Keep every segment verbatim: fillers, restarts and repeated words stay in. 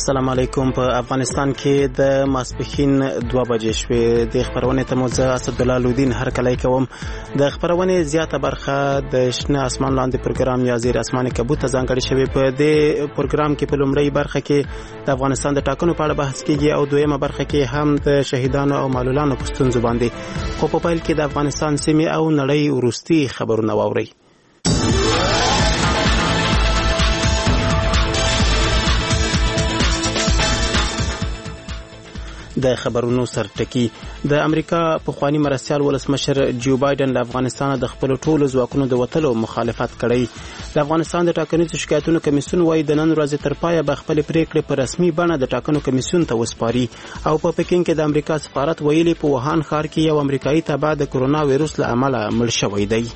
السلام علیکم. په افغانستان کې د ماسپښین دوه بجې شوې. د خبرونې ته مو زه اسدالله لودین هرکلی کوم. د خبرونې زیاته برخه د شنه اسمان لاندې پروګرام یا زیر اسمان کبوت ته ځانګړې شوې. په دې پروګرام کې په لومړۍ برخه کې د افغانستان د ټاکنو په اړه بحث کیږي او دویمه برخه کې هم د شهیدانو او معلولانو په ستونزو باندې. خو په پیل کې د افغانستان سیمې او نړۍ وروستي خبرونه واورئ. د خبرونو سرټکی. د امریکا پخوانی مرستیال ولسمشر جو بایدن له افغانستان د خپل ټولو ځواکونو د وتلو مخالفت کړی. د افغانستان د ټاکنیزو شکایتونو کمیسیون وايي د نن ورځې تر پایه به خپل پریکړې په رسمي بڼه د ټاکنو کمیسیون ته وسپاري. او په پکین کې د امریکا سفارت ویلي په ووهان ښار کې یو امریکایي تبع د کرونا وایروس له امله مړ شوی دی.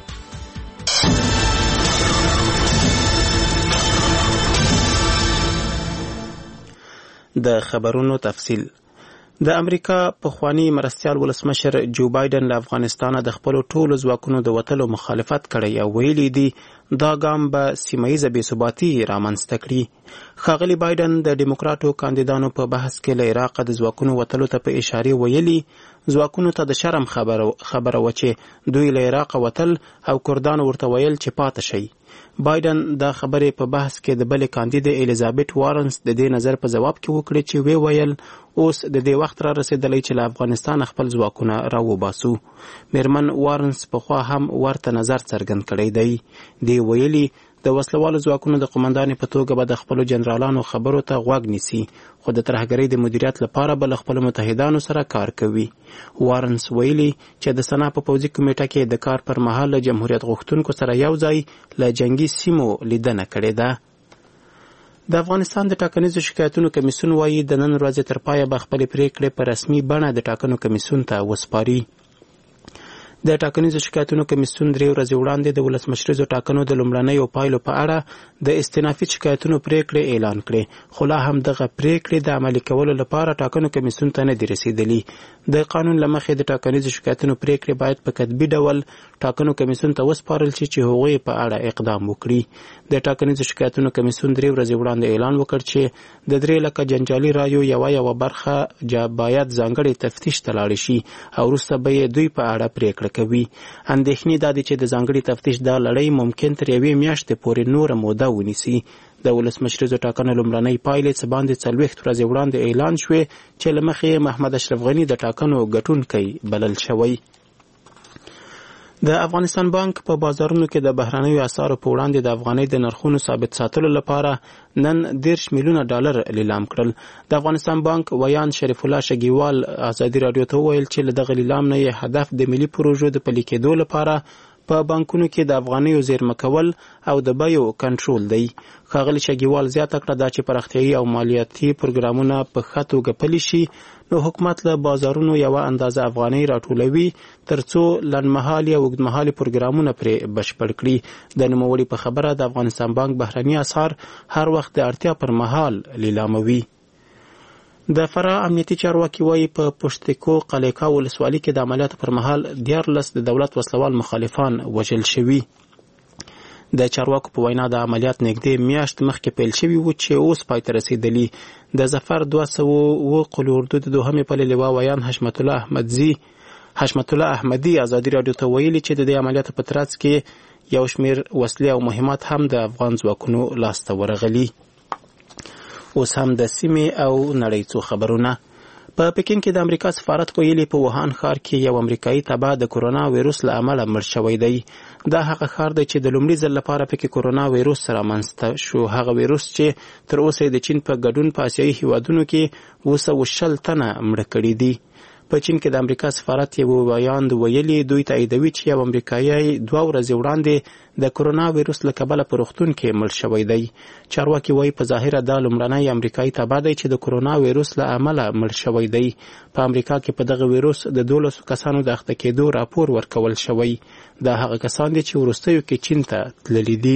د خبرونو تفصیل. د امریکا پخوانی مرستیال ولسمشر جو بایدن له افغانستان د خپل ټولو ځواکونو د وتلو مخالفت کړی او ویلي دی دا ګام به سیمه‌ییزه بې ثباتي رامنځته کړي. ښاغلي بایدن د ډیموکراټو کاندیدانو په بحث کې له عراق د ځواکونو وتلو ته په اشاره ویلي ځواکونو ته د شرم خبره خبره و چې دوی له عراق وتل او کردان ورته ویل چې پاتې شي. بایدن دا خبرې په بحث کې د بلې کاندید الیزابت وارنس د دې نظر په جواب کې وکړي چې وی ویل اوس د دې وخت را رسیدلی چې له افغانستان خپل ځواکونه راوباسو. میرمن وارنس پخوا هم ورته نظر څرګند کړی دی. دی ویلي د وسلوالو ځواکونو د قومندانې په توګه به د خپلو جنرالانو خبرو ته غوږ نیسي خو د ترهګرۍ د مدیریت لپاره به له خپلو متحدانو سره کار کوي. وارنس ویلي چې د سنا په پوځي کمیټه کې د کار پر مهال له جمهوریت غوښتونکو سره یو ځای له جنگي سیمو لیدنه کړې ده. د افغانستان د ټاکنیزو شکایتونو کمیسیون وايي د نن ورځې تر پایه به خپلې پریکړې په رسمي بڼه د ټاکنو کمیسیون ته وسپاري. د ټاکنیزو شکایتونو کمیسیون درې ورځې وړاندې د ولسمشریزو ټاکنو د لومړنیو پایلو په اړه د استنافي شکایتونو پریکړې اعلان کړې خو لا هم دغه پریکړې د عملي کولو لپاره ټاکنو کمیسیون ته نه دي رسیدلي. د قانون له مخې د ټاکنیزو شکایتونو پریکړې باید په کتبي ډول ټاکنو کمیسیون ته وسپارل شي چې هغوی په اړه اقدام وکړي. د ټاکنیزو شکایتونو کمیسیون درې ورځې وړاندې اعلان وکړ چې د درې لکه جنجالي رایو یوه یوه برخه باید ځانګړي تفتیش ته لاړې شي او وروسته به یې دوی په اړه پریکړه کوي. اندېښنې دا دي چې د ځانګړي تفتیش دا لړۍ ممکن تر یوې میاشتې پورې نوره موده ونیسي. د ولسمشریزو ټاکنو لومړنۍ پایلې څه باندې څلوېښت ورځې وړاندې اعلان شوې چې له مخې محمد اشرف غني د ټاکنو ګټونکی بلل شوی. د افغانستان بانک په بازارونو کې د بهرنیو اسعارو په وړاندې د افغانۍ د نرخونو ثابت ساتلو لپاره نن دېرش میلیونه ډالر لیلام کړل. د افغانستان بانک ویان شریف الله شګیوال ازادي راډیو ته وویل چې له دغه لیلام نه یې هدف د ملي پروژو د پلي کېدو لپاره په بانکونو کې د افغانیو زیرمه کول او د بیو کنټرول دی. ښاغلي شګیوال زیاته کړه دا چې پراختیایي او مالیاتي پروګرامونه په ښه توګه پلي شي نو حکومت له بازارونو یوه اندازه افغانۍ راټولوي تر څو لنډمهالي او اوږدمهالي پروګرامونه پرې بشپړ کړي. د نوموړي په خبره د افغانستان بانک بهرني اسعار هر وخت د اړتیا پر مهال لیلاموي. د فراه امنیتي چارواکي وایي په پشتکو قلیقا ولسوالي کې د عملیاتو پر مهال دیارلس د دولت وسلوال مخالفان وژل شوي. د چارواکو په وینا د عملیات نږدې میاشت مخکې پیل شوي وو چې اوس پای ته رسېدلي. د ظفر دوه سوه اووه قلي اردو د دوهمې پلې لوا ویان حشمت الله احمدزي حشمت الله احمدي ازادي راډیو ته ویلي چې د دې عملیاتو په ترڅ کې یو شمېر وسلې او مهمات هم د افغان ځواکونو لاسته ورغلي. اوس هم د سیمې او نړۍ څو خبرونه. په پکین کې د امریکا سفارت ویلي په ووهان ښار کې یو امریکایي تبع د کرونا وایروس له امله مړ شوی دی. دا هغه ښار دی چې د لومړي ځل لپاره پکې کرونا وایروس رامنځته شو. هغه وایروس چې تر اوسه د چین په ګډون په اسیایي هیوادونو کې اوه سوه شل تنه مړه کړي دي. په چین کې د امریکا سفارت یو بیان ویلي دوی تاییدوي چې یو امریکایي دوه ورځې وړاندې د کرونا وایروس له کبله په روغتون کې مړ شوی دی. چارواکي وایي په ظاهره دا لومړنی امریکایي تبع دی چې د کرونا وایروس له امله مړ شوی دی. په امریکا کې په دغه وایروس د دولسو کسانو د اخته کېدو راپور ورکول شوی. دا هغه کسان دي چې وروستیو کې چین ته تللي دي.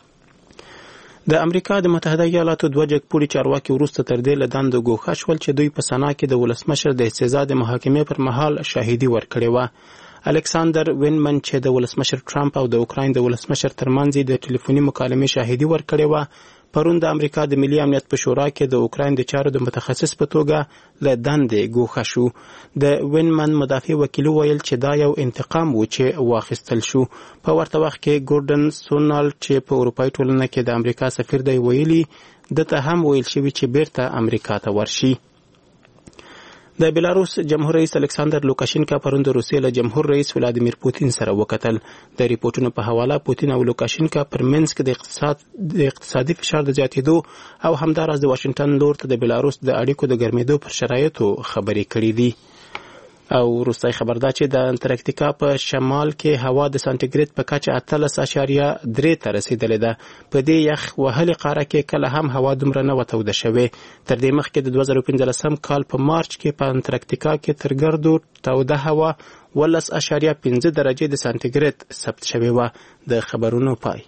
د امریکا د متحده ایالاتو دوه جګپوړي چارواکي وروسته تر دې له دندو ګوښه شول چې دوی په سنا کې د ولسمشر د استعزا د محاکمې پر مهال شاهدي ورکړې وه. الکساندر وینمن چې د ولسمشر ټرمپ او د اوکراین د ولسمشر ترمنځ د ټلیفوني مکالمې شاهدي ورکړې وه پرون د امریکا د ملي امنیت په شورا کې د اوکراین د چارو د متخصص په توګه له دندې ګوښه شو. د وینمن مدافع وکیل ویل چې دا یو انتقام و چې واخیستل شو. په ورته وخت کې ګوردن سونال چې په اروپایي ټولنه کې د امریکا سفیر دی ویلي دته هم ویل شوی چې بیرته امریکا ته ورشي. د بیلاروس جمهور رئیس الکساندر لوکاشینکا پرون د روسیې له جمهور رئیس ولادیمیر پوتین سره وکتل. د ریپورتونو په حواله پوتین او لوکاشینکا پر منځ کې د اقتصاد د اقتصادي فشار د زیاتېدو او همداراز د واشنگټن لور ته د بیلاروس د اړیکو د ګرمېدو پر شرایطو خبرې کړې دي. او وروستی خبر دا چې د انټارکټیکا په شمال کې هوا د سانتیګریډ په کچه اتلس اعشاریه درې ته رسیدلې ده. په دې یخ وهلې قاره کې کله هم هوا دومره نه وه توده شوې. تر دې مخکې د دوه زره پنځلسم کال په مارچ کې په انټارکټیکا کې تر ګردو توده هوا ولس اعشاریه پنځه درجې د سانتیګریډ ثبت شوې وه. د خبرونو پای.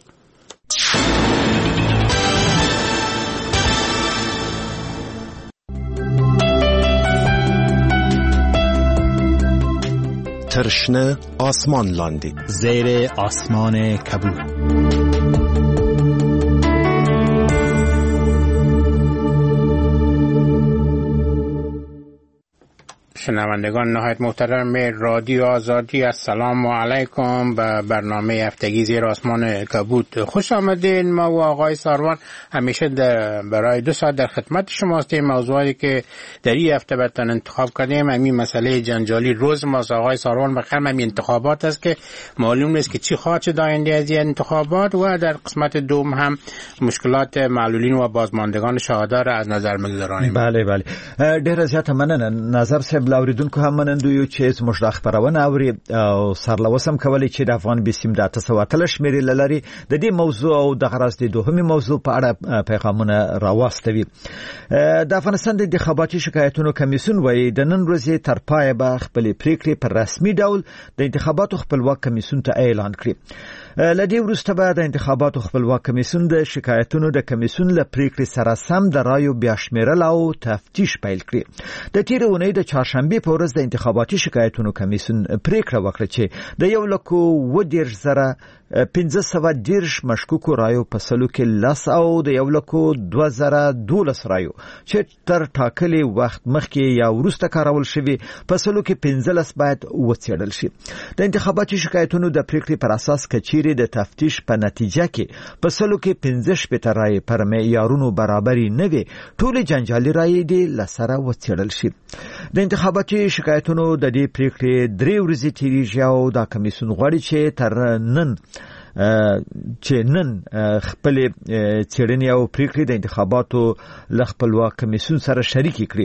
ترشنه آسمان لاندی زیر آسمان کبود. شنوندگان نهایت محترم رادیو آزادی، السلام علیکم. به برنامه هفتگی زیر آسمان کبود خوش آمدین. ما و آقای ساروان همیشه برای دو ساعت در خدمت شما هستیم. موضوعی که در این هفته براتون انتخاب کردیم همین مسئله جنجالی روز ماست. آقای ساروان بخیر، همین انتخابات است که معلوم نیست که چی خواهد شد آینده از این انتخابات، و در قسمت دوم هم مشکلات معلولین و بازماندگان شهدا را از نظر میگذارانیم. بله بله ډیره زیاته مننه. نظر صاحب لاوریدونکو هم منندو یو چې زموږ د خبرونه اوري او سرلوسم کولی چې د افغان بیسیم د اته سوه اتلس شمېرې له لارې د دې موضوع او د غرض د دوهمې موضوع په اړه پیغامونه راواستوي. د افغانستان د انتخاباتي شکایتونو کمیسیون وایي د نن ورځې تر پایه به خپلې پریکړې په رسمي ډول د انتخاباتو خپلواک کمیسیون ته اعلان کړي. له دې وروسته به د انتخاباتو خپلواک کمیسیون د شکایتونو د کمیسیون له پریکړې سره سم د رایو بیا شمیرل او تفتیش پیل کړي. د تېرې اونۍ د چهارشنبې په ورځ د انتخاباتي شکایتونو کمیسیون پریکړه وکړه چې د یو لک اووه دېرش زره پنځه سوه دېرش مشکوکو رایو په سلو کې لس او د یو لک دوه زره دولس رایو چې تر ټاکلي وخت مخکې یا وروسته کارول شوي په سلو کې پنځلس باید وڅېړل شي. د انتخاباتي شکایتونو د پریکړې پر اساس کچېرې د تفتیش په نتیجه کې په سلو کې پنځه شپېته رایې پر معیارونو برابرې نه وي، ټولې جنجالي رایې دې له سره وڅېړل شي. د انتخاباتي شکایتونو د دې پریکړې درې ورځې تېرېږي او دا کمیسیون غواړي چې تر نن چې نن خپل څېړنې او پریکړې د انتخاباتو له خپلواک کمیسیون سره شریکې کړي.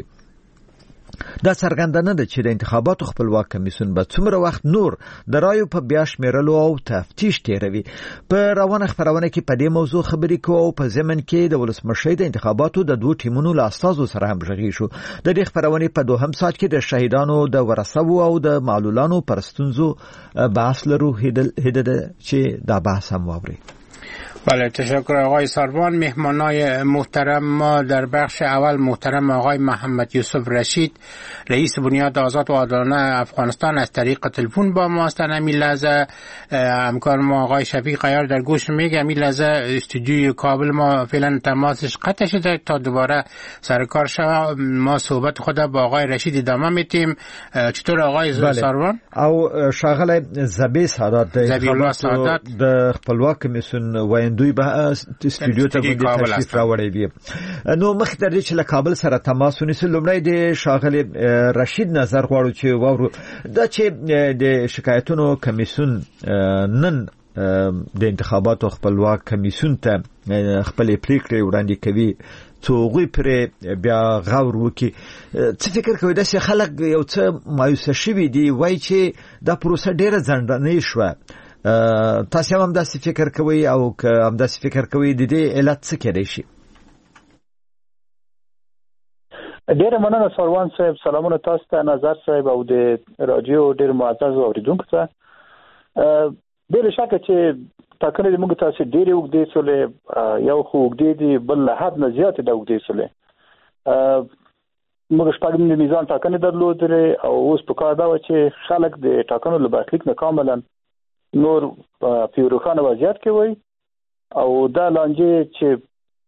دا څرګندونه ده چې د انتخاباتو خپلواک کمیسیون به څومره وخت نور د رایو په بیا شمیرلو او تفتیش تیروي. په روانه خبرونه کې په دې موضوع خبرې کوو او په ضمن کې د ولسمشرۍ د انتخاباتو د دوه ټیمونو له استازو سره هم غږیږو شو. د دې خبرونې په دوهم ساعت کې د شهیدانو د ورثو او د معلولانو پر ستونزو بحث لرو. هدده چې دا بحث هم واوري. بله، تشکر آقای ساروان. مهمانای محترم ما در بخش اول محترم آقای محمد یوسف رشید، رئیس بنیاد آزاد و عادلانه افغانستان، از طریق تلفن با ما هستند. همین لحظه همکار ما آقای شفیق عیار در گوش میگه. همین لحظه استودیوی کابل ما فعلا تماسش قطع شده تا دوباره سر کار شوه. ما صحبت خود با آقای رشید ادامه میتیم. چطور آقای ساروان؟ او شاغل زبی سعادت د خپلواک کمیسیون وین دوی به استودیو ته باندې تشریف راوړی دی. نو مخکې تر دې چې له کابل سره تماس ونیسو، لومړی د ښاغلي رشید نظر غواړو چې واورو دا چې د شکایتونو کمیسیون نن د انتخاباتو خپلواک کمیسیون ته خپلې پریکړې وړاندې کوي، څو هغوی پرې بیا غور وکړي. څه فکر کوئ؟ داسې خلک یو څه مایوسه شوي دي، وایي چې دا پروسه ډېره ځنډنۍ شوه. تاسو هم داسې فکر کوئ او که هم داسې فکر کوئ د دې علت څه کېدای شي؟ ډېره مننه ساروان صاحب. سلامونه تاسو ته، نظر صاحب او د رادیو ډېر معزز اوریدونکو ته. بې شکه چې ټاکنې زموږ تاسو ډېرې اوږدې سولې، یو خو اوږدې دي، بل له حد نه زیاتې د اوږدې سولې. موږ شپږ د میزان ټاکنې درلودلې او اوس په کار دا وه چې خلک د ټاکنو له برخلیک نه کاملا نور په روښانه وضعیت کې وای او دا لانجې چې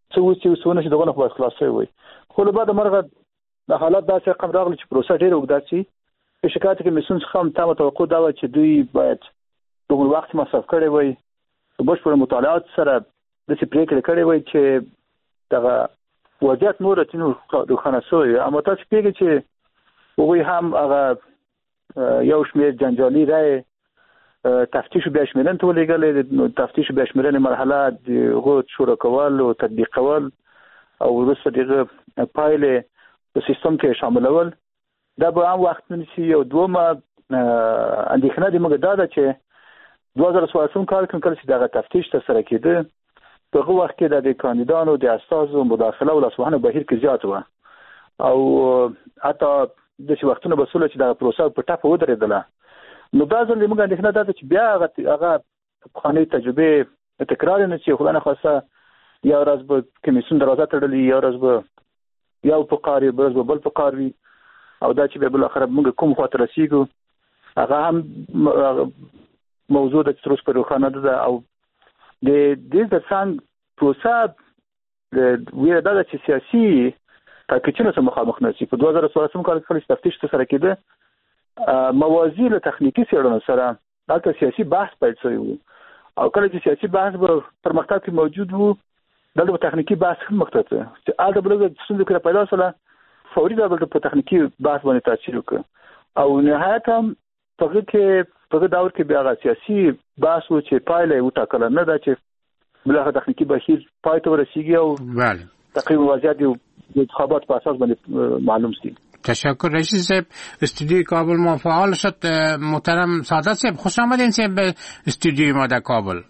څه وسی وسونه چې دغه خلاص خلاصوي وي خو له بعد مرغه د حالات داسې رقم راغلی چې پروسه ډېره اوږده شي په شکایت کې مسون څخه هم تاسو توقع دا و چې دوی باید دومره وخت مصرف کړی وي بشپړ مطالعات سره د څه پریکړه کړې وي چې دغه وضعیت نور تنو روښانه شوی اما تاسو پیږي چې وګورئ هم هغه یو شمېر جنجالي راي تفتیش بیا شمیرنه ته لګلې تفتیش بیا شمیرنه مرحله د غوښ شروع کول او تطبیق کول او وروسته دغه پایلې په سیستم کې شاملول دا به هم وخت نیسي او دومره اندېښنه دې موږ دا ده چې دوه زره څوارلسم کال کې کله چې دغه تفتیش ترسره کېده په هغه وخت کې د کاندیدانو د اساسو مداخله او لاسوهنه بهیر کې زیات و او حتی د څه وختونو به سول چې د پروسه په ټاپه ودرېدله نو دا ځل موږ اندېښنه ده چې بیا هغه خاني تجربه تکرار نه شي خو نه خاصه یا ورځ به کمیسیون دروازه تړلې یا ورځ به یو په قاری بل بل په قاری او دا چې به بل اخر موږ کوم خاطر رسیدو هغه هم موضوع د تروس په روخانه ده او د دې د څنګه پروسه د ویره ده چې سیاسي تاکیدونه سره مخامخ نه شي په دوه زره څوارلسم کال کې تفتیش سره کېده موازی له تخنیکی څېړنو سره دلته سیاسي بحث پیل شوی و او کله چې سیاسي بحث به پرمختګ کې موجود وو دلته تخنیکی بحث هم مختلف چې اته بل د څه د پیدا سره فوري ډول په تخنیکی بحث باندې تاثیر وکړ او نهایت هم په کې په داور کې بیا سیاسي بحث و چې پایله وټاکل نه دا چې بلغه تخنیکی بهیر پای ته ورسیږي او بله تقریبا وضعیت د انتخابات په اساس باندې معلوم شي. تشکر رئیس صاحب. استودیوی کابل ما فعال شد. محترم سعادت صاحب خوش آمدین صاحب به استودیوی ما در کابل.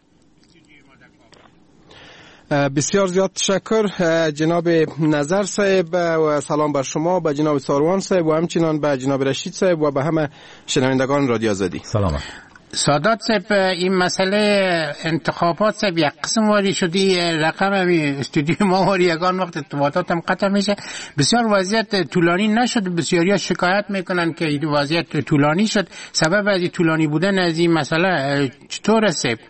بسیار زیاد تشکر جناب نظر صاحب و سلام بر شما، به جناب ساروان صاحب و همچنان به جناب رشید صاحب و به همه شنوندگان رادیو آزادی. سلام. سادات صاحب این مسئله انتخابات صاحب یک قسم واری شدی رقم استودیو ما واری یگان وقت ارتباطات هم قطع میشه بسیار وضعیت طولانی نشد بسیاری ها شکایت میکنن که این وضعیت طولانی شد سبب از این طولانی بودن از این مسئله چطور صاحب؟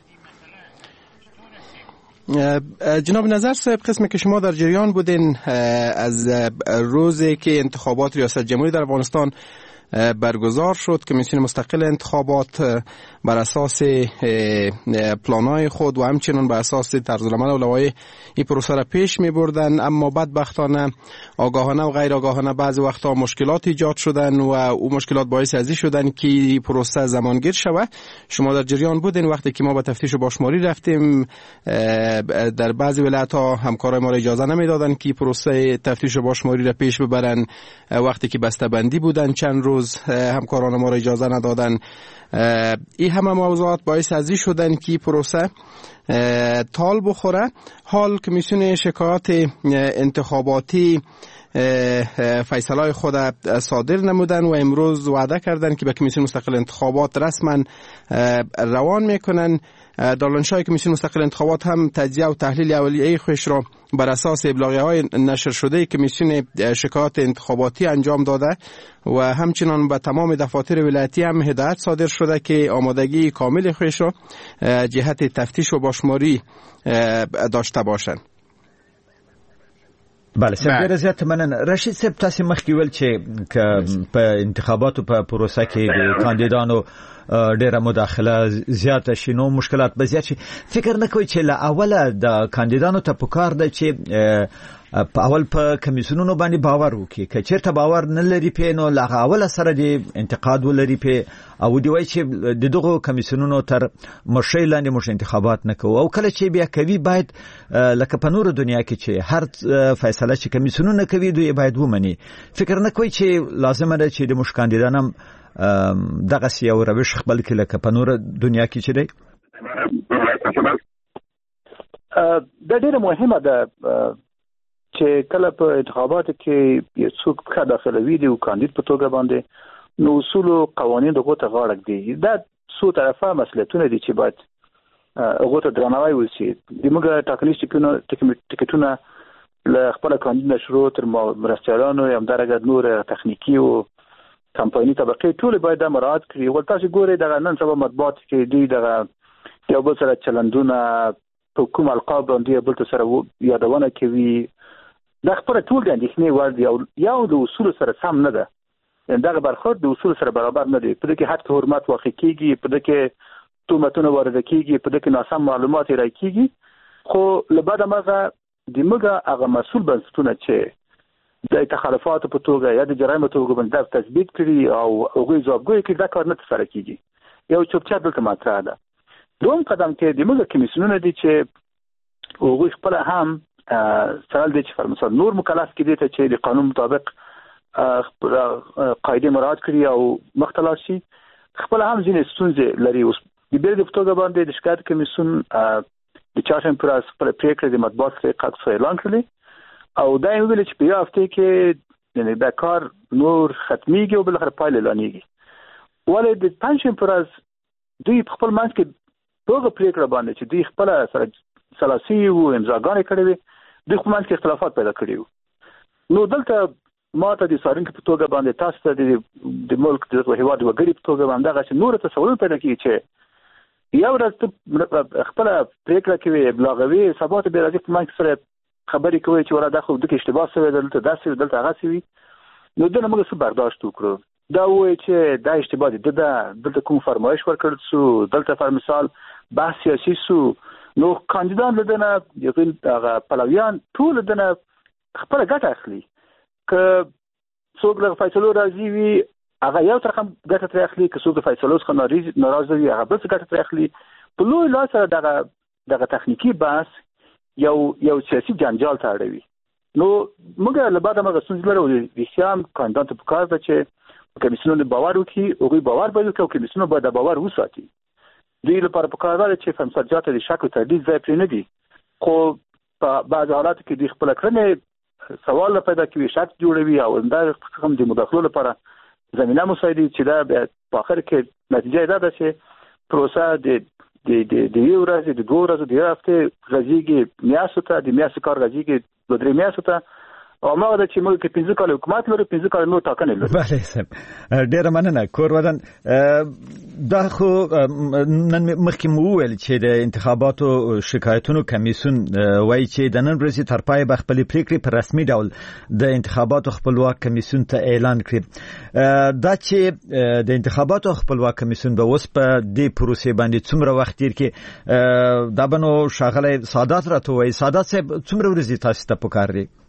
جناب نظر صاحب قسمی که شما در جریان بودین از روزی که انتخابات ریاست جمهوری در افغانستان برگزار شد کمیسیون مستقل انتخابات بر اساس پلان‌های خود و همچنین بر اساس طرزالعمل و لوایح این پروسه را پیش می‌بردند اما بدبختانه آگاهانه و غیر آگاهانه بعضی وقتا مشکلات ایجاد شدن و او مشکلات باعث ازی شدن که پروسه زمانگیر شود. شما در جریان بودین وقتی که ما به تفتیش و باشماری رفتیم در بعضی ولایت‌ها همکارای ما را اجازه نمیدادن که پروسه تفتیش و باشماری را پیش ببرن وقتی که بسته‌بندی بودن چند روز همکاران ما را اجازه ندادن. این همه موضوعات باعث ازی شدن که پروسه تال بخوره. حال کمیسیون شکایات انتخاباتی فیصله خود صادر نمودن و امروز وعده کردن که به کمیسیون مستقل انتخابات رسما روان میکنن. دارالانشای کمیسیون مستقل انتخابات هم تجزیه و تحلیل اولیه خودش را بر اساس ابلاغیه‌های نشر شده کمیسیون شکایات انتخاباتی انجام داده و همچنان به تمام دفاتر ولایتی هم هدایت صادر شده که آمادگی کامل خودش را جهت تفتیش و باشماری داشته باشند. بله سپیر زیات مننه. رشید صاحب تاسو مخکې ویل چې په انتخاباتو په پروسه کې د کاندیدانو ډیره مداخله زیاته شي نو مشکلات به زیات شي. فکر نه کوئ چې له اوله د کاندیدانو ته پکار ده چې په اول په کمیسیونونو باندې باور وکړي که چیرته باور نه لري په نو له اوله سره د انتقاد ولري په او دی وای چې د دغه کمیسیونونو تر مشي لاندې مش انتخابات نه کوو او کله چې بیا کوي باید لکه په نور دنیا کې چې هر فیصله چې کمیسیونونه کوي دوی باید ومني. فکر نه کوئ چې لازم ده چې د مش کاندیدانم دغه سیاو روش خپل کې لکه په نور دنیا کې چې دی د ډیره مهمه ده چې کله په انتخاباتو کې یو څوک ښه داخلوي دی او کاندید په توګه باندې نو اصول او قوانین دغه ته غاړه دی. دا څو طرفه مسؤلیتونه دي چې باید هغه ته درناوی وشي. دغه ټاکنیز ټیکټونه له خپل کاندید نشرو تر مرستیالانو هم درګه نور تخنیکی او کمپایني طبقه ټول باید مراعات کړي. ولته چې ګوره دغه نن سبا مطبوعات کې دوی دغه یو بل سره چلندونه په کوم القاب باندې بل څه سره یادونه کوي دا خبره ټول د اندېښنې وړ دي او یو د اصول سره سم نه ده دغه برخورد د اصول سره برابر نه دی په دې کې حد حرمت واقع کیږي په دې کې تهمتونه وارد کیږي په دې کې ناسم معلومات راځي کیږي خو لبعد ماغه د مګه هغه مسؤل بنسټونه چې د تخلفات په توګه یا د جرایم په توګه باندې تثبیت کړي او هغه ځوابګوي کړي دا کار نه ترسره کیږي یو چوپچا دلته ماته ده دوم قدم کې د موږ کمیسیونونه دي چې هغه خپل هم سوال دي چې مثلا نور مکلف کړي ته چې د قانون مطابق خپل قاعده مراعات کړي او مختلف شي خپل هم ځینې ستونزې لري اوس د بیل د توګه باندې د شکایت کمیسیون د چارشن پر خپل پریکړه د مطبوعات طریقه اعلان کړي او دا یو ویل چې په یو هفته کې یعنی دا کار نور ختميږي او بل خر پایله لانیږي ولې د پنځم پر از دوی خپل منځ کې توګه پریکړه باندې چې دوی خپل سره سلاسي او امضاګانې کړې وي د خپل منځ کې اختلافات پیدا کړي وو نو دلته ماته د سارنګ په توګه باندې تاسو ته د ملک د هیواد وګړي په توګه باندې هغه نور تصور پیدا کیږي چې یو ورځ خپل پریکړه کوي ابلاغوي ثبات به راځي په منځ سره خبرې کوي چې ولا داخله د کې اشتباه شوی دلته داسې دلته هغه شوی نو دنه موږ څه برداشت وکړو دا وایي چې دا اشتباه دي د دلته کوم فرمایش ورکړل سو دلته پر مثال بحث سیاسي سو نو کاندیدان دنه یقین هغه پلویان ټول دنه خپل ګټه اخلي ک څوک له فیصلو راځي وي هغه یو ترخم ګټه تر اخلي ک څوک د فیصلو څخه ناراضي ناراضي وي هغه بل څه ګټه تر اخلي په لوی لاس سره دغه دغه تخنیکی بحث یو یو سیاسي جنجال ته اړوي نو موږ له بعده موږ څنګه لرو د سیام کاندیدانو په کار ده چې کمیسیونونه باور وکړي او باور به وکړي کمیسیونونه به د باور وساتي دوی لپاره په کار ده چې فمسجات د شک او تردید ځای پرې نه دي خو په بعض حالات کې د خپل کړنې سوال پیدا کوي شک جوړوي او دا هم د مداخلو لپاره زمينه مساعدي چې دا په اخر کې نتیجه ده چې پروسه د د د د یو ورځې د دوه ورځې د هفته غزيږي میاشتو ته د میاشتې کار غزيږي د درې میاشتو ته او ما د چې موږ کې پنځه کال حکومت لرو پنځه کال نو ټاکنې لرو بله سم ډیر مننه کور ودان دا خو نن مخکې مو ویل چې د انتخاباتو شکایتونو کمیسیون وایي چې د نن ورځې تر پای به خپل پریکړې په رسمي ډول د انتخاباتو خپلواک کمیسیون ته اعلان کړي دا چې د انتخاباتو خپلواک کمیسیون به اوس په دې پروسې باندې څومره وخت تیر کې دا بنو شاغله سادات راته وایي سادات صاحب څومره ورځې تاسو ته پکار دی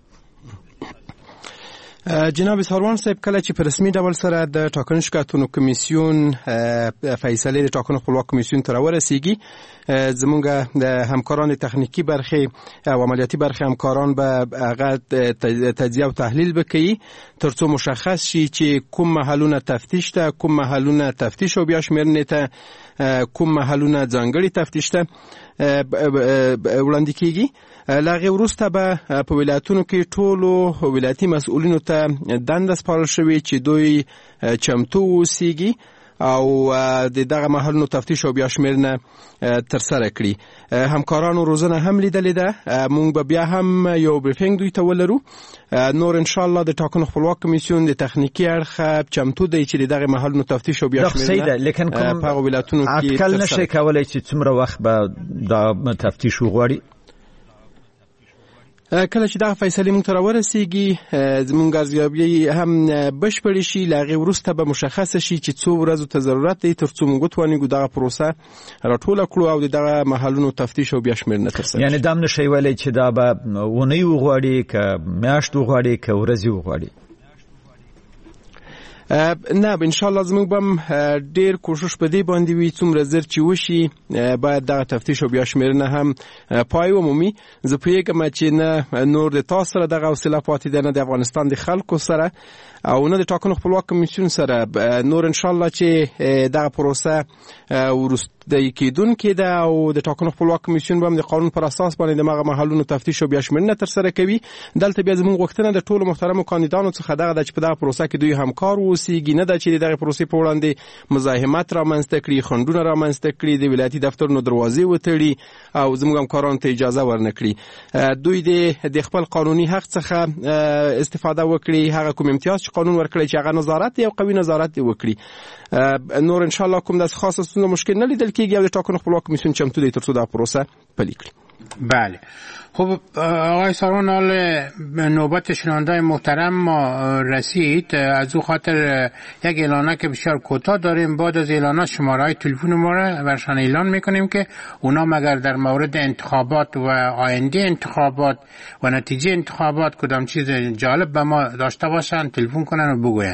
جناب ساروان صاحب کله چې په رسمي ډول سره د ټاکنو شکایتونو کمیسیون فیصله د ټاکنو خپلواک کمیسیون ته ورسیږي زمونږ د همکاران تخنیکی برخه او عملیاتي برخه همکاران به هغه تجزیه او تحلیل وکړي ترڅو مشخص شي چې کوم محلونه تفتیش ته کوم محلونه تفتیش او بیا شمیرنې ته کوم محلونه ځانګړي تفتیش ته وړاندې کیږي لاغه ورسته به په ولایتونو کې ټولو ولایتي مسؤلینو ته دنده سپارل شوې چې دوی چمتو اوسېږي او د دغه محلونو تفتیش او بیا شمیرنه تر سره کړي همکارانو روزنه هم لیدلې ده مونږ به بیا هم یو بریفینګ دوی ته ولرو نور ان شاء الله د ټاکنو خپلواک کمیسیون د تخنیکی اړخ چمتو دی چې دغه محلونو تفتیش او بیا شمیرنه لیکن کوم په ولایتونو کې اټکل نشي کولای چې څومره وخت به دا تفتیش وغواړي کله چې دا فیصله مونږ ته راورسیږي زمونږ ارزیابي هم بشپړ شي لاغه ورسته به مشخص شي چې څو ورځې ته ضرورت دی ترڅو موږ توانیږو دغه پروسه راټوله کړو او دغه محلونو تفتیش او بیا شمیرنه ترسره یعنی دام نشي ویلای چې دا به ونی وغواړي ک میاشت وغواړي ک ورځي وغواړي نه ان شاء الله زموږ بم ډیر کوشش په دې باندې وي څومره زر چې وشي باید دغه تفتیش او بیا شمیرنه هم پای ومومي زه پوهیږم چې نه نور د تاسو سره دغه حوصله پاتې ده نه د افغانستان د خلکو سره او نه د ټاکنو خپلواک کمیسیون سره نور ان شاء الله چې دغه پروسه ورست د کېدونکې ده او د ټاکنو خپلواک کمیسیون به د قانون پر اساس باندې د مغه محلونو تفتیش او بیا شمیرنه تر سره کوي دلته بیا زموږ غوښتنه د ټولو محترمو کاندیدانو څخه دغه د چې په دغه پروسه کې دوی همکار اوسېږي نه د چې دغه پروسې په وړاندې مزاحمت رامنځته کړي خنډونه رامنځته کړي د ولایتي دفترونو دروازې وتړي او زموږ همکارانو ته اجازه ورنکړي دوی د خپل قانوني حق څخه استفاده وکړي هغه کوم امتیاز چې قانون ورکړي چې هغه نظارت او قوي نظارت وکړي نور ان شاء الله کوم د خاصه ستونزه مشکل نه لیدل کېږي او د ټاکنو خپلواک کمیسیون چمتو دی ترڅو دا پروسه پلي کړي بله. خب آقای ساروان، حال نوبت شنونده‌های محترم ما رسید. از او خاطر یک اعلانه که بسیار کوتاه داریم. بعد از اعلانات شماره‌های تلفن ما را برشان اعلان میکنیم که اونا مگر در مورد انتخابات و آینده انتخابات و نتیجه انتخابات کدام چیز جالب به ما داشته باشن تلفن کنن و بگوین.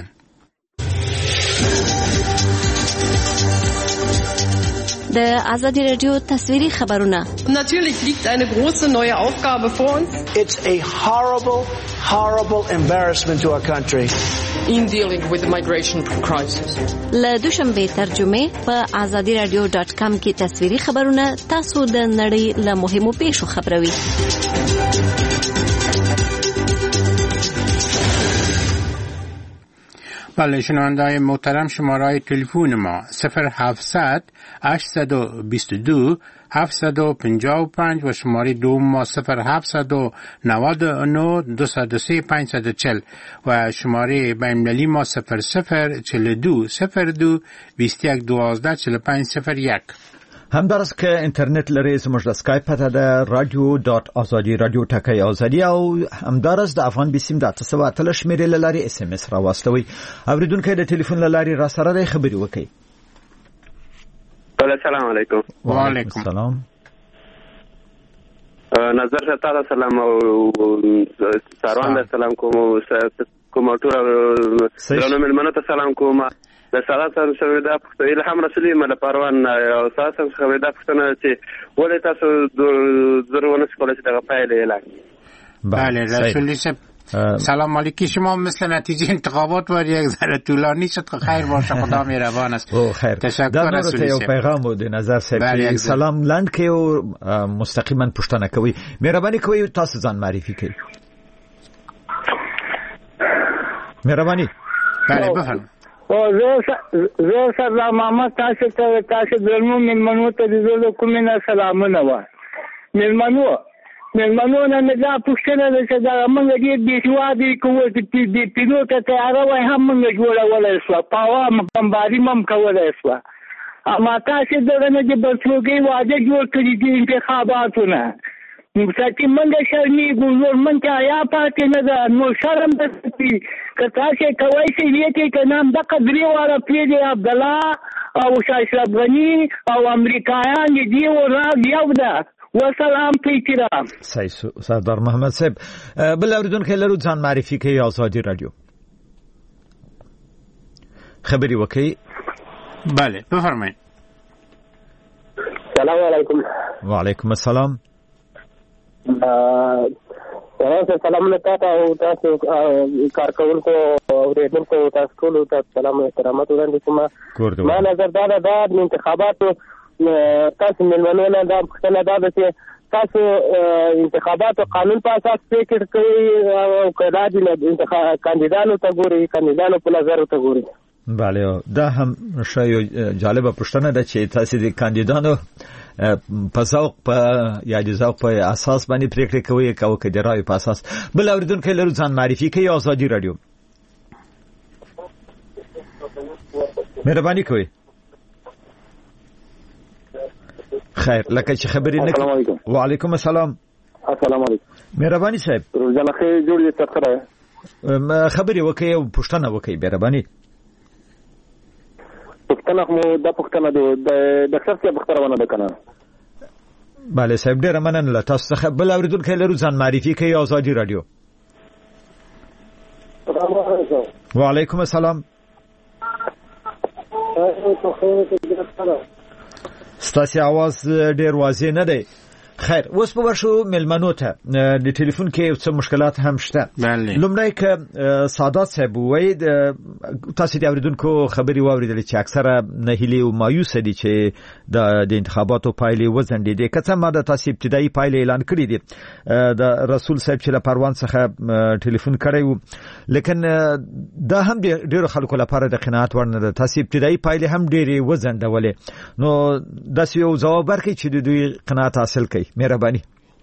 د آزادی رادیو تصویری خبرونه. Natürlich liegt eine große neue Aufgabe vor uns. It's a horrible, horrible embarrassment to our country. In dealing with the migration crisis. له دوشنبه ترجمه په آزادی رادیو ډاټ کام کې تصویری خبرونه تاسو د نړۍ له مهمو پیښو خبروي. بله شنونده‌های محترم، شماره‌های تلفن ما صفر هفتصد هشتصد و بیست و دو هفتصد و پنجاه و پنج و شماره دوم ما صفر هفتصد و نود و نه دویست و سه پانصد و چهل و شماره بین‌المللی ما صفر صفر چهل و دو صفر دو بیست و یک دوازده چهل و پنج صفر یک. همدارس که اینترنت لري زموږ د اسکایپ پته ده رادیو ډاټ ازادي رادیو ټکی ازادي او همدارس د افغان بسیم د تاسو اتل شمیرې لاري اس ام اس را واستوي. اوریدونکو د ټلیفون لاري را سره د خبري وکي. السلام علیکم. وعلیکم السلام. نظر شتا سلام او ساروان سلام کوم کوم ټول درنو ملمنو ته سلام کوم. د ساده سره شوی دا پښتو الهام رسولي مله پروان او تاسو خو دا پښتنه چې ولې تاسو ضرورونه سکول چې دا فایل اعلان. بله رسولی صاحب سلام علیکم. شما مثل نتیجه انتخابات و یک ذره طولانی شد که خیر باشه، خدا مهربان است. تشکر رسولی صاحب. پیغام و د نظر صاحب سلام لاند کې او مستقیما پښتنه کوي. مهرباني کوي تاسو ځان معرفي کړئ. مهرباني. بله بفرمایئ. او زه زه سره محمد تاسو ته تاسو درمو ملمنو ته د کومه نه سلامونه و. ملمنو ملمنو نه دا پښتنه ده چې دا موږ دې بيسوادي کوو چې دې پیلوټ ته تیار وای هم موږ جوړولای شو پاوا بمباري مم کولای شو. اما تاسو دغه د برڅوګي واده جوړ کړی دي انتخاباتونه. نو چې موږ شرمې ګورور موږ یا پاتې نه ده نو شرم دې که تاسو کوي چې دې کې نام د قدرې واره پیډي عبد الله او شایسته غنی او امریکایان دې ورا یو ده. وسلام پیکرام. صحیح سردار محمد صاحب. بل اوریدونکو لرو ځان معرفي کوي آزادی رادیو. خبري وکي. بله بفرمایئ. سلام علیکم. وعلیکم السلام. تاسو سلام نه تاسو او تاسو کارکونکو او ریډونکو تاسو ټول ته سلام او احترامات وړاندې کوم. ما نظر دا ده د انتخاباتو تاسو ملمنو نه دا پښتنه دا چې تاسو انتخاباتو قانون په اساس فکر کوي او کله د انتخاب کاندیدانو ته ګوري کاندیدانو په نظر ته ګوري. بله دا هم شایو جالبه پښتنه ده چې تاسو د کاندیدانو په ذوق په یا د ذوق په اساس باندې پریکړه کوي او که د رائے په اساس. بل اوریدونکو لرو ځان معرفي کوي آزادی رادیو. مهرباني کوي. خیر لکه چې خبرې نه. السلام علیکم. وعلیکم السلام. السلام علیکم. مهرباني صاحب. روزانه خیر جوړ دې تکړه. خبرې وکي او پښتنه وکي مهرباني. پښتنه مو د پښتنه د د څه پښتنه ده کنه. بله صاحب ډیر مننه له تاسو څخه. بل اوریدونکو لرو ځان معرفي کوي آزادی رادیو. وعلیکم السلام. ستاسو आवाज ډیر واضح نه دی. خیر اوس په ورشو ملمنو ته د ټلیفون کې یو څه مشکلات هم شته. لومړی که سادات صاحب وایي تاسو د اوریدونکو خبري واوریدل چې اکثره نهیلي او مایوس دي چې د انتخاباتو پایلې وزندې که څه ما د تاسو ابتدایي پایلې اعلان کړې دي د رسول صاحب چې له پروان څخه ټلیفون کړی و، لیکن دا هم ډیرو خلکو لپاره د قناعت وړ نه ده. تاسو ابتدایي پایلې هم ډیرې وزندولې، نو داسې یو ځواب ورکړئ چې د دوی قناعت حاصل کړي. مهرباني.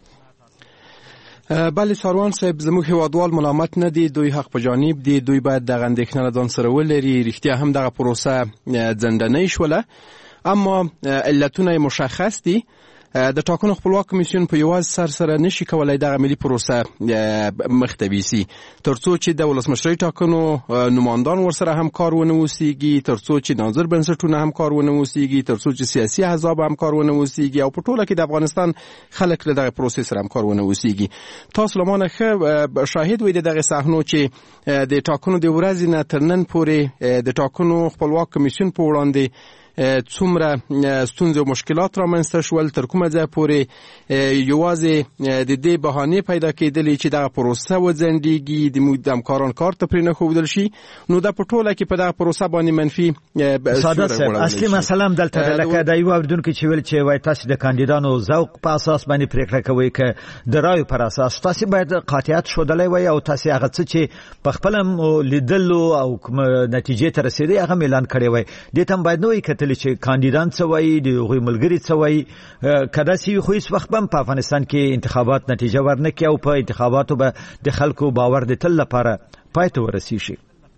بله ساروان صاحب زموږ هیوادوال ملامت نه دي، دوی حق په جانب دي، دوی باید دغه اندېښنه له ځان سره ولري. رښتیا هم دغه پروسه ځندنۍ شوله، اما علتونه مشخص دي. د ټاکنو خپلواک کمیسیون په یوازې سر سره نشي کولای دغه ملي پروسه مخ ته ویسي ترڅو چې د ولسمشرۍ ټاکنو نمایندان ورسره همکار ونه اوسېږي، ترڅو چې ناظر بنسټونه همکار ونه اوسېږي، ترڅو چې سیاسي احزاب همکار ونه اوسېږي او په ټوله کې د افغانستان خلک له دغه پروسې سره همکار ونه اوسېږي. تاسو لمانه ښه شاهد وئ د دغه صحنو چې د ټاکنو د ورځې نه تر نن پورې د ټاکنو خپلواک کمیسیون په وړاندې څومره ستونزې او مشکلات رامنځته شول، تر کومه ځایه پورې یوازې د دې بهانې پیدا کېدلې چې دغه پروسه وځنډېږي، د همکاران کار ته پرې نه ښودل شي. نو دا په ټوله کې په دغه پروسه باندې منفي ساده صاحب اصلي مسله هم دلته ده، لکه د یو اورېدونکي چې ویل چې وایي تاسو د کاندیدانو ذوق په اساس باندې پرېکړه کوئ که د رایو پر اساس، تاسو باید قاطعیت ښودلی وای او تاسو هغه څه چې په خپله لیدلو او کوم نتیجې ته رسېدی هغه هم اعلان کړی وای. دې ته هم باید نه وایي کتلې چې کاندیدان څه وایي، د هغوی ملګري څه وایي. که داسې وي خو هېڅ وخت به هم په افغانستان کې انتخابات نتیجه ورنه کړي او په انتخاباتو به د خلکو باور د تل لپاره پای ته ورسیږي.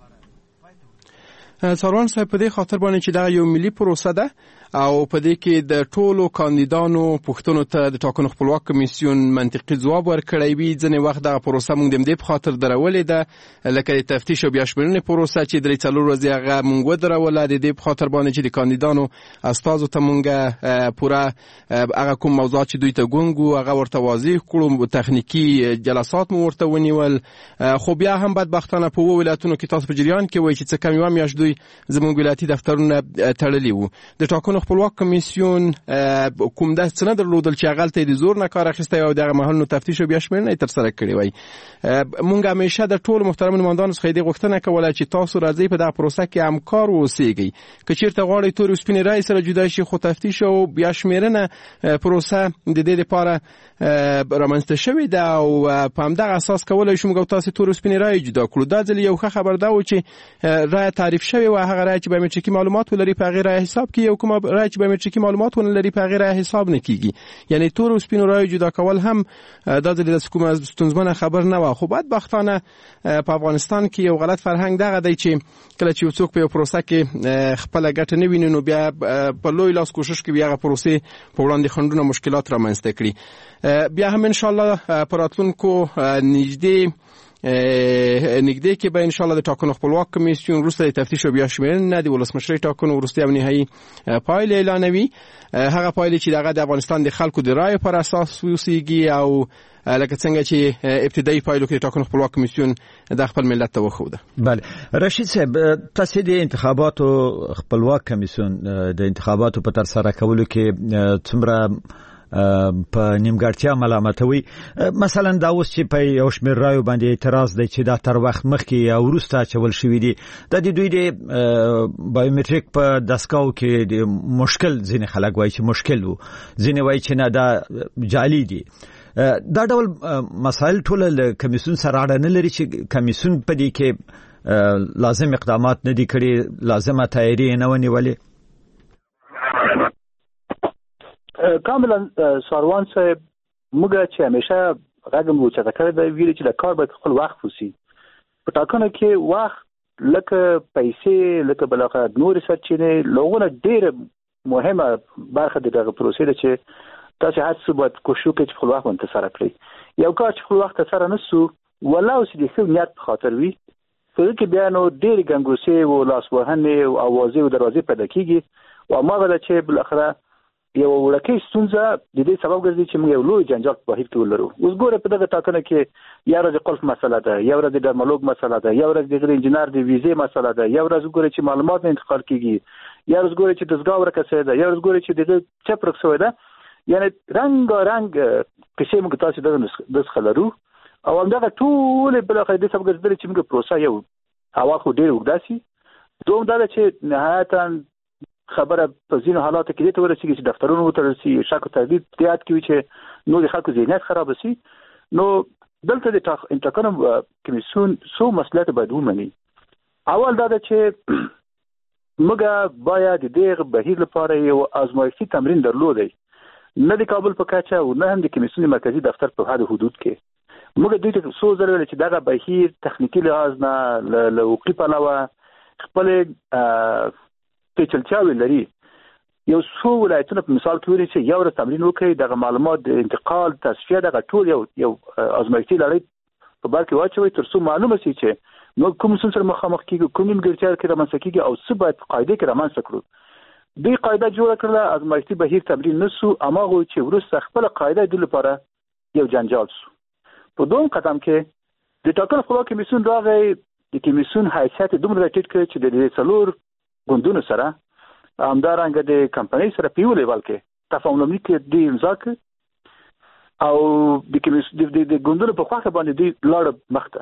ساروان صاحب په دې خاطر باندې چې دا یو ملي پروسه ده او په دې کې د ټولو کاندیدانو پوښتنو ته د ټاکنو خپلواک کمیسیون منطقي ځواب ورکړی وي. ځینې وخت دغه پروسه موږ د همدې په خاطر درولې ده، لکه د تفتیش او بیاشمېرنې پروسه چې درې څلور ورځې هغه موږ ودروله د دې په خاطر باندې چې د کاندیدانو استازو ته موږ پوره هغه کوم موضوعات چې دوی ته ګونګ وو هغه ورته واضح کړو، تخنیکي جلسات مو ورته ونیول. خو بیا هم بدبختانه په اووه ولایتونو کې تاسو په جریان کې وایي چې څه کم یوه میاشت دوی زموږ ولایتي دفترونه تړلي وو. د ټاکنو خپلواک کمیسیون کوم داسې څه نه درلودل چې هغلته یې د زور نه کار اخیستی او دغه مهال نو تفتیش او بیاشمېرنه یې ترسره کړې وای. مونږ همیشه د ټولو محترمو نمایندانو څخه دې غوښتنه کوله چې تاسو راځئ په دغه پروسه کې همکار واوسېږئ. که چېرته غواړئ تورې او سپینې رایې سره جدا شي، خو تفتیش او بیاشمېرنه پروسه د دې لپاره رامنځته شوې ده او په همدغه اساس کولی شو موږ او تاسې تورې او سپینې رایې جدا کړو. دا ځل یو ښه خبر دا و چې رایه تعریف شوې وه، هغه رایه چې بایومټریکي معلومات ولري په هغې رایه حساب کېږي او کومه رایه چې بایومټریکي معلومات ونه لري په هغې رایه حساب نه کېږي. یعنې تورې او سپینو رایو جدا کول هم دا ځل داسې کومه ستونزمنه خبر نه وه. خو بدبختانه په افغانستان کې یو غلط فرهنګ دغه دی چې کله چې یو څوک په یو پروسه کې خپله ګټه نه ویني نو بیا په لوی لاس کوشش کوي هغه پروسې په وړاندې خنډونه مشکلات رامنځته کړي. بیا هم انشاءالله په راتلونکو نږدې نږدې کې به انشاءالله د ټاکنو خپلواک کمیسیون وروسته د تفتیش او بیاشمېرنې د ولسمشرۍ ټاکنو وروستۍ او نهایي پایلې اعلانوي. هغه پایلې چې دغه د افغانستان د خلکو د رایو پر اساس اوسېږي او لکه څنګه چې ابتدایي پایلو کې د ټاکنو خپلواک کمیسیون د خپل ملت ته وښوده. بله رشید صاحب، تاسو د انتخاباتو خپلواک کمیسیون د انتخاباتو په ترسره کولو کې څومره په نیمګړتیا ملامتوي؟ مثلا دا اوس چې په یو شمېر رایو باندې اعتراض دی چې دا تر وخت مخکې یا وروسته اچول شوي دي، دا د دوی د بایومټریک په دستګاو کې د مشکل، ځینې خلک وایي چې مشکل وو، ځینې وایي چې نه دا جعلي دي. دا ډول مسایل ټوله له کمیسیون سره اړه نه لري چې کمیسیون په دې کې لازم اقدامات نه دي کړي، لازمه تیاری یې نه ونیولې؟ کاملا ساروان صاحب، موږ چې همیشه غږ مو اوچته کړی دی ویلي چې د کار باید خپل وخت وسي. په ټاکنو کې وخت لکه پیسې لکه بلاخره نورې سرچینې له هغو نه ډېره مهمه برخه د دغه پروسې ده چې تاسو هر څه باید کوشش وکړئ چې خپل وخت باندې ترسره کړئ. یو کار چې خپل وخت ترسره نه سو ولاو چې د ښه نیت په خاطر وي، په دې کې بیا نو ډېرې ګنګوسې او لاسوهنې او اوازې او دروازې پیدا کېږي او هماغه ده چې بالاخره یو وړکۍ ستونزه د دې سبب ګرځي چې موږ یو لوی جنجال په بهیر کې ولرو. اوس ګوره په دغه ټاکنه کې یو ورځ قلف مسله ده، یو ورځ د ډرمالوګ مسله ده، یو ورځ د انجینر د ویزې مسله ده، یو ورځ ګوره چې معلومات نه انتقال کیږي، یو ورځ ګوره چې دستګاه ورکه شوې ده، یو ورځ ګوره چې دغه چپ رک شوې ده. یعنی رنګ رنګ کیسې موږ تاسو دغه دغه لرو او همدغه ټول بل خو دې سبب ګرځي چې موږ پروسه یو هوا خو ډېر وګداسي. دوم دا چې نهایتاً خبره په ځینو حالاتو کې دې ته ورسېږي چې دفترونه وتړل شي، شک او تردید زیات کوي چې نو د خلکو ذهنیت خراب شي. نو دلته د ټاکنو کمیسیون څو مسؤلیت باید ومني. اول دا ده چې موږ باید د دې بهیر لپاره یو آزمایښتي تمرین درلودی، نه د کابل په کچه او نه هم د کمیسیون مرکزی دفتر په حد حدود کې. موږ دوی ته څو ځله ویل چې دغه بهیر تخنیکي لحاظ نه له حقوقي پلوه خپل پیچلتیاوې لري. یو څو ولایتونه په مثال کې وري چې یو ورځ تمرین وکړي د معلومات د انتقال تصفیه دغه ټول یو یو ازمایښتي لړۍ په بار کې واچوي تر څو معلومه شي چې موږ کوم څه سره مخامخ کیږو، کوم نیمګړتیا کې رامنځته کیږي او څه باید قاعده کې رامنځته کړو. دوی قاعده جوړه کړله، ازمایښتي بهیر تمرین نسو، اماغه چې وروسته خپل قاعده د لپاره یو جنجال شو. په دوم قدم کې د ټاکنو خپلواک کمیسیون راغی، د کمیسیون حیثیت دومره ټیټ کړ چې د دې څلور ګوندونو سره همدارنګه د کمپنۍ سره په یو لیول کې تفاهم لمني کې دی امضا کړ او د کمیسیون د ګوندونو په خواخه باندې دی لاړ مخته.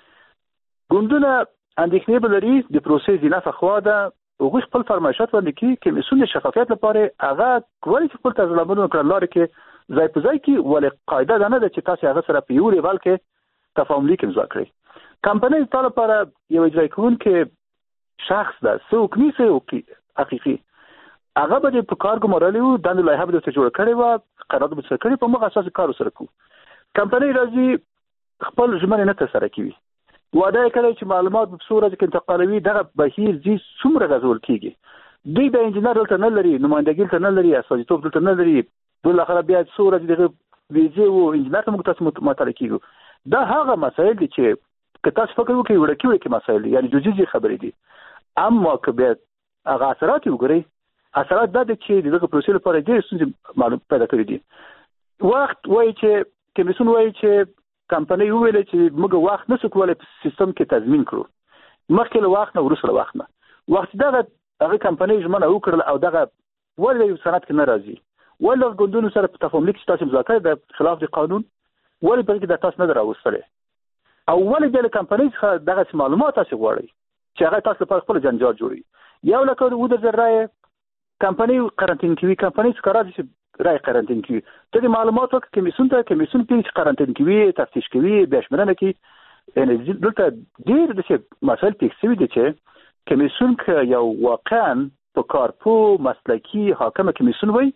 ګوندونه اندېښنې بلري د پروسې نه فخوا ده او خپل فرمایشات باندې کې کمیسیون د شفافیت لپاره هغه کولی چې خپل تجربه کړل لاره کې ځای په ځای کې ولې قاعده ده نه ده چې تاسو هغه سره په یو لیول کې تفاهم لیک امضا کړئ. کمپنۍ ته لپاره یو اجرا کوونکی شخص ده څوک نیسي او حقیقي هغه به په کار ګمارلی وو، د لایحه به ته جوړ کړی و، قرارداد به سره کړی، په مغه اساس کار سره کو. کمپنۍ راځي خپل ژمنه نه تر سره کوي، وعده کوي چې معلومات په څو ورځې کې انتقالوي، دغه بهیر زی څومره غزول کیږي. دوی د انجنیر دلته نه لري، نمائندګي دلته نه لري، استازیتوب دلته نه لري، بل اخر بیا څو ورځې دغه ویزه او انجنیر ته موږ تاسو مطالعه کیږو. دا هغه مسایل دي چې که تاسو فکر وکړئ وړکې وړکې مسایل دي، یعنی جزئي خبرې دي. اما که بیا هغه اثرات وګورئ، اثرات دا دي چې دغه پروسې لپاره ډېر ستونزې معلوم پیدا کړې دي. وخت وایي چې کمیسیون وایي چې کمپنۍ وویل چې موږ وخت نشو کولای په سیستم کې تضمین کړو، مخکې له وخت نه وروسته له وخت نه. وخت دغه هغه کمپنۍ ژمنه وکړله او دغه ولې یو سند کې نه راځي، ولې ګوندونو سره په تفاهم لیک چې تاسو امضا کړی د خلاف د قانون ولې په کې د تاسو نه راوستلې، او ولې د کمپنۍ څخه دغه معلومات تاسو غواړئ چې هغه تاسو لپاره خپل جنجال جوړي. یو لکه و د ذرای کمپنۍ قرنټین کوي، کمپنۍ څخه راځي چې رای قرنټین کوي، ته د معلوماتو کې کمیسیون ته کمیسیون کې قرنټین کوي، تفتیش کوي، بشمنه کوي. یعنی دلته ډېر د مسایل پیښ شوي دي چې کمیسیون کې یو واقعا په کارپو مسلکي حاکم کمیسیون وي،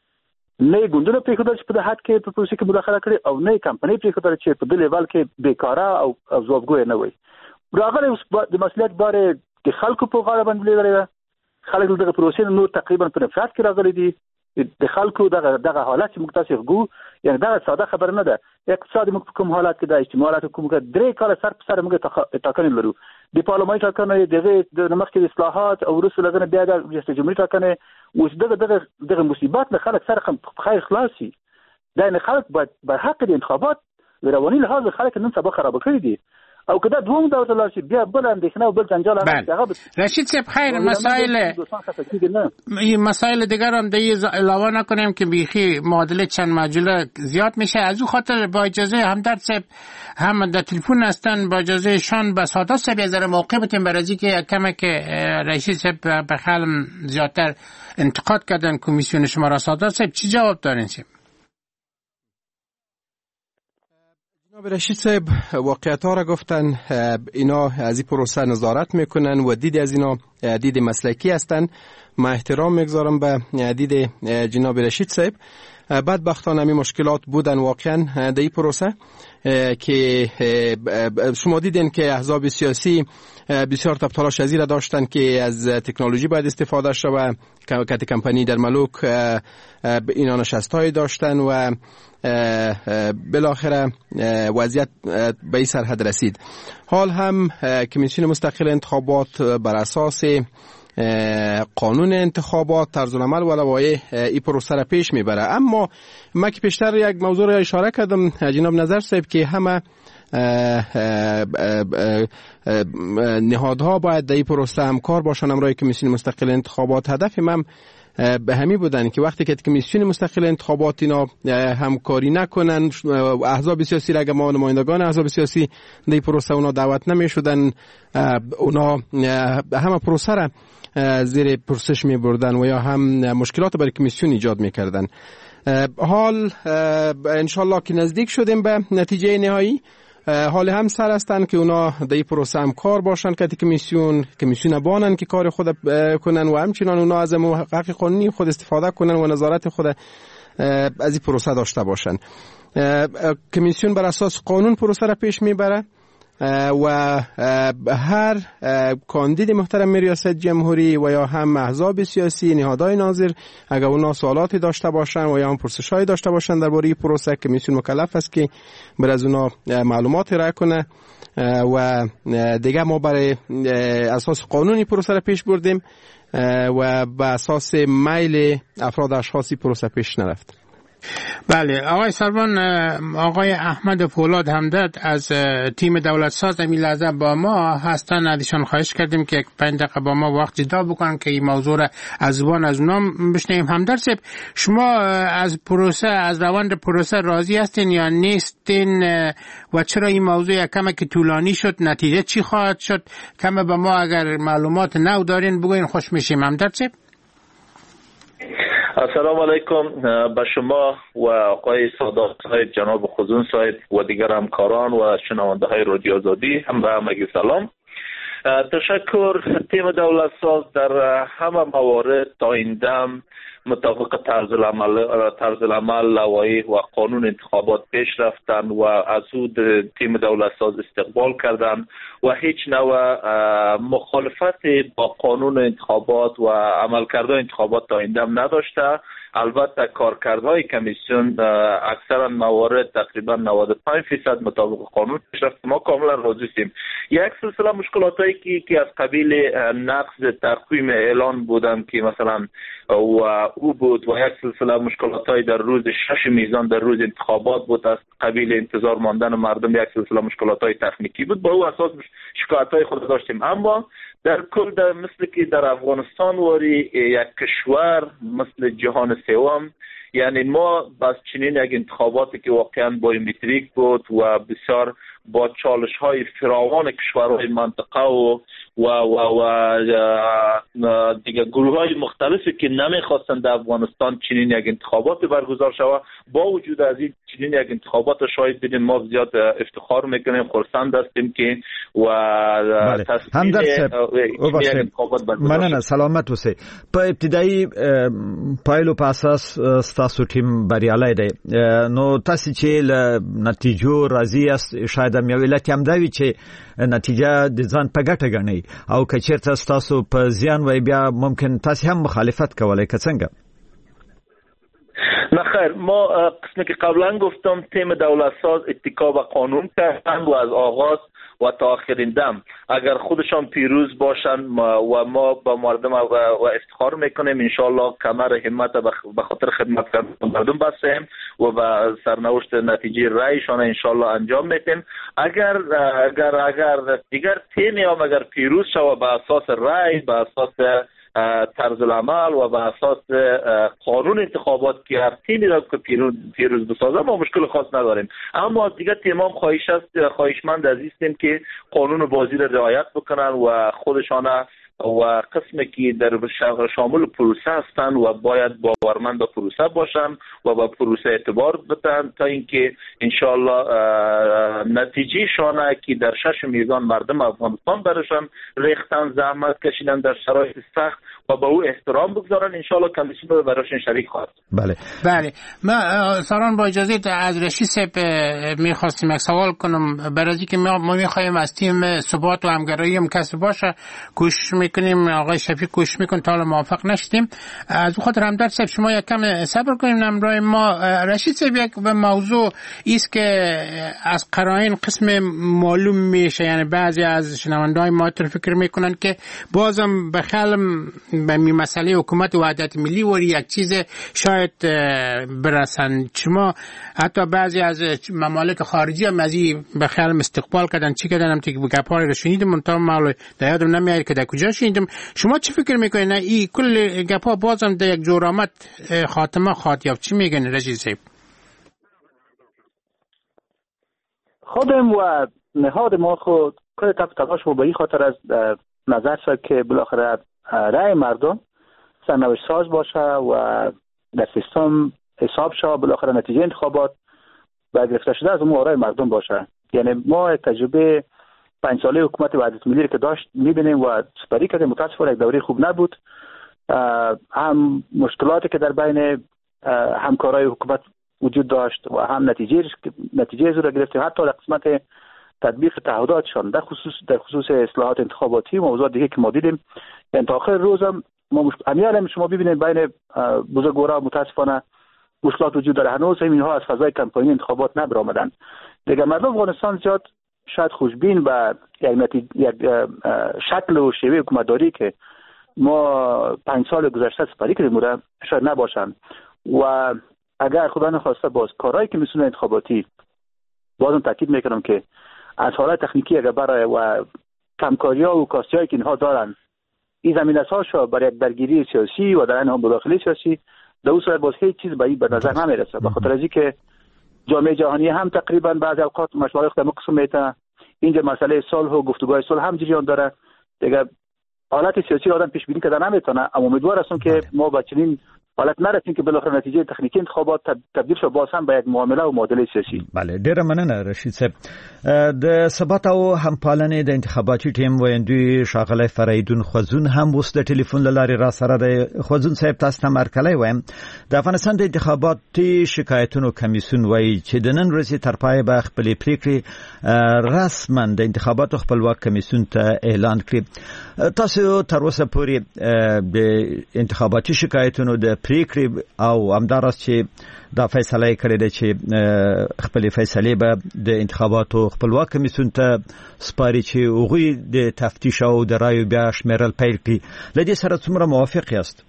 نه ګوندونه پریښودل چې په د حد کې په پروسې کې مداخله کړي او نه کمپنۍ پریښودل چې په دې لیول کې بیکاره او ځوابګوی نه وي. راغلی اوس د مسؤلیت باره د خلکو په غاړه باندې لري ده. خلک دغه پروسې نور تقریبا په نفرت کې راغلي دي. د خلکو دغه دغه حالت چې موږ تاسو غو یعنی دا ساده خبر نه ده. اقتصادي موږ کوم حالات کې د اجتماعي حالات کوم کې درې کال سر په سر موږ ټاکنې لرو. د پارلمان ټاکنې دغه د مخکې اصلاحات او وروسته لګنه بیا د ریاست جمهوریت ټاکنې اوس دغه دغه دغه مصیبات نه خلک سره خیر خلاصي. دا نه خلک باید به حق د انتخابات رواني لحاظ خلک نن سبا خراب کړی دي. او کدا دوم دا وتل شي بیا بل اندېښنه او بل جنجال هغه رشید صاحب خیر مسائل این مسائل دیگر هم دیگه علاوه نکنیم که بیخی معادله چند مجله زیاد میشه. از او خاطر با اجازه همدرد صاحب هم در تلفن هستن، با اجازه شان به سادات صاحب یه ذره موقع بتیم برای که کمک رشید صاحب به خیالم زیادتر انتقاد کردن کمیسیون شما را. سادات صاحب چی جواب دارین صاحب؟ جناب رشید صاحب واقعیت ها را گفتن، اینا از این پروسه نظارت میکنن و دید از اینا دید مسلکی هستن. من احترام میگذارم به دید جناب رشید صاحب. بدبختانه همین مشکلات بودن واقعا در این پروسه که شما دیدین که احزاب سیاسی بسیار تلاش از این داشتن که از تکنولوژی باید استفاده شود. کت کمپانی در ملوک اینا نشستایی داشتن و بالاخره وضعیت به این سرحد رسید. حال هم کمیسیون مستقل انتخابات بر اساس قانون انتخابات طرز العمل و لوایح این پروسه را پیش میبره. اما من که پیشتر یک موضوع را اشاره کردم جناب نظر صاحب که همه نهادها باید در این پروسه همکار باشن همراه کمیسیون مستقل انتخابات. هدف من به همین بودن که وقتی که کمیسیون مستقل انتخابات اینا همکاری نکنن، احزاب سیاسی را اگه ما نمایندگان احزاب سیاسی در این پروسه اونا دعوت نمیشدن، اونا همه پروسه را زیر پرسش می بردن و یا هم مشکلات برای کمیسیون ایجاد میکردن. حال انشالله که نزدیک شدیم به نتیجه نهایی، حال هم سر هستن که اونا در این پروسه هم کار باشن که کمیسیون کمیسیون بانن که کار خود کنن و همچنان اونا از حق قانونی خود استفاده کنن و نظارت خود از این پروسه داشته باشن. کمیسیون بر اساس قانون پروسه را پیش میبره و هر کاندید محترم ریاست جمهوری و یا هم احزاب سیاسی نهادهای ناظر اگر اونا سوالاتی داشته باشن و یا هم پرسش‌هایی داشته باشن درباره پروسه، کمیسیون مکلف است که بر از اونا معلومات ارائه کنه و دیگه ما برای اساس قانونی پروسه را پیش بردیم و به اساس میل افراد اشخاصی پروسه پیش نرفت. بله آقای سروان، آقای احمد فولاد همدرد از تیم دولت ساز امی لحظه با ما هستن. ازشان خواهش کردیم که پنج دقیقه با ما وقت جدا بکنن که این موضوع را از زبان از اونام بشنویم. همدرد صاحب، شما از پروسه، از روند پروسه راضی هستین یا نیستین و چرا این موضوع کم که طولانی شد؟ نتیجه چی خواهد شد؟ کم به ما اگر معلومات نو دارین بگوین، خوش میشیم. همدرد صاحب. السلام علیکم به شما و آقای سادات های جناب خزون صاحب و دیگر همکاران و شنونده های رادیو آزادی، هم به همگی سلام. تشکر. تیم دولت ساز در همه موارد تا این دم مطابق طرز العمل طرز العمل لوایح و قانون انتخابات پیش رفتن و از او تیم دولت ساز استقبال کردن و هیچ نوع مخالفت با قانون انتخابات و عملکردهای انتخابات تا این دم نداشته. البته کارکردهای کمیسیون اکثرا موارد تقریبا نود و پنج درصد مطابق قانون پیش رفت. ما کاملا راضی هستیم. یک سلسله مشکلاتایی که که از قبیل نقض تقویم اعلان بودن که مثلا و او بود و یک سلسله مشکلاتایی در روز شش میزان در روز انتخابات بود از قبیل انتظار ماندن مردم، یک سلسله مشکلاتای تکنیکی بود. با او اساس شکایت‌های خود داشتیم. اما در کل در مثل که در افغانستان واری یک کشور مثل جهان سوم، یعنی ما بس چنین یک انتخاباتی که واقعا بایومتریک بود و بسیار با چالش های فراوان کشورهای منطقه و و و, و دیگه گروه های مختلفی که نمیخواستند در افغانستان چنین یک انتخابات برگزار شود، با وجود از این چنین یک انتخابات شاید ببینیم ما زیاد افتخار میکنیم، خرسند هستیم که و تصمیم مننه. سلامت اوسئ. په ابتدایي پایلو په اساس ستاسو ټیم بریالی دی، نو تاسو چې له نتیجو راضي یاست، شاید هم یو علت هم دا وي چې نتیجه د ځان په ګټه ګڼئ او که چېرته ستاسو په زیان وای بیا ممکن تاسو هم مخالفت کولی، که څنګه؟ نه خیر، ما قسمی که قبلا گفتم تیم دولت ساز اتکا به قانون کردن و از آغاز و تا آخرین دم اگر خودشان پیروز باشن و ما با مردم و افتخار میکنیم انشالله کمر همت به خاطر خدمت کردن مردم بستیم و به سرنوشت نتیجه رایشان انشالله انجام میدیم. اگر اگر اگر دیگر تیمی هم اگر پیروز شود به اساس رای، به اساس طرز العمل و به اساس قانون انتخابات که هر تیمی را که پیروز, پیروز بسازه ما مشکل خاص نداریم. اما دیگه تیمام خواهش است خواهشمند عزیزیم که قانون بازی را رعایت بکنن و خودشان و قسمی که در شامل پروسه هستند و باید باورمند به پروسه باشن و با پروسه اعتبار بدن تا اینکه انشالله نتیجه شانه که در شش میزان مردم افغانستان برشان ریختن، زحمت کشیدن در شرایط سخت و با او احترام بگذارن، انشالله کمیسیون رو براشون شریک خواهد. بله بله. ما سران با اجازه از رشید صاحب میخواستیم یک سوال کنم، برای اینکه ما میخوایم از تیم ثبات و همگرایی هم کسی باشه کوشش میکنیم، آقای شفیق کوشش میکنه، تا حالا موافق نشدیم. از اون خاطر همدرد صاحب شما یک کم صبر کنیم همراه ما. رشید صاحب یک موضوع است که از قرائن قسم معلوم میشه، یعنی بعضی از شنونده‌های ما فکر میکنن که بازم به خیال به مسئله حکومت وحدت ملی و یک چیز شاید برسن. شما حتی بعضی از ممالک خارجی هم از این به خیال استقبال کردن، چی کردن؟ هم که گپ‌ها رو شنیدم منتها مال یادم نمیاد که در کجا شنیدم. شما چی فکر میکنین این کل گپ‌ها بازم در یک جور آمد خاتمه خواهد یافت؟ چی میگن رشید صاحب؟ خودم و نهاد ما خود کل تک تلاش و به این خاطر از نظر شد که بالاخره رای مردم سرنوشت ساز باشه و در سیستم حساب شه، بالاخره نتیجه انتخابات برگرفته شده از اون آرای مردم باشه. یعنی ما تجربه پنج ساله حکومت وحدت ملی که داشت میبینیم و سپری کردیم، متاسفانه یک دوره خوب نبود. هم مشکلاتی که در بین همکارای حکومت وجود داشت و هم نتیجه نتیجه زور گرفتیم، حتی در قسمت تطبیق تعهداتشان در خصوص در خصوص اصلاحات انتخاباتی موضوع دیگه که ما دیدیم یعنی تا آخر روز هم ما مش... امیال شما ببینید بین بزرگوارا متاسفانه مشکلات وجود داره. هنوز اینها از فضای کمپانی انتخابات نبرآمدن. دیگه مردم افغانستان زیاد شاید خوشبین به یک نتیجه یک شکل و شیوه حکومتداری که ما پنج سال گذشته سپری کردیم بوده شاید نباشن و اگر خدا نخواسته باز کارهایی که میسونه انتخاباتی بازم تاکید میکنم که از حالت تکنیکی اگر برای و کمکاری‌ها و کاستی‌هایی که اینها دارن این زمینه‌هاشو برای یک درگیری سیاسی و در این هم مداخله سیاسی در اون صورت باز هیچ چیز به این به نظر نمیرسه. به خاطر از اینکه جامعه جهانی هم تقریبا بعضی اوقات مشورت خود مقسم میته. اینجا مسئله صلح و گفتگوهای صلح هم جریان داره. دیگه حالت سیاسی آدم پیش بینی کردن نمیتونه. اما امیدوار هستم که ما با چنین حالت نرسیم که بالاخره نتیجه تکنیکی انتخابات تبدیل شو باز هم به یک معامله او معادله سیاسي. بله ډیر مننه رشید صاحب. د ثبات او همپالنې د انتخاباتي ټیم ویندوی شاغله فریدون خوزون هم اوس د ټلیفون لارې را سره د خوزون صاحب تاسو ته مرکلې وایم. د افغانستان د انتخاباتي شکایتونو کمیسیون وایي چې د نن ورځې تر پای به خپل پریکړې رسما د انتخاباتو خپلواک کمیسیون ته اعلان کړي. تاسو تر اوسه پورې د انتخاباتي شکایتونو د پریکړې او همدارس چې دا فیصله کړې ده چې خپل فیصله به د انتخاباتو خپلواک کمیسیون ته سپاري چې هغوی د تفتیش او د رایو بیا شمیرل پیل کړي. لدې سره څومره موافق یاست؟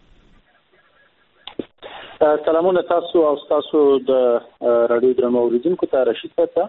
سلامونه تاسو او تاسو د رادیو درنو اوریدونکو ته رشید صاحب.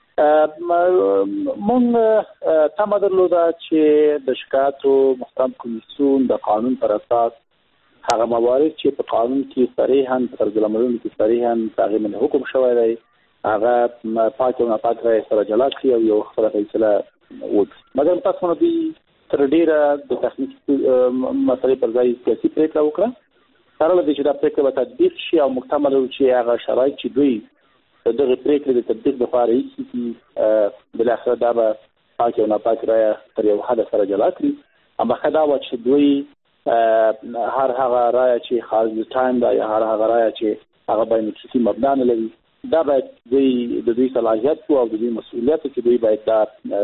مونږ تمه درلوده چې د شکایتو محترم کمیسیون د قانون پر اساس هغه موارد چې په قانون کې صریحاً په طرزالعملونو کې صریحاً هغه من حکم شوی دی هغه پاک او ناپاک رای سره جلا کړي او یو خپله فیصله وکړي. مګر تاسو دوی تر ډیره د تخنیکي مسلې پر ځای سیاسي پریکړه وکړه. سره له دې چې دا پریکړه به تطبیق شي او محتمل وي چې هغه شرایط چې دوی دغه پریکړې د تطبیق لپاره یې بالاخره دا به پاک او ناپاک رای تر یو حد سره جلا کړي. اما خدا و چې دوی هر هغه رای چې خارج د ټایم دا یا هر هغه رای چې هغه باید چې مبنا نه لري دا باید دوی د دوی صلاحیت او د دوی مسؤلیت چې دوی باید دا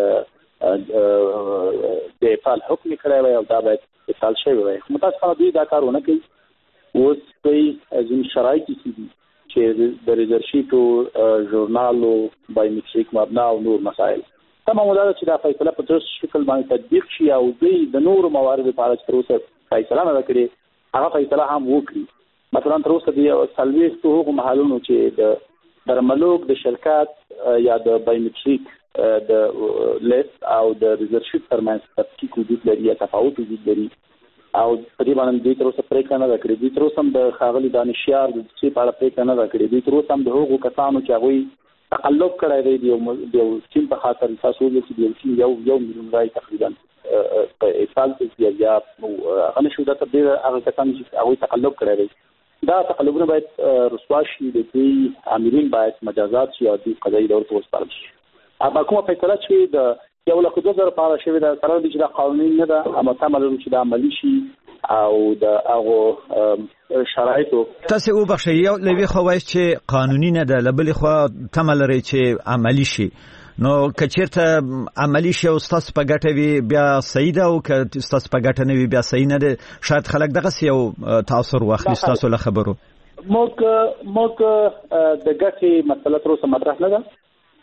د افعال حکم کړی وي او دا باید افعال شوی وي. متاسفانه دوی دا کارونه کوي. اوس دوی ځین شرایط دي چې د ریزرشیټ او ژورنال او بایومټریک مبنا او نور مسائل تمام ولاده چې دا فیصله په درست شکل باندې تطبیق شي او دوی د نور مواردو په اړه تر اوسه فیصله نه کړې هغه فیصله هم وکړي. مثلا تر اوسه د سلويستو هغو محلونو چې د درملوک د شرکت یا د بایومټریک د لیست او د ریزرشیټ ترمنځ تفکیک وجود لري یا تفاوت وجود لري او په دې باندې دوی تر اوسه پریکړه نه کړې. دوی تر اوسه د خاغلی دانشیار د څه په اړه پریکړه نه کړې. دوی تر اوسه د هغو کسانو چې هغوی تقلب کړی دی د یو ټیم په خاطر تاسو وایي چې یو یو میلیون رای تقریبا په افعال کې یا هغه شو د تبدیل هغه کسان چې هغوی تقلب کړی دی دا تقلبونه باید رسوا شي. د دوی امرین باید مجازات شي او دوی قضایي دور ته وسپارل شي. اما کومه فیصله چې د یو لک دوه زره په اړه شوې ده سره د چې دا قانوني نه ده اما تمل چې دا عملي شي او د هغه شرایطو تاسو وبخښئ یو لوي خو وایي چې قانوني نه ده لبل خو تمل لري چې عملي شي. نو کچیرته عملی شي او تاسو په ګټه وي بیا صحیح ده او که تاسو په ګټه نه وي بیا صحیح نه ده. شاید خلک دغه یو تاثیر واخلي تاسو له خبرو. موږ موږ د ګټې مسله تر اوسه مطرح نه ده.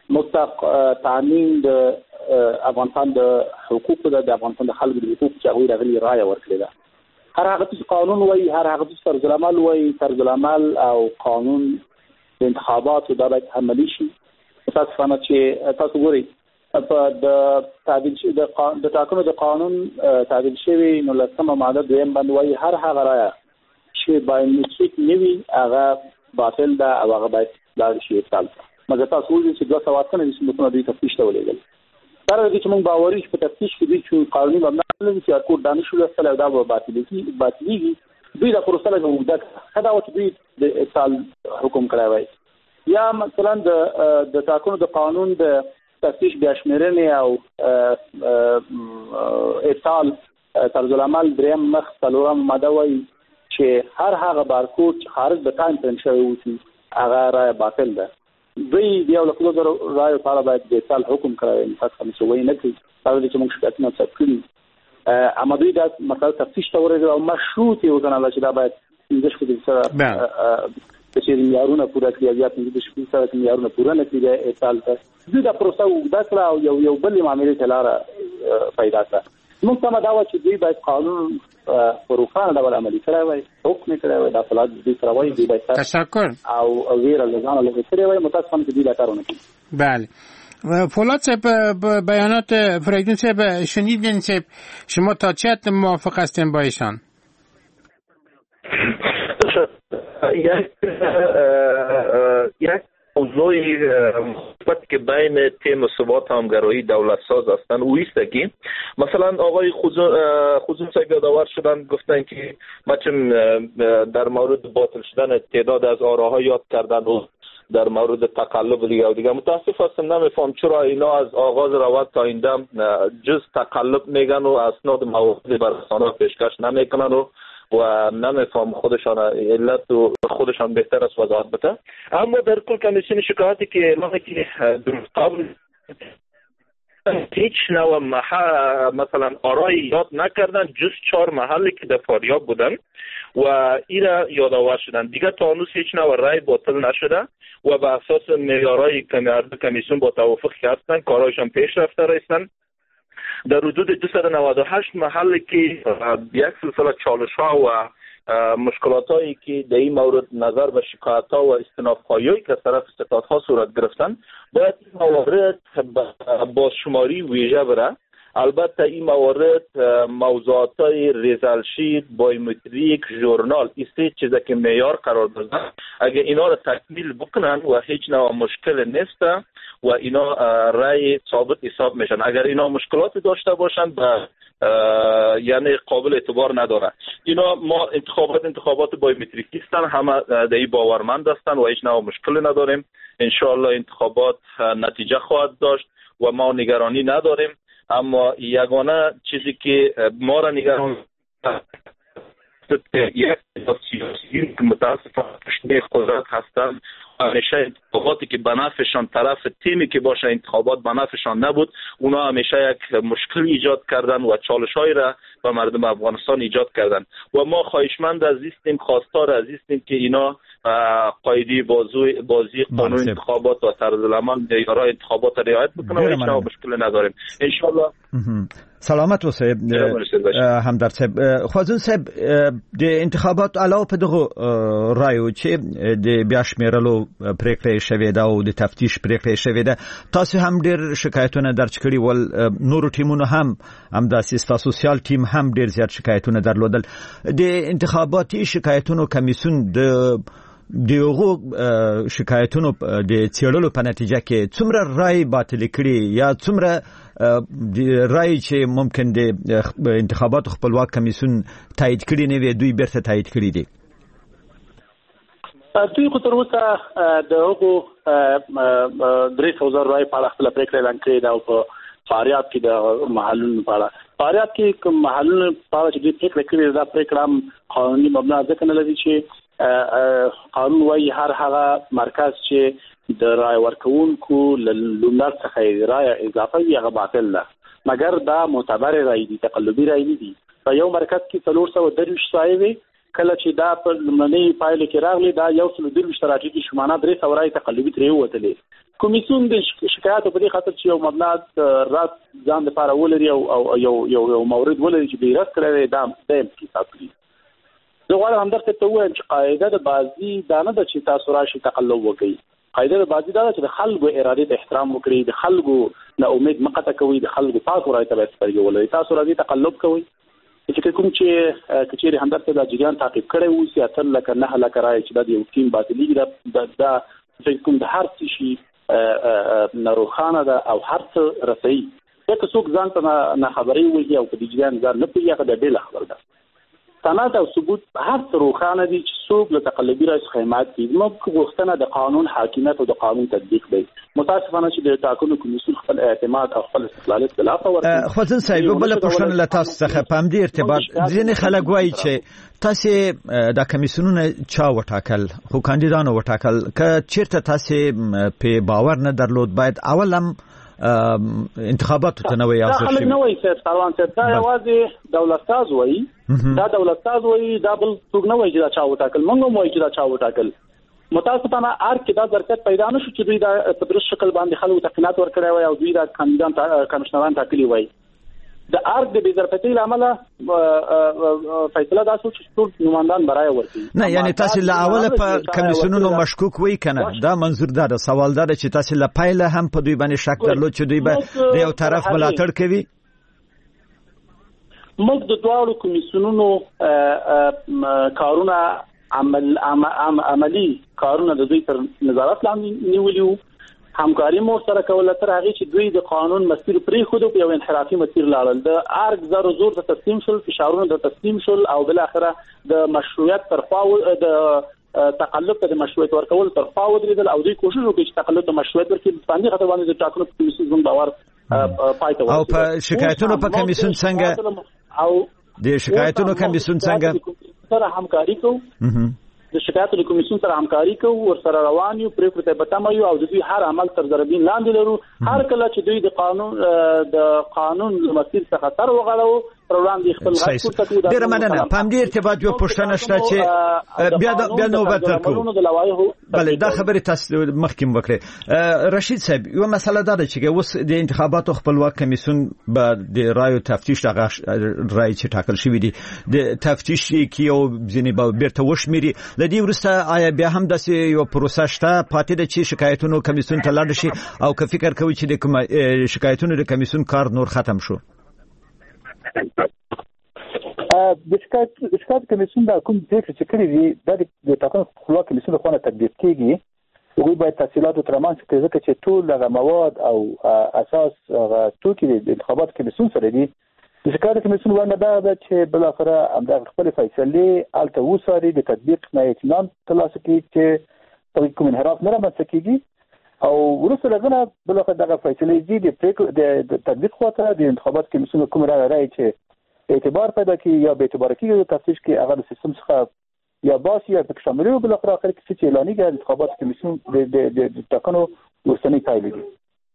موږ تامین د افغانستان د حقوقو د افغانستان د خلکو د حقوقو چې هغوی راغلي رایه ورکړې ده. هر هغه چې قانون وایي هر هغه چې طرزالعمل وایي طرزالعمل او قانون د انتخاباتو دا باید عملي شي. متاسفانه چې تاسو ګورئ په د تعدیل شوي د ټاکنو د قانون تعدیل شوي نولسمه ماده دویم باندې وایي هر هغه رایه چې بایومټریک نه وي هغه باطل ده او هغه باید لاړ شي افعال. مګر تاسو وایي چې دوه سوه اتنه رسمتونه دوی تفتیش ته ولېږل. سره د دې چې موږ باوري په تفتیش کې دوی چې قانوني مبنا لري چې کور دانش ولستل او دا به باطلېږي باطلېږي دوی د پروسه لږ اوږده ښه ده چې دوی د افعال حکم کړی وای یا مثلا د د ټاکنو د قانون د تفتیش بیا شمیرنې او افعال طرزالعمل دریم مخ څلورم ماده وایي چې هر هغه بارکوډ چې خارج د ټایم پرنټ شوی وي هغه رایه باطل ده. دوی د یو لسو زره رایو په اړه باید د اصلاح حکم کړی تاسو هم څه وایي نه کوي تاسو چې موږ شکایتونه ثبت کړي اما دوی دا مسله تفتیش ته ورغلي او مشروط یې وګڼله چې دا باید پنځه شپږ سره چې معیارونه پوره کړي یا پنځه شپږ سره معیارونه پوره نه کړي د اصلاح ته دوی دا پروسه اوږده کړه او یو یو بل معاملې ته لاره پیدا کړه. موږ ته دا و چې دوی باید قانون په روښانه ډول عملي کړی وای حکم کړی وای د اصلاحات دوی سره وایي دوی باید تشکر او ویره لګانه لګې کړی وای متاسفانه که دوی دا کارونه کوي. بله فولاد صاحب بیانات فریدون صاحب شنیدین صاحب شما تا چه حد موافق هستین با ایشان؟ یک یک موضوع مثبت که بین تیم ثبات همگرایی دولت ساز هستند او است که مثلا آقای خصوص صاحب یادآور شدن گفتن که مچم در مورد باطل شدن تعداد از آراها یاد کردن و در مورد تقلب دیگه و دیگه متاسف هستم نمیفهم چرا اینا از آغاز روند تا این دم جز تقلب میگن و اسناد موارد بر رسانه پیشکش نمیکنن و و نمیفهم خودشان علت و خودشان بهتر است وضاحت بده. اما در کل کمیسیون شکایاتی که اعلام که درست قبل هیچ نوع محل مثلا آرای یاد نکردن جز چهار محلی که در فاریاب بودن و اینا یادآور شدن دیگه تا هنوز هیچ نوع رای باطل نشده و به اساس معیارهای کمیسیون با توافق هستن کارهایشان پیش رفته رسیدن. در حدود دویست و نود و هشت محلی که یک سلسله چالش ها و مشکلات هایی که در این مورد نظر به شکایت ها و استناف هایی که از طرف ستاد ها صورت گرفتن باید این موارد با شماری ویژه بره. البته این موارد موضوعات های ریزلشید، بایومتریک، ژورنال این سه چیزا که معیار قرار دادن اگه اینا رو تکمیل بکنن و هیچ نوع مشکل نیست و اینا رای ثابت حساب میشن. اگر اینا مشکلات داشته باشن به یعنی قابل اعتبار نداره. اینا ما انتخابات انتخابات بایومتریکی هستن همه در این باورمند هستن و هیچ نوع مشکلی نداریم. ان شاء الله انتخابات نتیجه خواهد داشت و ما نگرانی نداریم. اما یگانه چیزی که ما را نگران یک سیاسی که متاسفانه پشت قدرت هستند همیشه انتخاباتی که به نفعشان طرف تیمی که باشه انتخابات به نفعشان نبود اونا همیشه یک مشکل ایجاد کردن و چالش‌هایی را به مردم افغانستان ایجاد کردن و ما خواهشمند عزیزیم خواستار عزیزیم که اینا قاعده بازی بازی قانون انتخابات و طرز العمل معیارهای انتخابات را رعایت بکنن و هیچ نوع مشکل نداریم ان شاء الله. سلامت اوسئ همدرد صاحب. خوازون صاحب د انتخابات علاوه په دغه رایو چې د بیا شمیرلو پریکړه شوې ده او د تفتیش پریکړه شوې ده تاسو هم ډېر شکایتونه درج کړي ول نورو ټیمونو هم همداسې تاسو سوسیال ټیم هم ډېر زیات شکایتونه درلودل. د انتخاباتي شکایتونو کمیسیون د دغه شکایتونو د څېړلو په نتیجه کې څومره رای باطل کړي یا څومره رای چې ممکن د انتخاباتو خپلواک کمیسیون تایید کړي نه وي دوی بیرته تایید کړي دي؟ دوی خو تر اوسه د هغو درې سوه زره رای په اړه خپله پرېکړه اعلان کړې ده او په فاریاب کې د محلونو په اړه فاریاب کې کوم محلونو په اړه چې دوی پرېکړه کړې ده دا پرېکړه هم قانوني مبنا ځکه نه لري چې قانون وايي هر هغه مرکز چې د رای ورکوونکو لومړی څخه رای اضافه وي هغه باطل ده مګر دا معتبر رای دي تقلبي رای نه دي. په یو مرکز کې څلور سوه درویشت رای وي کله چې دا په لومړنۍ پایله کې راغلی دا یو سل درویشت راځي چې شمانه درې سوه رای تقلبي ترې ووتلې. کمیسیون د شکایاتو په دې خاطر چې یو مبنا رات ځان لپاره ولري او یو یو یو مورد ولري چې به رد کړی دا د حساب کړي. زه غواړم همدرته ته ووایم چې قاعده د بازي دا نه ده چې تاسو راشي تقلب وکړئ. قاعده د بازي دا ده چې د خلکو اراده ته احترام وکړئ، د خلکو نه امید مه قطع کوئ، د خلکو پاکو رایې ته باید سترګې ولرئ. تاسو راځئ تقلب کوئ چې کوم چې کچېرې همدرته دا جریان تعقیب کړی اوسي اتر لکه نه لکه رایې چې دا د یو ټیم باطلېږي دا چې کوم د هر څه شي نه روښانه ده او هر څه رسوي. ځکه څوک ځان ته ناخبري وایي او په دې جریان ځان نه پوهېږي هغه د بېله خبره ده. سند او ثبوت هر څه روښانه دي چې څوک له تقلبي رئیس حمایت کوي. موږ غوښتنه د قانون حاکمیت او د قانون تطبیق دی. متاسفانه چې د ټاکنو کمیسیون خپل اعتماد او خپل استقلالیت خلاف ورکړي. خو ځن صاحب بل پوښتنه له تاسو څخه په همدې ارتباط ځینې خلک وایي چې تاسو د کمیسیونونو چا وټاکل خو کاندیدانو وټاکل که چیرته تاسو په باور نه درلود باید اول هم انتخاباتو ته نوې اصل شي. دا خلک نه وایي چې سروان صاحب دا یوازې دولت ساز وایي، دا دولت ساز وایي، دا بل څوک نه وایي چې دا چا وټاکل. موږ هم وایي چې دا چا وټاکل. متاسفانه ار کې دا ظرفیت پیدا نشو چې دوی دا په درست شکل باندې خلکو تقینات ورکړي وای او دوی دا کاندیدان کمشنران ټاکلي وای. د ار د بې ظرفیتۍ له امله فیصله دا شو چې ټول نمایندان برای ورکړي. نه یعنی تاسو له اوله په کمیسیونونو مشکوک وای کنه، دا منظور ده. سوال دا چې تاسو له پایله هم په دوی باندې شک درلود چې دوی به د یو طرف ملاتړ کوي. موږ د دواړو کمیسیونونو کارونه عمل عملی کارونه د دوی تر نظارت لاندې نیولیو. همکاري مو سره کوله تر هغه چې دوی د قانون مسیر پرې خود په یو انحرافي مسیر لاړل. د ارګ زر زور د تسلیم شول، فشارونه د تسلیم شول او بل اخره د مشروعیت ترخوا د تقلب ته د مشروعیت ورکول ترخوا ودرېدل او دوی کوشش وکړي چې تقلب ته مشروعیت ورکړي. باندې خطر باندې د ټاکنو کمیسیون زموږ باور پای ته ورسېد. او په شکایتونو په کمیسیون څنګه او د شکایتونو کمیسیون څنګه سره همکاري کوو، د شکایتونو کمیسیون سره همکاري کوو، ور سره روان یو، پرې پرته بتم یو او د دوی هر عمل تر ضربین لاندې لرو. هر کله چې دوی د قانون د قانون مسیر څخه تر وغړو وړاندې خپل غږ پورته کوي. ډیره مننه. په همدې ارتباط یو پوښتنه شته چې بیا بیا نوبت درکو. بله دا خبره تاسو مخکې وکړه. رشید صاحب یو مسله دا ده چې اوس د انتخاباتو خپلواک کمیسیون به د رایو تفتیش دغه رای چې ټاکل شوی دی د تفتیش کې یو ځینې به بیرته وشمیري. د دې وروسته آیا بیا هم داسې یو پروسه شته پاتې ده چې شکایتونو کمیسیون ته لاړ شي او که فکر کوي چې د شکایتونو د کمیسیون کار نور ختم شو؟ د شکایت کمیسیون دا کوم پریکړې چې کړې دي دا د ټاکنو خپلواک کمیسیون لخوا تطبیق کیږي. هغوی باید تفصیلات ترمنځ کړي ځکه چې ټول هغه مواد او اساس هغه توکي د انتخابات کمیسیون سره دي. د شکایت کمیسیون ونه دا ده چې بل اخره همدغه خپل فیصلې الته وساري د تطبیق نه اطمینان ترلاسه کړي چې په کوم انحراف نه رامنځته کیږي او وروسته لغنه بل اخره دغه فیصلې دي د پریکړې د تطبیق خواته د انتخابات کمیسیون کوم راي چې اعتبار پیدا کی یا به اعتبار کی د تفتیش کې هغه سیستم څخه یا باسی یا په شامل او بل اخر اخر کې چې اعلاني کې انتخابات کمیسیون د د ټاکنو ورسنی پایلې دي.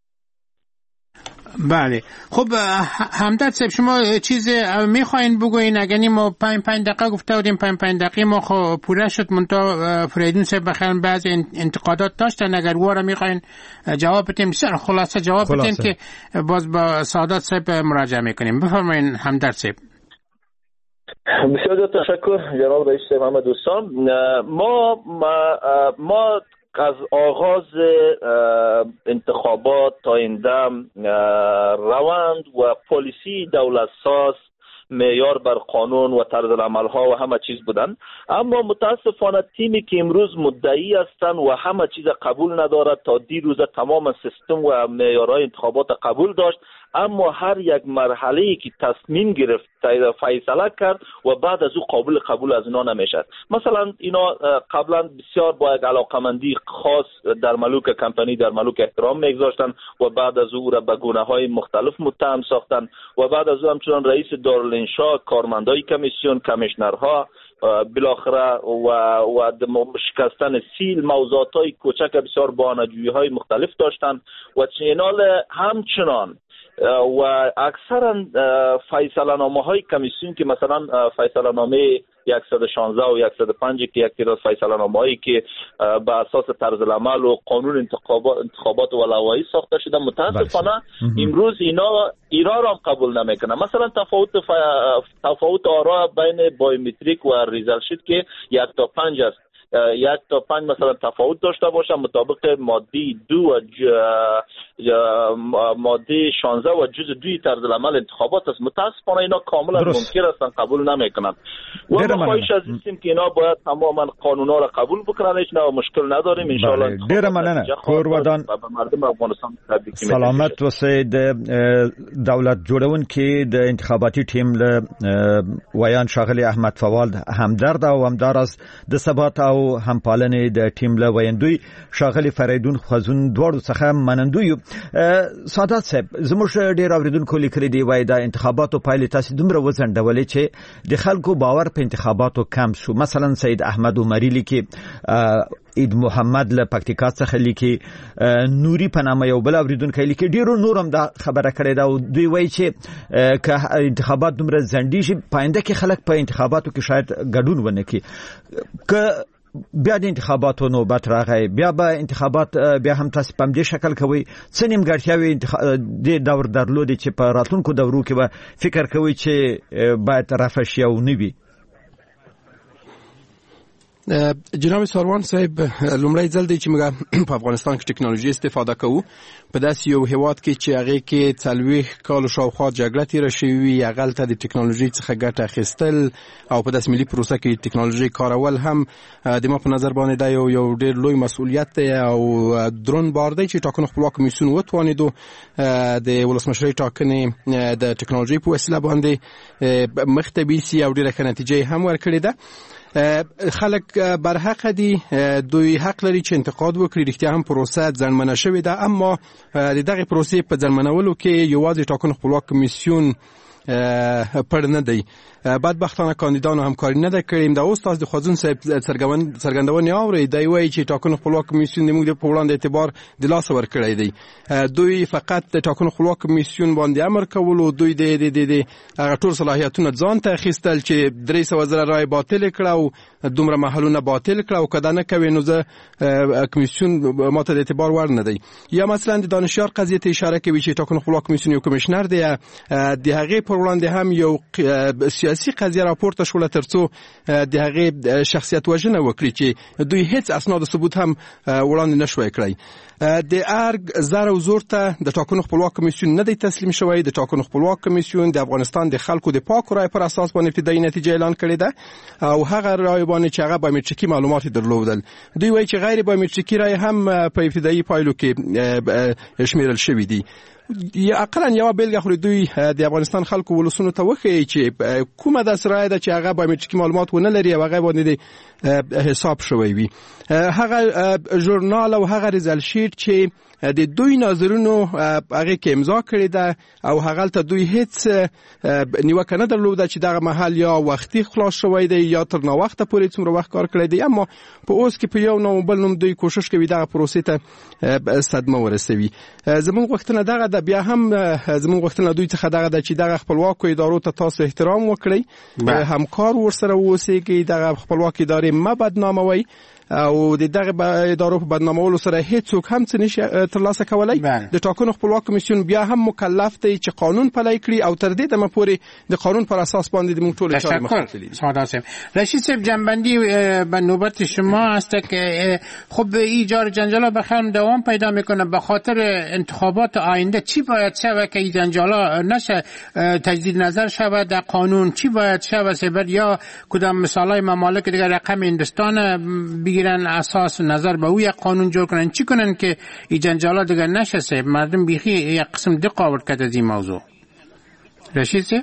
بله خب همدرد صاحب شما چیز میخواین بگوین؟ اگه ما پنج پنج دقیقه گفته بودیم پنج پنج دقیقه ما خب پوره شد منتها فریدون صاحب بخیرن بعض انتقادات داشتن اگر واره میخواین جواب بدیم بسیار خلاصه جواب بدیم که باز با سعادت صاحب مراجعه میکنیم. بفرمایین همدرد صاحب. بسیار تشکر جناب رئیس محمد دوستان. ما ما, ما از آغاز انتخابات تا این دم روند و پالیسی دولت ساز معیار بر قانون و طرز العمل ها و همه چیز بودن، اما متاسفانه تیمی که امروز مدعی هستند و همه چیز قبول ندارد تا دیروز تمام سیستم و معیارهای انتخابات قبول داشت، اما هر یک مرحله‌ای که تصمیم گرفت فیصله کرد و بعد از او قابل قبول از اینا نمیشد. مثلا اینا قبلا بسیار با یک علاقمندی خاص در ملوک کمپانی در ملوک احترام میگذاشتن و بعد از او را به گناه‌های مختلف متهم ساختن و بعد از او همچنان رئیس دارالانشا، کارمندای کمیسیون، کمیشنرها بالاخره و و شکستن سیل موضوعات کوچک بسیار بهانه‌جویی‌های مختلف داشتن و چینال همچنان و اکثرا فیصله نامه های کمیسیون که مثلا فیصله نامه صد و شانزده و صد و پنج که یک تعداد فیصله نامه هایی که به اساس طرز العمل و قانون انتخابات انتخابات ولایتی ساخته شده متاسفانه امروز اینا ایران را قبول نمیکنه. مثلا تفاوت ف... تفاوت آرا بین بایومتریک و ریزل شیت که یک تا پنج است. یک تا پنج مثلا تفاوت داشته باشه مطابق ماده دو و ماده شانزده و جزء دوی طرز العمل انتخابات است. متاسفانه اینا کاملا منکر هستن، قبول نمیکنن و ما خواهش از این که اینا باید تماما قانونا را قبول بکنن. هیچ نوع مشکل نداریم ان شاء الله. ډیره مننه کورودان. مردم افغانستان سلامت اوسئ. د دولت جوړونکي د انتخاباتي ټیم له ویان شاغلی احمد فوال همدرد او همدارس د ثبات او همپالنې د ټیم له ویندوی شاغلی فریدون خزون دوړو څخه منندوی. سادات صاحب زموږ ډیر اوریدونکو لیکلي دی وای د انتخاباتو پایلې تاسو دومره وزندولې چې د خلکو باور په انتخاباتو کم شو. مثلا سید احمد عمری لیکي، اید محمد له پکتیکا څخه لیکي، نوري په نامه یو بل اوریدونکو لیکي. ډیرو نورم دا خبره کړې دا او دوی وایي چې که انتخابات دومره ځنډي شي پاینده کې خلک په انتخاباتو کې شاید ګډون ونه کړي. که بیا د انتخاباتو نوبت راغی بیا به انتخابات بیا هم تاسو په دې شکل کوي څه نیمګړتیاوي د دور درلودي چې په راتلونکو دورو کې به فکر کوي چې باید رفع شي او نه وي. جناب ساروان صاحب لومړی ځل دی چې موږ په افغانستان کې ټکنالوژي استفاده کوو په داسې یو هیواد کې چې هغه کې څلوېښت کال شاوخوا جګړه تیره شوې وي، هغه ته د ټکنالوژي څخه ګټه اخیستل او په داسې ملي پروسه کې ټکنالوژي کارول هم د ما په نظر باندې دا یو یو ډېر لوی مسؤلیت دی او درون بار دی چې ټاکنو خپلواک کمیسیون وتوانېدو د ولسمشرۍ ټاکنې د ټکنالوژي په وسیله باندې مخته بیسي او ډېره ښه نتیجه هم ورکړې ده. خلک برحق دي، دوی حق لري چې انتقاد وکړي. رښتیا هم پروسه ځنډمنه شوې ده، اما د دغه پروسې په ځنډمنولو کې یوازې ټاکنو خپلواک کمیسیون پړ نه دی. بدبختانه کاندیدانو همکاري نه ده کړې. دا اوس تاسو د خوازون صاحب څرګندونې اورئ، دی وایي چې ټاکنو خپلواک کمیسیون زموږ په وړاندې اعتبار د لاسه ورکړی دی. دوی فقط د ټاکنو خپلواک کمیسیون باندې امر کولو، دوی د د هغه ټول صلاحیتونه ځان ته اخیستل چې درې سوه زره رای باطل کړه او دومره محلونه باطل کړه او که دا نه کوي نو زه کمیسیون ماته د اعتبار ور نه دی. یا مثلا د دانشیار قضیې ته اشاره کوي چې ټاکنو خپلواک کمیسیون یو کمیشنر دی، د هغې پر وړاندې هم یو سیاسي قضیه راپورته شوله ترڅو د هغې شخصیت وژنه وکړي چې دوی هیڅ اسناد ثبوت هم وړاندې نشوی کړی. د ارګ زر او زور ته د ټاکنو خپلواک کمیسیون نه دی تسلیم شوی. د ټاکنو خپلواک کمیسیون د افغانستان د خلکو د پاکو رای پر اساس باندې ابتدایي نتیجه اعلان کړې ده او هغه رای باندې چې هغه بایومټریکي معلومات درلودل. دوی وایي چې غیر بایومټریکي رای هم په ابتدایي پایلو کې شمیرل شوی دي. یا اقلا یو بیلګه خو دوی د افغانستان خلکو ولسونو ته وښیي چې کومه داسې رایه ده چې هغه بایومټریکي معلومات ونه لري او هغه باندې حساب شوی وي. هغه ژورنال او هغه ریزل شیټ چې د دوی ناظرینو هغه کې امضا کړې ده او هغه ته دوی هیڅ نیوکه نه درلوده چې دغه محل یا وختي خلاص شوی دی یا تر ناوخته پورې څومره وخت کار کړی دی. اما په اوس کې په یو نوم بل نوم دوی کوشش کوي دغه پروسې ته صدمه ورسوي. زموږ غوښتنه دغه ده، بیا هم زموږ غوښتنه دوی څخه دغه ده چې دغه خپلواکو ادارو ته تاسو احترام وکړئ، همکار ورسره واوسئ، دغه خپلواک ادارې مه بدناموئ او د دغه ادارو په بدنامولو سره هیڅوک هم څه نشي ترلاسه کولی. د ټاکنو خپلواک کمیسیون بیا هم مکلف دی چې قانون پلی کړي او تر دې دمه پورې د قانون پر اساس باندې د موږ ټول چارې مخ ته لیدي. ساده صاحب رشید صاحب جنبندی به نوبت شما است که خب ایجاد جنجالا بخیر دوام پیدا میکنه. به خاطر انتخابات آینده چی باید شود که این جنجالا نشه تجدید نظر شود در قانون؟ چی باید شود سبب یا کدام مثالای ممالک دیگر رقم هندوستان بگیرن اساس نظر به او یک قانون جور کنن؟ چی کنن که این جنجالا دیگر نشه؟ مردم بیخی یک قسم دقاورد کرد از این موضوع. رشید صاحب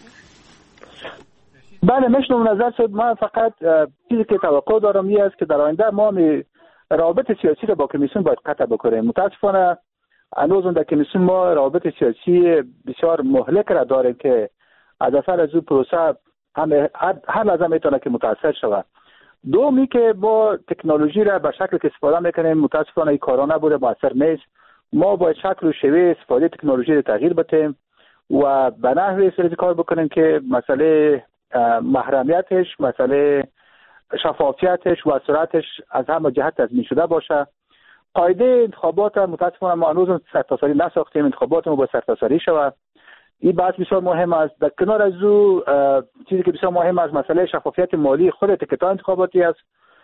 بله مشنم نظر صاحب. من فقط چیزی که توقع دارم این است که در آینده ما روابط سیاسی را با کمیسیون باید قطع بکنیم. متاسفانه هنوز در کمیسیون ما روابط سیاسی بسیار مهلک را داریم که از اثر از این پروسه هم هر لحظه میتونه که متاثر شود. دومی که ما تکنولوژی را به شکل که استفاده میکنیم متاسفانه این کارا نبوده، موثر نیست. ما باید شکل و شیوه استفاده تکنولوژی را تغییر بدیم و به نحوی استفاده کار بکنیم که مسئله محرمیتش، مسئله شفافیتش و سرعتش از همه جهت تضمین شده باشه. قاعده انتخابات متاسفانه ما هنوز سرتاسری نساختیم، انتخابات ما باید سرتاسری شود. این بحث بسیار مهم است. در کنار از او چیزی که بسیار مهم است مسئله شفافیت مالی خود تکت‌های انتخاباتی است.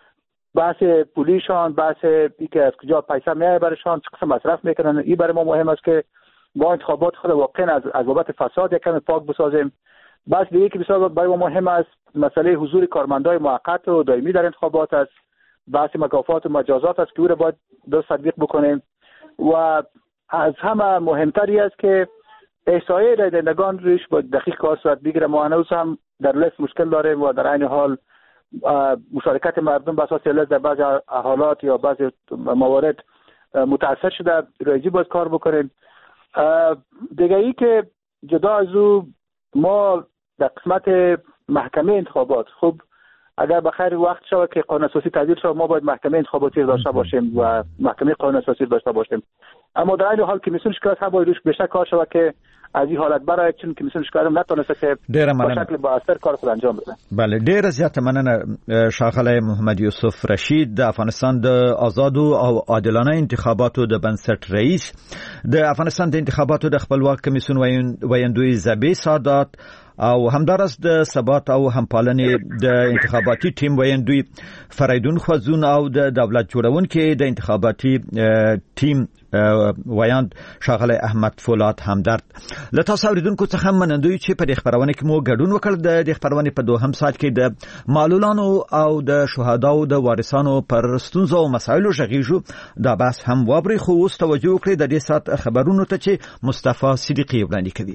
بحث پولیشان، بحث اینکه از کجا پیسه میاد برشان، چه قسم مصرف میکنن، این برای ما مهم است که ما انتخابات خود واقعا از از بابت فساد یک کم پاک بسازیم. بس دیگه که بسیار برای ما مهم است مسئله حضور کارمندای موقت و دائمی در انتخابات است، بحث مکافات و مجازات است که او را باید درست تطبیق بکنیم و از همه مهمتری است که احصایه رایدهندگان روش با دقیق کار صورت بگیره. ما هنوز هم در لیست مشکل داریم و در عین حال مشارکت مردم به اساس لیست در بعضی حالات یا بعضی موارد متاثر شده، رایجی باید کار بکنیم. دیگه ای که جدا از او ما در قسمت محکمه انتخابات، خب اگر بخیر وقت شود که قانون اساسی تعدیل شود ما باید محکمه انتخاباتی داشته باشیم و محکمه قانون اساسی داشته باشیم، اما در این حال کمیسیون شکایت هم باید روش بیشتر کار شود که از این حالت برای چون کمیسیون شکایت هم نتونسته که به شکل بااثر کار خود انجام بده. بله، ډیر زیات مننه ښاغلی محمد یوسف رشید د افغانستان د آزادو او عادلانه انتخاباتو د بنسټ رئیس. د افغانستان د انتخاباتو د خپلواک کمیسیون ویندوی زبی سادات او همدارس د ثبات او همپالنې د انتخاباتي ټیم ویندوی فریدون خوازون او د دولت جوړونکي د انتخاباتي ټیم ویاند ښاغلی احمد فولاد همدرد. له تاسو اوریدونکو څخه منندوی چې په دې خپرونه کې مو ګډون وکړ. د دې خپرونې په دوهم ساعت کې د معلولانو او د شهداو د وارثانو پر ستونزو او مسایلو غږیږو. دا بحث هم وابري، خو اوس توجه وکړئ د دې ساعت خبرونو ته چې مصطفی صدیقی وړاندې کوي.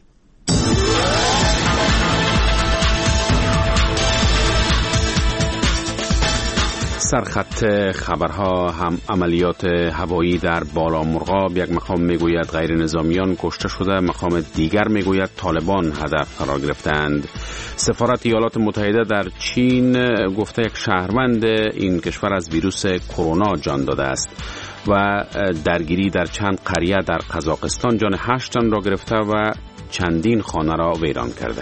سرخط خبرها هم عملیات هوایی در بالامرغاب. یک مقام میگوید غیر نظامیان کشته شده، مقام دیگر میگوید طالبان هدف قرار گرفتند. سفارت ایالات متحده در چین گفته یک شهروند این کشور از ویروس کرونا جان داده است و درگیری در چند قریه در قزاقستان جان هشت تن را گرفته و چندین خانه را ویران کرده.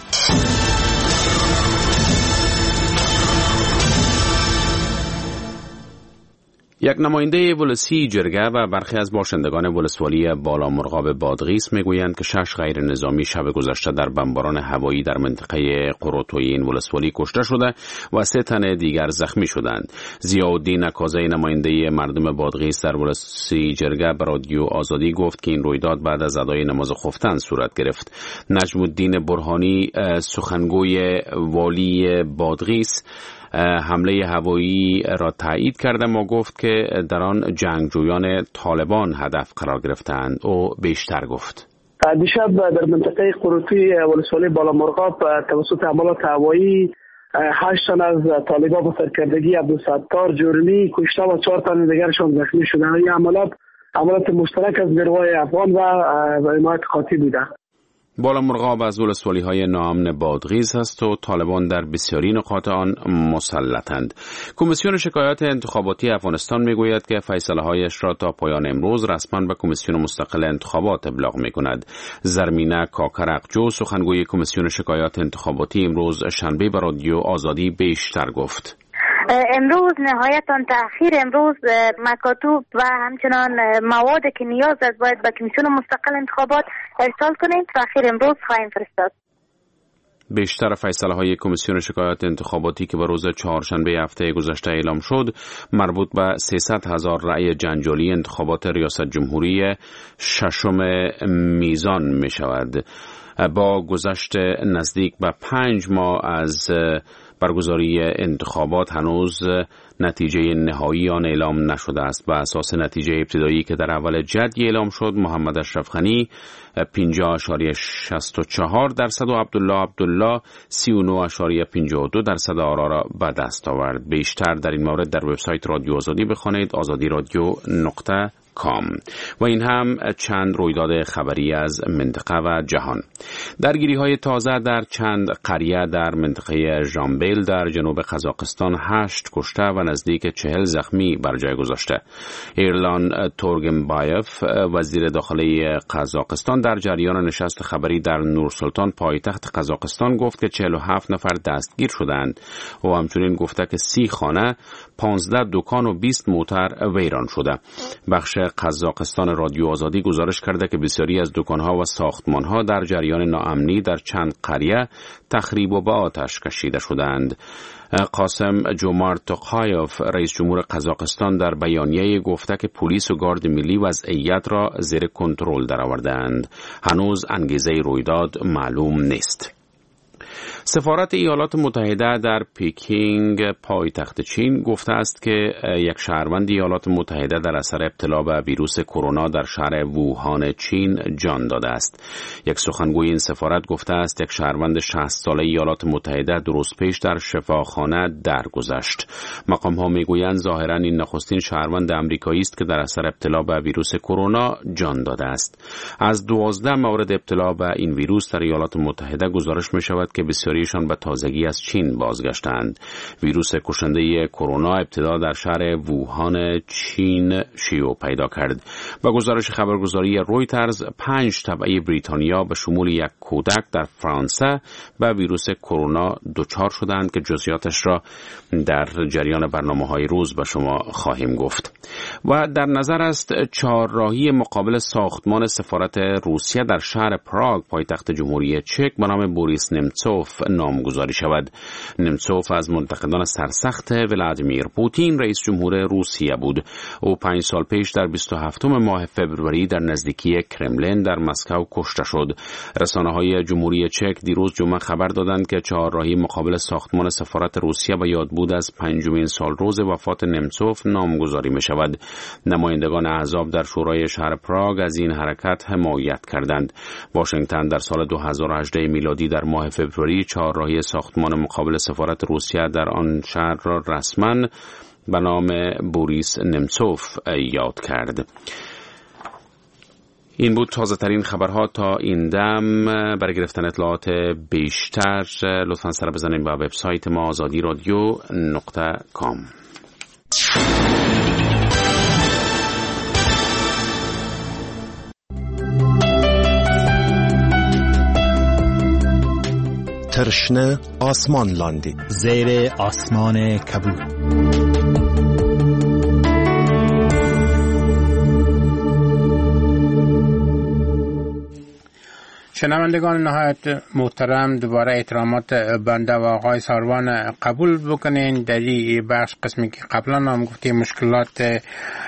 یک نماینده ولسی جرگه و برخی از باشندگان ولسوالی بالامرغاب بادغیس میگویند که شش غیر نظامی شب گذشته در بمباران هوایی در منطقه قروتوی این ولسوالی کشته شده و سه تن دیگر زخمی شدند. ضیاءالدین کازه نماینده مردم بادغیس در ولسی جرگه به رادیو آزادی گفت که این رویداد بعد از ادای نماز خفتن صورت گرفت. نجم الدین برهانی سخنگوی والی بادغیس حمله هوایی را تایید کرده ما گفت که در آن جنگجویان طالبان هدف قرار گرفتند. او بیشتر گفت دیشب در منطقه قروتوی ولسوالی بالامرغاب توسط حملات هوایی هشت تن از طالبان با سرکردگی عبدالستار جرمی کشته و چهار تن دیگرشان زخمی شدند. این عملیات عملیات مشترک از نیروهای افغان و حمایت قاطی بوده. بالامرغاب از ولسوالی های ناامن بادغیس است و طالبان در بسیاری نقاط آن مسلطند. کمیسیون شکایات انتخاباتی افغانستان میگوید که فیصله هایش را تا پایان امروز رسما به کمیسیون مستقل انتخابات ابلاغ می کند. زرمینه کاکرقجو سخنگوی کمیسیون شکایات انتخاباتی امروز شنبه به رادیو آزادی بیشتر گفت. امروز نهایتاً تأخیر امروز مکاتوب و همچنان مواد که نیاز است باید به کمیسیون مستقل انتخابات ارسال کنیم. تأخیر امروز خواهیم فرستاد. بیشتر فیصله های کمیسیون شکایات انتخاباتی که به روز چهارشنبه هفته گذشته اعلام شد مربوط به سیصد هزار رأی جنجالی انتخابات ریاست جمهوری ششم میزان می شود. با گذشت نزدیک به پنج ماه از برگزاری انتخابات هنوز نتیجه نهایی آن اعلام نشده است. بر اساس نتیجه ابتدایی که در اول جدی اعلام شد محمد اشرف غنی پنجاه اشاریه شصت و چهار درصد و عبدالله عبدالله سی و نه اشاریه پنجاه و دو درصد آرا را به دست آورد. بیشتر در این مورد در وبسایت رادیو آزادی بخوانید آزادی رادیو نقطه کام. و این هم چند رویداد خبری از منطقه و جهان. درگیری های تازه در چند قریه در منطقه ژامبل در جنوب قزاقستان هشت کشته و نزدیک چهل زخمی بر جای گذاشته. ایرلان تورگنبایف وزیر داخلی قزاقستان در جریان نشست خبری در نورسلطان پایتخت قزاقستان گفت که چهل و هفت نفر دستگیر شدند و همچنین گفته که سی خانه، پانزده دکان و بیست موتر ویران شده. بخش قزاقستان رادیو آزادی گزارش کرده که بسیاری از دکانها و ساختمانها در جریان ناامنی در چند قریه تخریب و به آتش کشیده شدند. قاسم جومارت توقایف رئیس جمهور قزاقستان در بیانیه گفته که پلیس و گارد ملی وضعیت را زیر کنترل درآوردند. هنوز انگیزه رویداد معلوم نیست. سفارت ایالات متحده در پکینگ پایتخت چین گفته است که یک شهروند ایالات متحده در اثر ابتلا به ویروس کرونا در شهر ووهان چین جان داده است. یک سخنگوی این سفارت گفته است یک شهروند شصت ساله ایالات متحده درست پیش در شفاخانه درگذشت. مقام ها میگویند ظاهرا این نخستین شهروند آمریکایی است که در اثر ابتلا به ویروس کرونا جان داده است. از دوازده مورد ابتلا به این ویروس در ایالات متحده گزارش می شود که بسیاریشان به تازگی از چین بازگشتند. ویروس کشنده کرونا ابتدا در شهر ووهان چین شیوع پیدا کرد. با گزارش خبرگزاری رویترز پنج تبعه بریتانیا به شمول یک کودک در فرانسه به ویروس کرونا دچار شدند که جزئیاتش را در جریان برنامه‌های روز به شما خواهیم گفت. و در نظر است چهارراهی مقابل ساختمان سفارت روسیه در شهر پراگ پایتخت جمهوری چک به نام بوریس نمتسوف نامگذاری شود. نمتسوف از منتقدان سرسخت ولادیمیر پوتین رئیس جمهور روسیه بود. او پنج سال پیش در بیست و هفتم ماه فوریه در نزدیکی کرملین در مسکو کشته شد. رسانه‌های جمهوری چک دیروز جمعه خبر دادند که چهارراهی مقابل ساختمان سفارت روسیه به یادبود از پنجمین سالروز وفات نمتسوف نامگذاری می شود. نمایندگان احزاب در شورای شهر پراگ از این حرکت حمایت کردند. واشنگتن در سال دو هزار و هجده میلادی در ماه فوریه چهارراهی ساختمان مقابل سفارت روسیه در آن شهر را رسما به نام بوریس نمتسوف یاد کرد. این بود تازه ترین خبرها تا این دم. برای گرفتن اطلاعات بیشتر لطفاً سر بزنید به وبسایت ما آزادی رادیو نقطه کام. ترشنه آسمان لاندی زیر آسمان کبود. شنوندگان نهایت محترم، دوباره احترامات بنده و آقای ساروان قبول بکنین. در این بخش قسمی که قبلا هم گفتیم مشکلات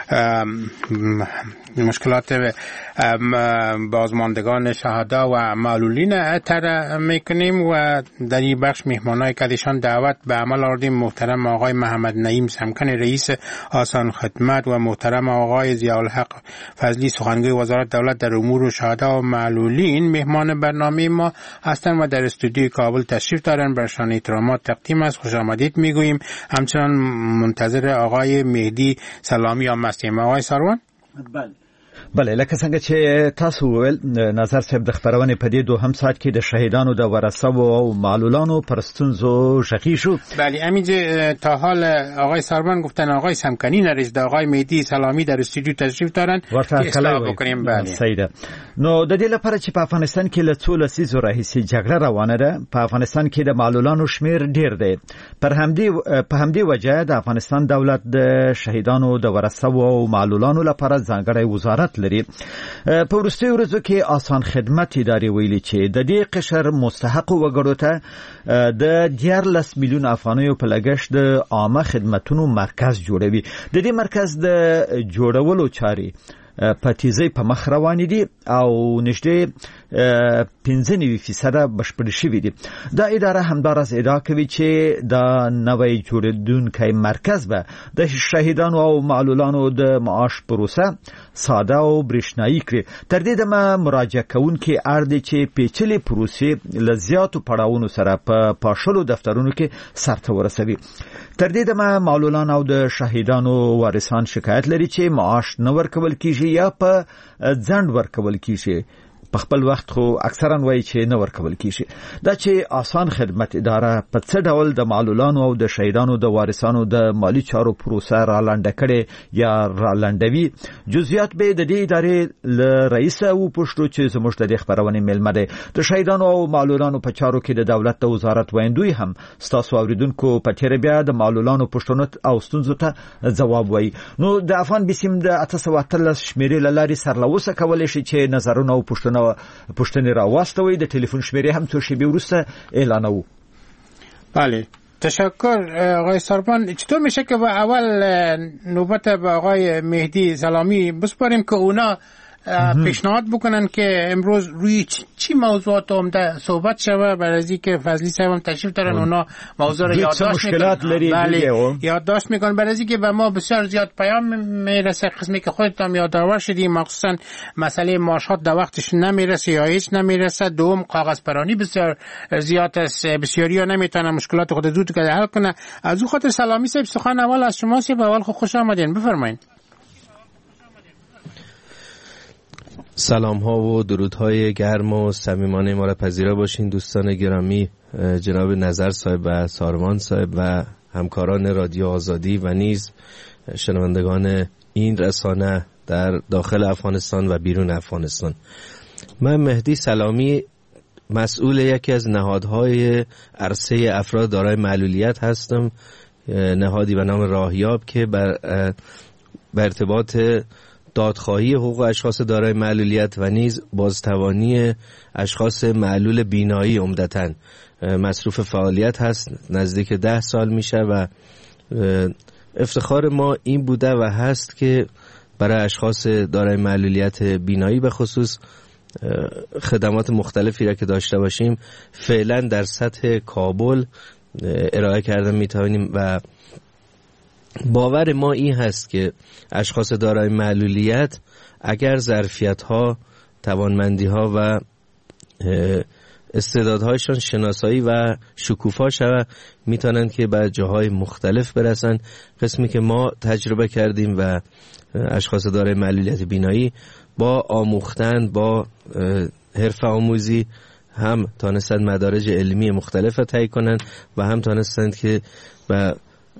مشکلات بازماندگان شهدا و معلولین طرح میکنیم و در این بخش مهمانای که ایشان دعوت به عمل آوردیم محترم آقای محمد نعیم سمکن رئیس آسان خدمت و محترم آقای ضیاءالحق فضلی سخنگوی وزارت دولت در امور شهدا و معلولین مهمان برنامه ما هستند و در استودیوی کابل تشریف دارن. برشان احترامات تقدیم است، خوش آمدید میگوییم. همچنان منتظر آقای مهدی سلامی هم هستیم. آقای ساروان. بله بله لکه څنګه چې تاسو ول نظر صاحب د خبرونه په دې دوهم ساعت کې د شهیدانو د ورثه او معلولانو پرستونزو شخی شو. بله همینجا تا حال آقای ساروان گفتن آقای سمکنی نرسید، آقای مهدی سلامی در استودیو تشریف دارن که اصلاح بکنیم. بله سیده. نو د دې لپاره چې په افغانستان کې له څو لسیزو راهیسې جګړه روانه ده، په افغانستان کې د معلولانو شمیر ډیر دی. پر همدې په همدې وجه د افغانستان دولت د شهیدانو د ورثه او معلولانو لپاره ځانګړی وزارت لري. په وروستیو ورځو کې آسان خدمت ادارې ویلي چې د دې قشر مستحق وګړو ته د دیارلس میلیون افغانیو په لګښت د عامه خدماتو مرکز جوړوي. د دې مرکز د جوړولو چاري په تیزی په مخ روان دي او نږدې پنځه نوي فیصد بشپړ شوي دي. دا اداره همدارس ادعا کوي چې دا نوی جوړیدونکی مرکز به د شهیدانو او معلولانو د معاش پروسه ساده او برېښنایي کړي. تر دې دمه مراجعه کوونکي اړ دي چې پیچلې پروسې له زیاتو پړاوونو سره په پاشلو دفترونو کې سرته ورسوي. تر دې دمه معلولان او د شهیدانو وارثان شکایت لري چې معاش نه ورکول کیږي یا په ځنډ ورکول کیږي. په خپل وخت خو اکثرا وایي چې نه ورکول کیږي. دا چې آسان خدمت اداره په څه ډول د معلولانو او د شهیدانو د وارثانو د مالی چارو پروسه را لنډه کړي یا را لنډوي، جزئیات به د دې ادارې له رئیس او پښتو چې زموږ د خبرونې ملمه ده. د شهیدانو او معلولانو په چارو کې د دولت د وزارت ویندوی هم ستاسو اوریدونکو په تیر بیا د معلولانو پښتنو او ستونزو ته جواب وایي. نو د افغان بسیم د اته سوه اتلس شمیرې لاري سرلوسه کولای شي چې نظرونه او پښتنه پښتنې راوستوي. د ټلیفون شمیرې هم څو شیبې وروسته اعلانوو. بله، تشکر آقای ساربان. چطور میشه که با اول نوبت به آقای مهدی سلامی بسپاریم که اونا پیشنهاد بکنن که امروز روی چی موضوعات عمده صحبت شوه، برای از اینکه فضلی صاحب هم تشریف دارن اونا موضوع رو یادداشت میکنن. بله، یادداشت میکنن برای از اینکه به ما بسیار زیاد پیام میرسه، قسمی که خودتون یادآور شدیم، مخصوصا مسئله معاشات در وقتش نمیرسه یا هیچ نمیرسه. دوم، کاغذ پرانی بسیار زیاد است، بسیاری ها نمیتونن مشکلات خود زود حل کنه. از اون خاطر سلامی صاحب سخن اول از شما سی. به اول خوش آمدین، بفرمایید. سلام ها و درود های گرم و صمیمانه ما را پذیرا باشین دوستان گرامی، جناب نظر صاحب و ساروان صاحب و همکاران رادیو آزادی و نیز شنوندگان این رسانه در داخل افغانستان و بیرون افغانستان. من مهدی سلامی مسئول یکی از نهادهای عرصه افراد دارای معلولیت هستم، نهادی به نام راهیاب که بر, بر ارتباط دادخواهی حقوق اشخاص دارای معلولیت و نیز بازتوانی اشخاص معلول بینایی عمدتاً مصروف فعالیت هست. نزدیک ده سال میشه و افتخار ما این بوده و هست که برای اشخاص دارای معلولیت بینایی به خصوص خدمات مختلفی را که داشته باشیم فعلا در سطح کابل ارائه کردن میتوانیم و باور ما این هست که اشخاص دارای معلولیت اگر ظرفیت‌ها، توانمندی‌ها و استعدادهایشان شناسایی و شکوفا شود میتونن که به جاهای مختلف برسن. قسمی که ما تجربه کردیم و اشخاص دارای معلولیت بینایی با آموختن، با حرفه آموزی هم تانستند مدارج علمی مختلف را طی کنند و هم تانستند که به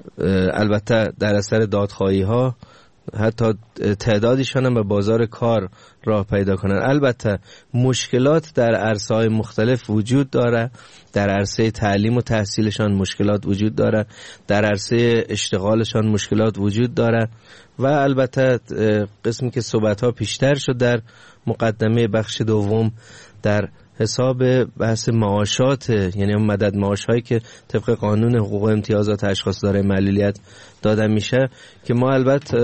البته در اثر دادخواهی ها حتی تعدادیشان هم به بازار کار راه پیدا کنند. البته مشکلات در عرصه های مختلف وجود داره، در عرصه تعلیم و تحصیلشان مشکلات وجود داره، در عرصه اشتغالشان مشکلات وجود داره و البته قسمی که صحبت ها پیشتر شد در مقدمه بخش دوم در حساب بحث معاشات، یعنی مدد معاش هایی که طبق قانون حقوق و امتیازات اشخاص دارای معلولیت داده میشه که ما البته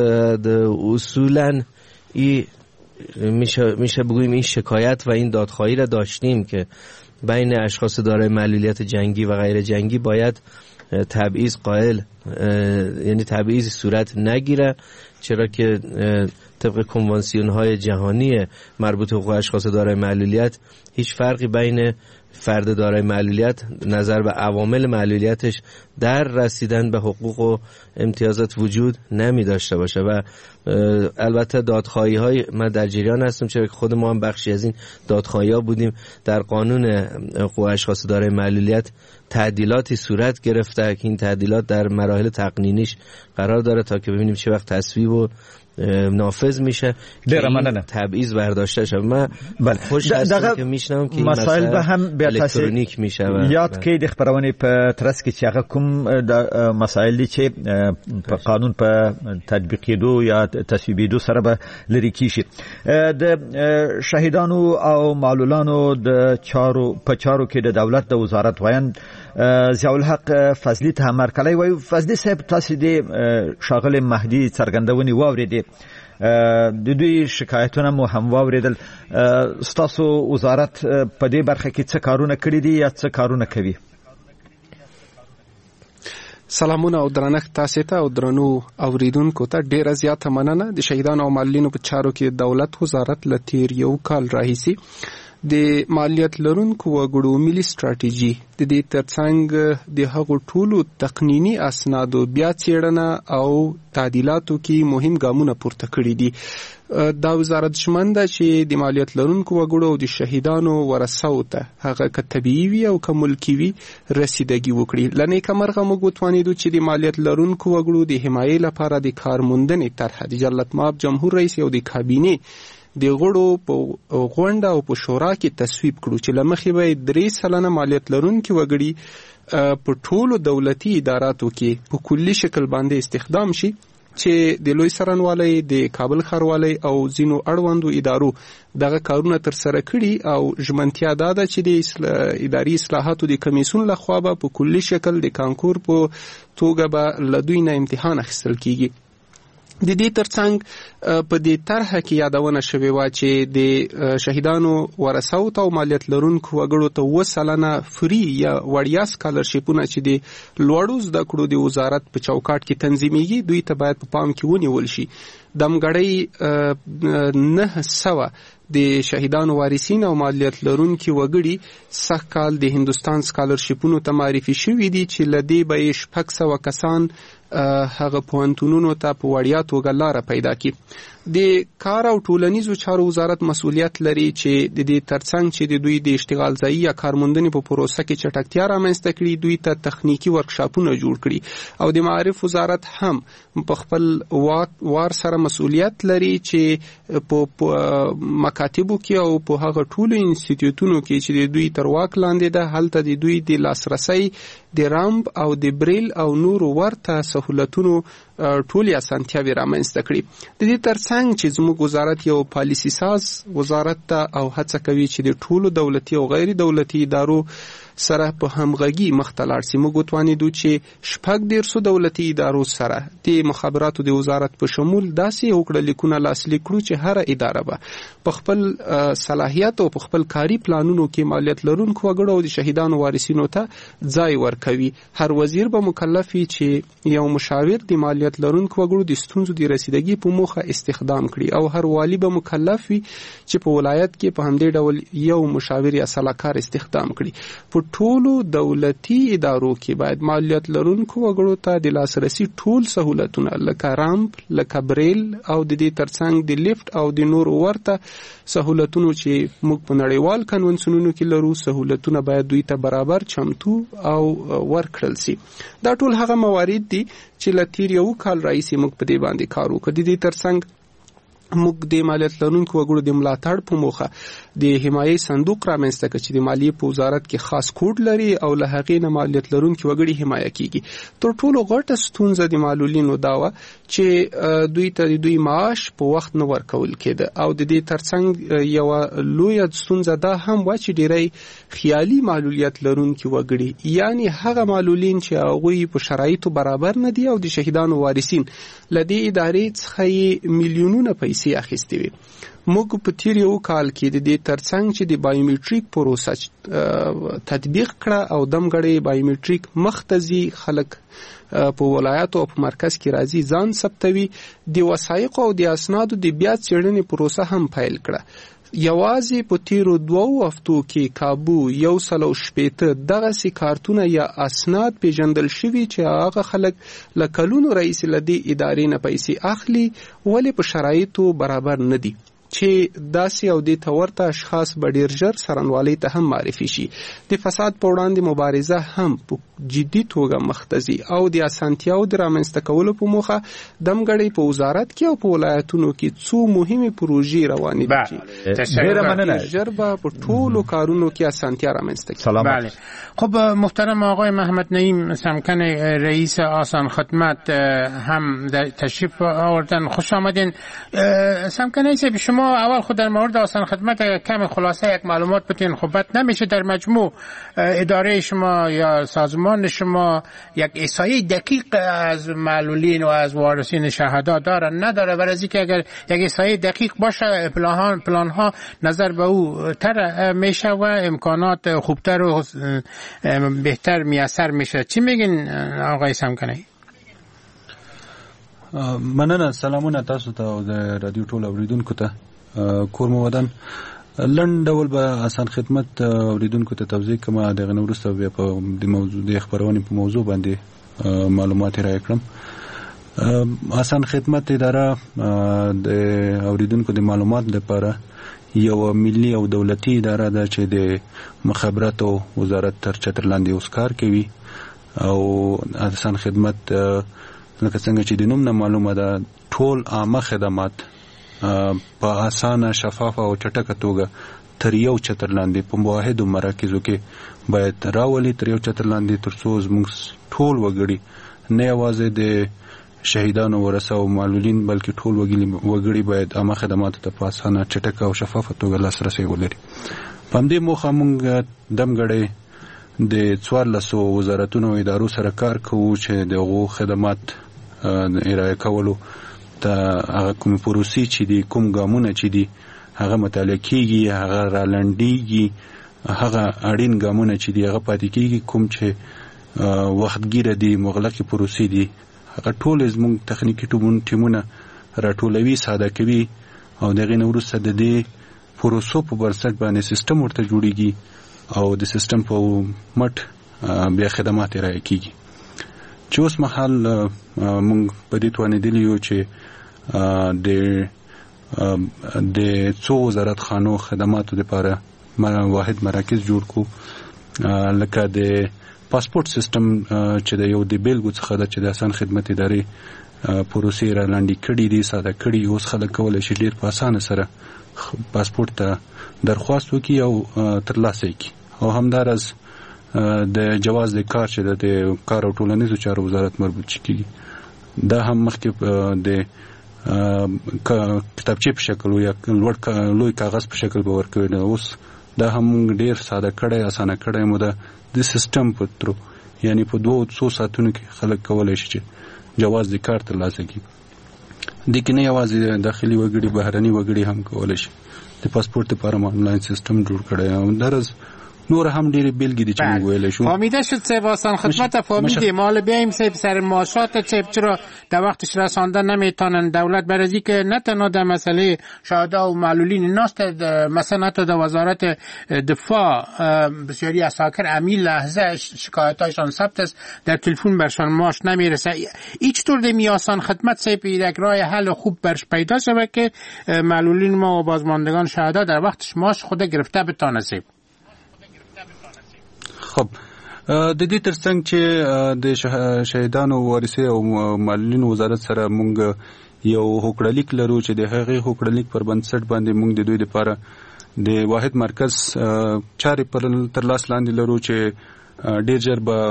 اصولا ای میشه میشه بگوییم این شکایت و این دادخواهی را داشتیم که بین اشخاص دارای معلولیت جنگی و غیر جنگی باید تبعیض قائل، یعنی تبعیض صورت نگیره، چرا که طبق کنوانسیون های جهانی مربوط به حقوق اشخاص دارای معلولیت هیچ فرقی بین فرد دارای معلولیت نظر به عوامل معلولیتش در رسیدن به حقوق و امتیازات وجود نمی داشته باشه. و البته دادخواهی های من در جریان هستم، چرا که خود ما هم بخشی از این دادخواهی ها بودیم. در قانون حقوق اشخاص دارای معلولیت تعدیلاتی صورت گرفته که این تعدیلات در مراحل تقنینیش قرار داره تا که ببینیم چه وقت تصویب و نافذ میشه که این تبعیض برداشته شد. من خوش هستم که میشنم که این مسائل به هم الکترونیک میشه. یاد کې د خبرونه په ترڅ کې چې هغه کوم د مسائل دي چې په قانون په تطبیقېدو یا تصویبېدو سره به لري کیږي. د شهیدانو او معلولانو د چارو په چارو کې د دولت د وزارت وایند ضیاء الحق فضلی ته مرکلای وای. فضلی صاحب تاسو د شاغل مهدی څرګندونې واوریدې، د دوی شکایتونه مو هم واوریدل. ستاسو وزارت په دې برخه کې څه کارونه کړی دي یا څه کارونه کوي؟ سلامونه او درنښت تاسو ته او درنو اوریدونکو ته ډیره زیاته مننه. د شهیدانو او معلولینو په چارو کې دولت وزارت له تیر یو کال راهیسي د مالیات لرونکو وګړو ملي ستراتیژي د دې ترڅنګ د هغو ټولو تقنینی اسنادو بیا څېړنه او تعدیلاتو کې مهم ګامونه پورته کړي دي. دا وزارت شمن ده چې د مالیات لرونکو وګړو او د شهیدانو ورثو ته هغه که طبیعي وي او که ملکي وي رسیدګي وکړي. له نیکمرغه موږ وتوانېدو چې د مالیات لرونکو وګړو د حمایې لپاره د کارموندنې طرحه د جلالتمآب جمهور رئیس او د کابینې د غړو په غونډه او په شورا کې تصویب کړو چې له مخې به درې سلنه مالیات لرونکي وګړي په ټولو دولتي اداراتو کې په کلي شکل باندې استخدام شي، چې د لوی څارنوالۍ، د کابل ښاروالۍ او ځینو اړوندو ادارو دغه کارونه ترسره کړي او ژمنتیا دا ده چې د اداري اصلاحاتو د کمیسیون لخوا به په کلي شکل د کانکور په توګه به له دوی نه امتحان اخیستل کیږي. د دې ترڅنګ په دې طرحه کې یادونه شوې وه چې د شهیدانو ورثو ته او مالیات لرونکو وګړو ته اووه سلنه فری یا وړیا سکالرشیپونه چې د لوړو زده کړو د وزارت په چوکاټ کې تنظیمیږي دوی ته باید په پام کې ونیول شي. دمګړی نه سوه د شهیدانو وارثین او مالیات لرونکي وګړي سږ کال د هندوستان سکالرشیپونو ته معرفي شوي دي چې له دې به یې شپږ سوه کسان هغه پوهنتونونو ته په وړیا توګه لاره پیدا کړي. د کار او ټولنیزو چارو وزارت مسؤلیت لري چې د دې ترڅنګ چې د دوی د اشتغال ځایي یا کارموندنې په پروسه کې چټکتیا رامنځته کړي دوی ته تخنیکي ورکشاپونه جوړ کړي او د معارف وزارت هم په خپل وار سره مسؤلیت لري چې په مکاتبو کې او په هغه ټولو انسټیټیوټونو کې چې د دوی تر واک لاندې ده هلته د دوی د لاسرسي د رامپ او د بریل او نورو ورته سهولتونو ټولې اسانتیاوې رامنځته کړي. د دې ترڅنګ چې زموږ وزارت یو پالیسي ساز وزارت ته او هڅه کوي چې د ټولو دولتي او غیر دولتي ادارو سره په همغږي مخ ته لاړ سي. موږ وتوانېدو چې شپږ دېرشو دولتي ادارو سره د مخابراتو د وزارت په شمول داسې یو کړلیکونه لاسلیک کړو چې هره اداره به په خپل صلاحیت او په خپل کاري پلانونو کې مالیات لرونکو وګړو او د شهیدانو وارثینو ته ځای ورکوي. هر وزیر به مکلف وي چې یو مشاور د مالیات لرونکو وګړو د ستونزو د رسیدګۍ په موخه استخدام کړي او هر والی به مکلف وي چې په ولایت کې په همدې ډول یو مشاور یا سلاکار استخدام کړي. په ټولو دولتي ادارو کې باید مالیات لرونکو وګړو ته د لاسرسي ټول سهولتونه لکه رامپ، لکه بریل او د دې ترڅنګ د لیفت او د نور ورته سهولتونو چې موږ په نړیوال کنونسیونونو کې لرو سهولتونه باید دوی ته برابر چمتو او ورکړل سي. دا ټول هغه موارد دي چې له تیر یو کال راهیسې موږ په دې باندې کار وکړو. د دې ترڅنګ موږ د مالیات لرونکو وګړو د ملاتړ په موخه د حمایې صندوق رامنځته کړ چې د مالیې په وزارت کې خاص کوډ لري او له هغې نه مالیات لرونکي وګړي حمایه کیږي. تر ټولو غټه ستونزه د معلولینو دا وه چې دوی ته د دوی معاش په وخت نه ورکول کېده او د دې ترڅنګ یوه لویه ستونزه دا هم وه چې ډېری خیالي معلولیت لرونکي وګړي یعنی هغه معلولین چې هغوی په شرایطو برابر نه دي او د شهیدانو وارثین له دې ادارې څخه یې میلیونونه پیسې اخیستې وي. موږ په تیر یو کال کې د دې ترڅنګ چې د بایومټریک پروسه تطبیق کړه او دمګړی بایومټریک مختزي خلک په ولایاتو او په مرکز کې راځي ځان ثبتوي د وثایقو او د اسنادو د بیا څېړنې پروسه هم پیل کړه. یوازې په تیرو دوو هفتو کې کابو یو سل او شپېته دغسې کارتونه یا اسناد پیژندل شوي چې هغه خلک له کلونو راهیسې له دې ادارې نه پیسې اخلي ولې په شرایطو برابر نه دي چې داسې او دې ته ورته اشخاص به ډېر ژر څارنوالۍ ته هم معرفي شي. د فساد په وړاندې مبارزه هم په جدي توګه مخ ته ځي او د اسانتیاو د رامنځته کولو په موخه دمګړی په وزارت کې او په ولایتونو کې څو مهمې پروژې روانې دي چې ډېره مننه ژر به په ټولو کارونو کې اسانتیا رامنځته کړي. بله خب محترم آقای محمد نعیم سمکن رئیس آسان خدمت هم تشریف آوردن. خوش آمدین. سمکن رئیس شما اول خود در مورد آسان خدمت کم خلاصه یک معلومات بتین خب بد نمیشه در مجموع اداره شما یا سازمان شما یک احصایه دقیق از معلولین و از وارثین شهدا داره نداره؟ برای اینکه اگر یک احصایه دقیق باشه پلان پلان ها نظر به او تر میشه و امکانات خوبتر و بهتر میسر میشه. چی میگین آقای سمکنی؟ مننه. سلامونه تاسو ته او د رادیو ټول اوریدونکو ته. کور مو ودان. لنډ ډول به آسان خدمت اوریدونکو ته توضیح کوم. دغه نو وروسته بیا په د موضوع د خبرونې په موضوع باندې معلومات راکړم. آسان خدمت اداره د اوریدونکو د معلومات لپاره یو ملي او دولتي اداره ده چې د مخابراتو وزارت تر چتر لاندې اوس کار کوي. او آسان خدمت لکه څنګه چې د نوم نه معلومه ده ټول عامه خدمات په اسانه شفافه او چټکه توګه تر یو چتر لاندې په واحدو مراکزو کې باید راولي، تر یو چتر لاندې ترڅو زموږ ټول وګړي نه یوازې د شهیدانو ورثه او معلولین بلکې ټول وګړي باید عامه خدماتو ته په اسانه چټکه او شفافه توګه لاسرسی ولري. په همدې موخه موږ دمګړی د څوارلسو وزارتونو او ادارو سره کار کوو چې دغه خدمات ارائه کولو ته هغه کوم پروسې چې دي، کوم ګامونه چې دي هغه مطالعه کیږي، هغه رالنډیږي، هغه اړین ګامونه چې دي هغه پاتې کیږي، کوم چې وختګیره دي مغلقې پروسې دي هغه ټول زموږ تخنیکی ټیمونه راټولوي، ساده کوي او دغه نه وروسته د دې پروسو په بنسټ باندې سیستم ورته جوړیږي او د سیستم په مټ بیا خدمات ارائه کیږي. چې اوس مهال موږ په دې توانېدلي یو چې د د څو وزارت خانو خدماتو لپاره واحد مراکز جوړ کو، لکه د پاسپورت سیستم چې د یو د بیلګو څخه د چې د آسان خدمت ادارې پروسې را لاندې کړي دي، ساده کړي. اوس خلک کولی شي ډېر په اسانه سره پاسپورت ته درخواست وکړي او ترلاسه یې کړي. او همداراز د جواز د کار چې د کار او ټولنیزو چارو وزارت مربوط کیږي دا هم مخکې د کتابچې په شکل یا لوړ لوی کاغذ په شکل به ورکوي. اوس دا هم ډیر ساده کړی، اسانه کړی مو ده د سیستم په ترو، یعنی په دوه څو ساعتونو کې خلک کولی شي چې جواز د کار ترلاسه کړي. د کې نه یوازې داخلي وګړي، بهرني وګړي هم کولی شي. د پاسپورت لپاره آنلاین سیستم جوړ کړی او درز نور هم ډېرې بیلګې دي چې موږ ویلی شو. فهمیده شد صاحب آسان خدمت فهمیدیم. حالا بیاییم صاحب سر معاشات صاحب چرا در وقتش رسانده نمیتونن دولت برای که نه تنها در مسئله شهدا و معلولین ناست، مثلا حتی در وزارت دفاع بسیاری اساکر امی لحظه شکایتایشان ثبت است، در تلفن برشان معاش نمیرسه. هیچ طور دمی آسان خدمت صاحب یک راه حل خوب برش پیدا شود که معلولین ما و بازماندگان شهدا در وقتش معاش خود گرفته بتانه صاحب. خب د دې ترڅنګ چې د شهیدانو وارثه او معلولین وزارت سره مونږ یو هوکړلیک لرو چې د هغې هوکړلیک پر بنسټ باندې مونږ د دوی لپاره د واحد مرکز چارې پر تر لاس لاندې لرو چې ډېر ژر به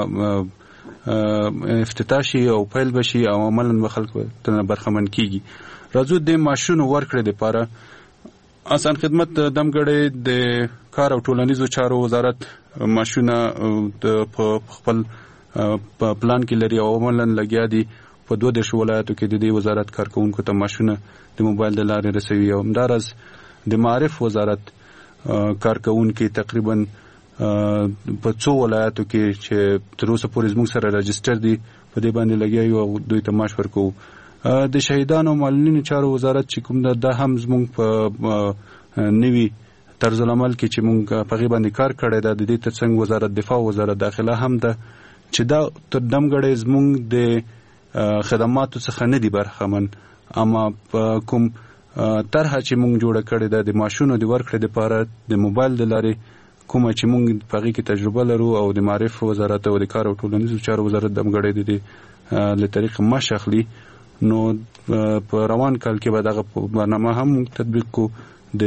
افتتاح شي او پیل بشي او عملاً به خلکو ته برخمن کیږي. راځو د معاشونو ورکړې لپاره آسان خدمت دمګړی د کار او ټولنیزو چارو وزارت معاشونه په خپل پلان کې لري او عملاً لګیا دي. په دوه دېرشو ولایاتو کې د دې وزارت کارکوونکو ته معاشونه د موبایل د لارې رسوي او همداراز د معارف وزارت کارکوونکي تقریبا په څو ولایاتو کې چې تر اوسه پورې زموږ سره راجستر دي په دې باندې لګیا یو او دوی ته معاش ورکوو. د شهیدانو معلولینو چارو وزارت چې کوم ده هم زموږ په نوي طرز العمل کې چې موږ په غي باندې کار کړی دا د دې ترڅنګ وزارت دفاع وزارت داخله هم ده چې دا تر دمګړی زموږ د خدماتو څخه نه دي برخمن، اما کوم طرحه چې موږ جوړه کړې ده د ماشونو د ورکړې لپاره د موبایل د لارې کومه چې موږ په غي کې تجربه لرو او د معرف وزارت او د کار او ټولنیزو چارو وزارت دمګړی د دې له طریق مشخلي نو په روان کال کې به دغه برنامه هم تطبیق کو. د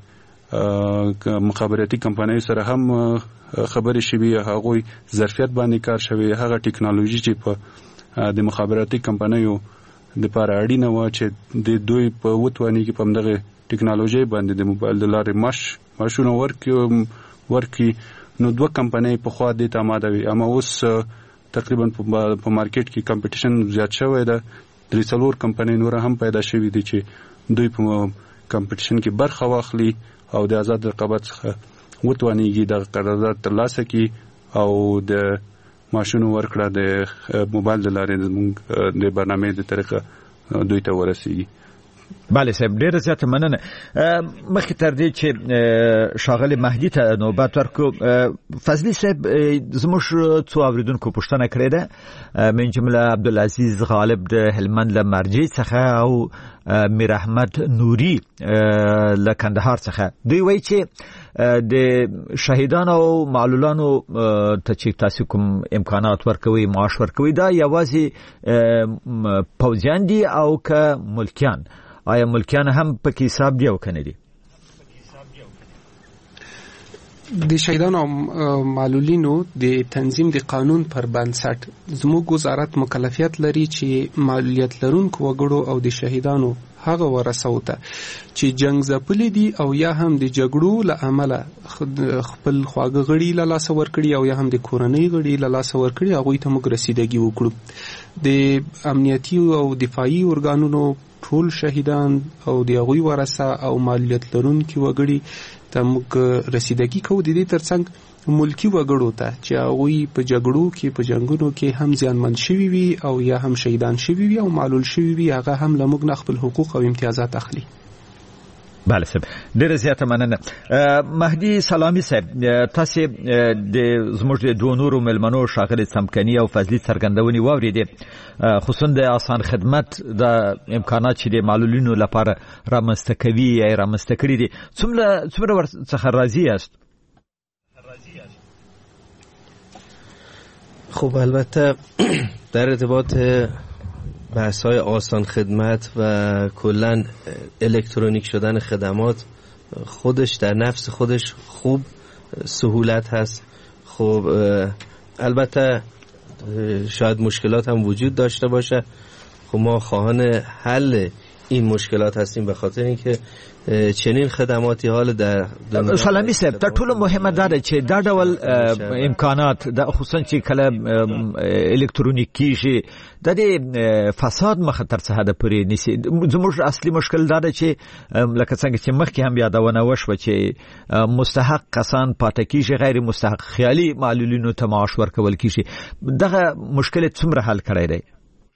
مخابراتي کمپنیو سره هم خبرې شوي، هغه ظرفیت باندې کار شوی، هغه ټیکنالوژي چې په د مخابراتي کمپنیو د لپاره اړینه و چې د دوی په وتوانی کې په دغه ټیکنالوژي باندې د موبایل د لارې مش ماشونه ورکي ورکي نو دوه کمپنۍ په خوا د تاماده وي. اما اوس تقریبا په مارکیټ کې کمپټیشن زیات شوی ده، درې څلور کمپنۍ نور هم پیدا شوي دي چې دوی په کمپټیشن کې برخه واخلي او د آزاد رقابت څخه وتوانیږي د قرارداد ترلاسه کړي او د ماشونو ورکړه د موبایل د لارې زموږ د برنامې د طریقه دوی ته ورسیږي. بله صاحب ډیره زیاته مننه. مخکې تر دې چې شاغلی مهدي ته نوبت ورکو، فضلي صاحب زموږ څو اوریدونکو پوښتنه کړې ده، من جمله عبدالعزیز غالب د هلمند له مرجې څخه او میر احمد نوري له کندهار څخه. دوی وایي چې د شهیدانو او معلولانو ته چې تاسو کوم امکانات ورکوي، معاش ورکوي، دا یوازې پوځیان دي او که ملکیان؟ آیا ملکیان هم پکې حساب دی او کنه دي؟ د شهیدانو او معلولینو د تنظیم د قانون پر بنسټ زموږ وزارت مکلفیت لري چې معلولیت لرونکو وګړو او د شهیدانو هغه ورسو ته چې جنگ ځپلي دي او یا هم د جګړو له امله خپل خواږه غړي له لاسه ورکړي او یا هم د کورنۍ غړي له لاسه ورکړي، هغوی ته موږ رسیدګي وکړو. د امنیتي او دفاعي ارګانونو ټول شهیدان او د هغوی ورثه او معلولیت لرونکي وګړي ته موږ رسیدګي کوو. د دې ترڅنګ ملکی وګړو ته چې هغوی په جګړو کې په جنگونو کې هم زیانمن شوي وي او یا هم شهیدان شوي وي او معلول شوي وي، هغه هم له موږ نه خپل حقوق او امتیازات اخلي. بله صاحب ډیره زیاته مننه. مهدي سلامي صاحب، تاسو د زموږ د دوه نورو ملمنو شاغلي څمکني او فضلي څرګندونې واورېدې، خصوصا د آسان خدمت د امکانات چې د معلولینو لپاره رامنځته کوي یا رامنځته کړي دي، څومره څومره ورڅخه راضي یاست؟ خب البته در ارتباط بحث‌های آسان خدمت و کلاً الکترونیک شدن خدمات خودش در نفس خودش خوب سهولت هست. خب البته شاید مشکلات هم وجود داشته باشه، خب ما خواهان حل این مشکلات هستیم به خاطر اینکه چنین خدماتی حال در سلامي صاحب تر ټولو مهمه دا ده چې دا ډول امکانات د خصوصا چې کله الکترونیکی شي د دې فساد مخه تر څه حد پورې نسی. زموږ اصلي مشکل دا ده چې لکه څنګه چې مخکې هم یادونه وشوه چې مستحق کسان پاتې کیږي، غیر مستحق خیالي معلولینو ته معاش ورکول کیږي. دغه مشکل څومره حل کړی دی؟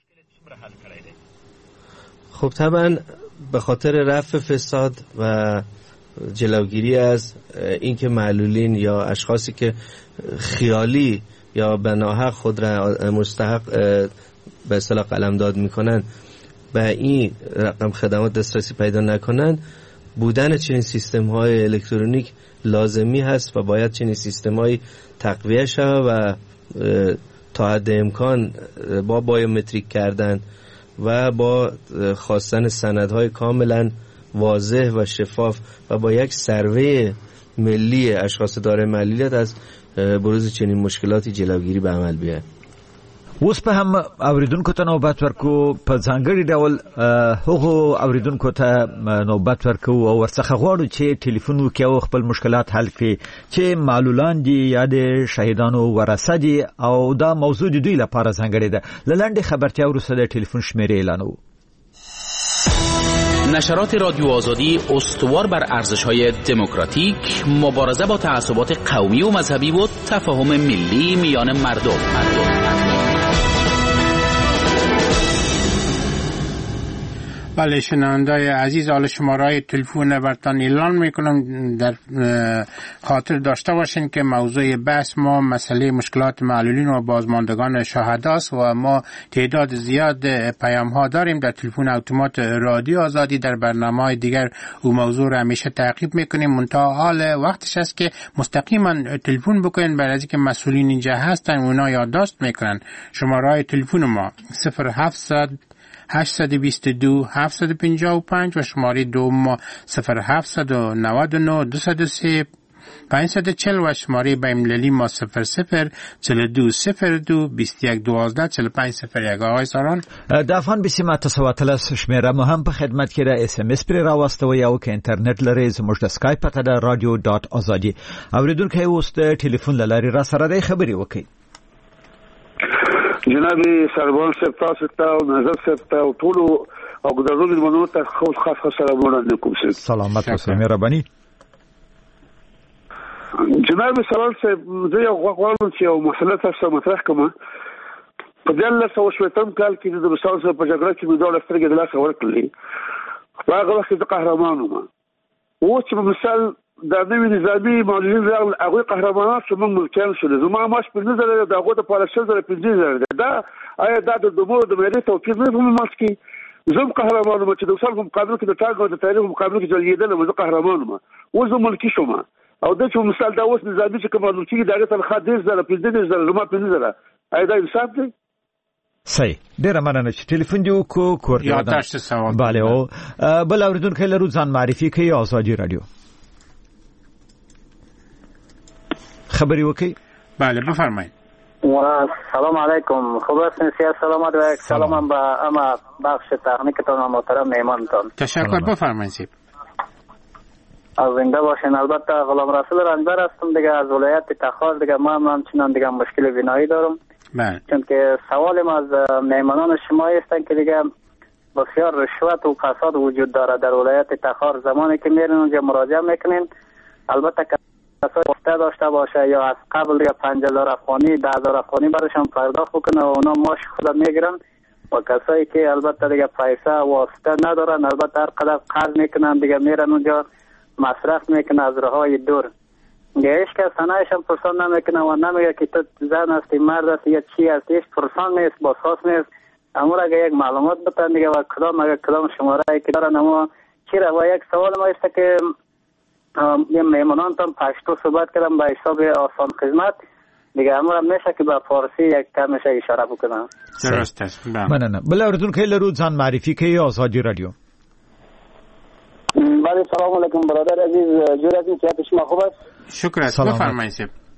خب طبعا به خاطر رفع فساد و جلوگیری از اینکه معلولین یا اشخاصی که خیالی یا به ناحق خود را مستحق به اصطلاح قلمداد میکنن به این رقم خدمات دسترسی پیدا نکنن، بودن چنین سیستم های الکترونیک لازمی هست و باید چنین سیستم های تقویه شود و تا حد امکان با بایومتریک کردن و با خواستن سندهای کاملا واضح و شفاف و با یک سروی ملی اشخاص دارای معلولیت از بروز چنین مشکلاتی جلوگیری به عمل بیاید. اوس په هم اوریدونکو ته نوبت ورکو، په ځانګړي ډول هغو اوریدونکو ته نوبت ورکو او ورڅخه غواړو چې ټلیفون وکړي او خپل مشکلات حل کړي چې معلولان دي یا د شهیدانو ورثه دي او دا موضوع د دوی لپاره ځانګړې ده. له لنډې خبرتیا وروسته د ټلیفون شمیرې اعلانوو. نشرات رادیو آزادی استوار بر ارزش‌های دموکراتیک، مبارزه با تعصبات قومی و مذهبی و تفاهم ملی میان مردم. مردم. بله شنوندای عزیز، حالا شماره‌های تلفن برتان اعلان میکنم در خاطر داشته باشین که موضوع بحث ما مسئله مشکلات معلولین و بازماندگان شهداست و ما تعداد زیاد پیام ها داریم در تلفن اتومات رادیو آزادی. در برنامه‌های دیگر او موضوع را همیشه تعقیب میکنیم، منتها حال وقتش است که مستقیما تلفن بکنین برای اینکه مسئولین اینجا هستن اونا یادداشت میکنن. شماره‌های تلفن ما صفر هفتصد هشتصد و بیست و دو هفتصد و پنجاه و پنج و شماره دوم صفر هفتصد و نود و نه دویست و سه پانصد و چهل و شماره بین‌المللی ما صفر صفر چهل و دو صفر دو بیست و یک دوازده چهل و پنج صفر یک. آقای ساران د افغان بسیمه تسواتلس شمیره مو هم په خدمت کې را اس ام اس پر راوستوي او که انټرنیټ لري زموږ د اسکایپ پته د رادیو ډاټ ازادي. اوریدونکو اوس د ټلیفون لاري را سره د خبري وکي. جناب سربان صاحب تاسو ته او نظر صاحب ته او ټول او ګذرونو منو ته خاص خاص سلامونه علیکم. سلامت اوسئ مهرباني. جناب سربان صاحب زه یو غواړم چې یو مسله تاسو مطرح کوم. په دغه سو شوتم کال کې د بساو په جګړه کې دوه سترګې د لاس ورکړلې هغه وخت د قهرمانو ما اوس په مثال د نوې نظامي معلولین راغل هغه قهرمانان چې موږ ملکیان شول زما ماش په نظر د هغه د پالشل سره پنځه زره دا آیا دا د دومره د مېرې توپیر نه کوم ماش کې زم قهرمانو ما چې د وسل مقابله کې د تاګو د تاریخ مقابله کې جوړېدل مزه قهرمانو ما اوس ملکی شوم او د چې مثال دا اوس نظامي چې کوم ملکی دغه تنخواه ډیر زره پنځه زره زما پنځه زره آیا دا انصاف دی؟ صحیح ډیره مننه چې ټلیفون دی وکړو کور یا تاسو سوال bale او بل اوریدونکو لرو ځان معرفي کوي آزادي رادیو خبری وکي بله بفرمایید و سلام علیکم خوب هستین سیاست سلامت و یک سلام با اما بخش تکنیکتان و محترم مهمانتان تشکر بفرمایید از زنده باشین. البته غلام رسول رنجبر هستم دیگه از ولایت تخار دیگه ما هم همچنان دیگه مشکل بینایی دارم بله چون که سوالم از مهمانان شما هستن که دیگه بسیار رشوت و فساد وجود داره در ولایت تخار. زمانی که میرین اونجا مراجعه میکنین البته کسایی گفته داشته باشه یا از قبل دیگه پنج هزار افغانی ده هزار افغانی برشان پرداخت بکنه و اونا ماش خود میگیرن و کسایی که البته دیگه پیسه واسطه ندارن البته هر قدر قرض میکنن دیگه میرن اونجا مصرف میکنه از راههای دور. هیچ کس سنایشم پرسان نمیکنه و نمیگه که تو زن هستی مرد هستی یا چی هستی هیچ پرسان نیست باساس نیست. امور اگه یک معلومات بتن دیگه و کدام اگه کدام شماره ای که دارن اما چیره و یک سوال ما است که یه مهمانان تام پشتو صحبت کردم به حساب آسان خدمت دیگه امور هم میشه که به فارسی یک کم میشه اشاره بکنم. درست است. مننه. بله اوریدونکو لرو ځان معرفي کوي آزادي رادیو. بله سلام علیکم برادر عزیز جور عزیز صحت شما خوب است؟ شکر است بفرمایید.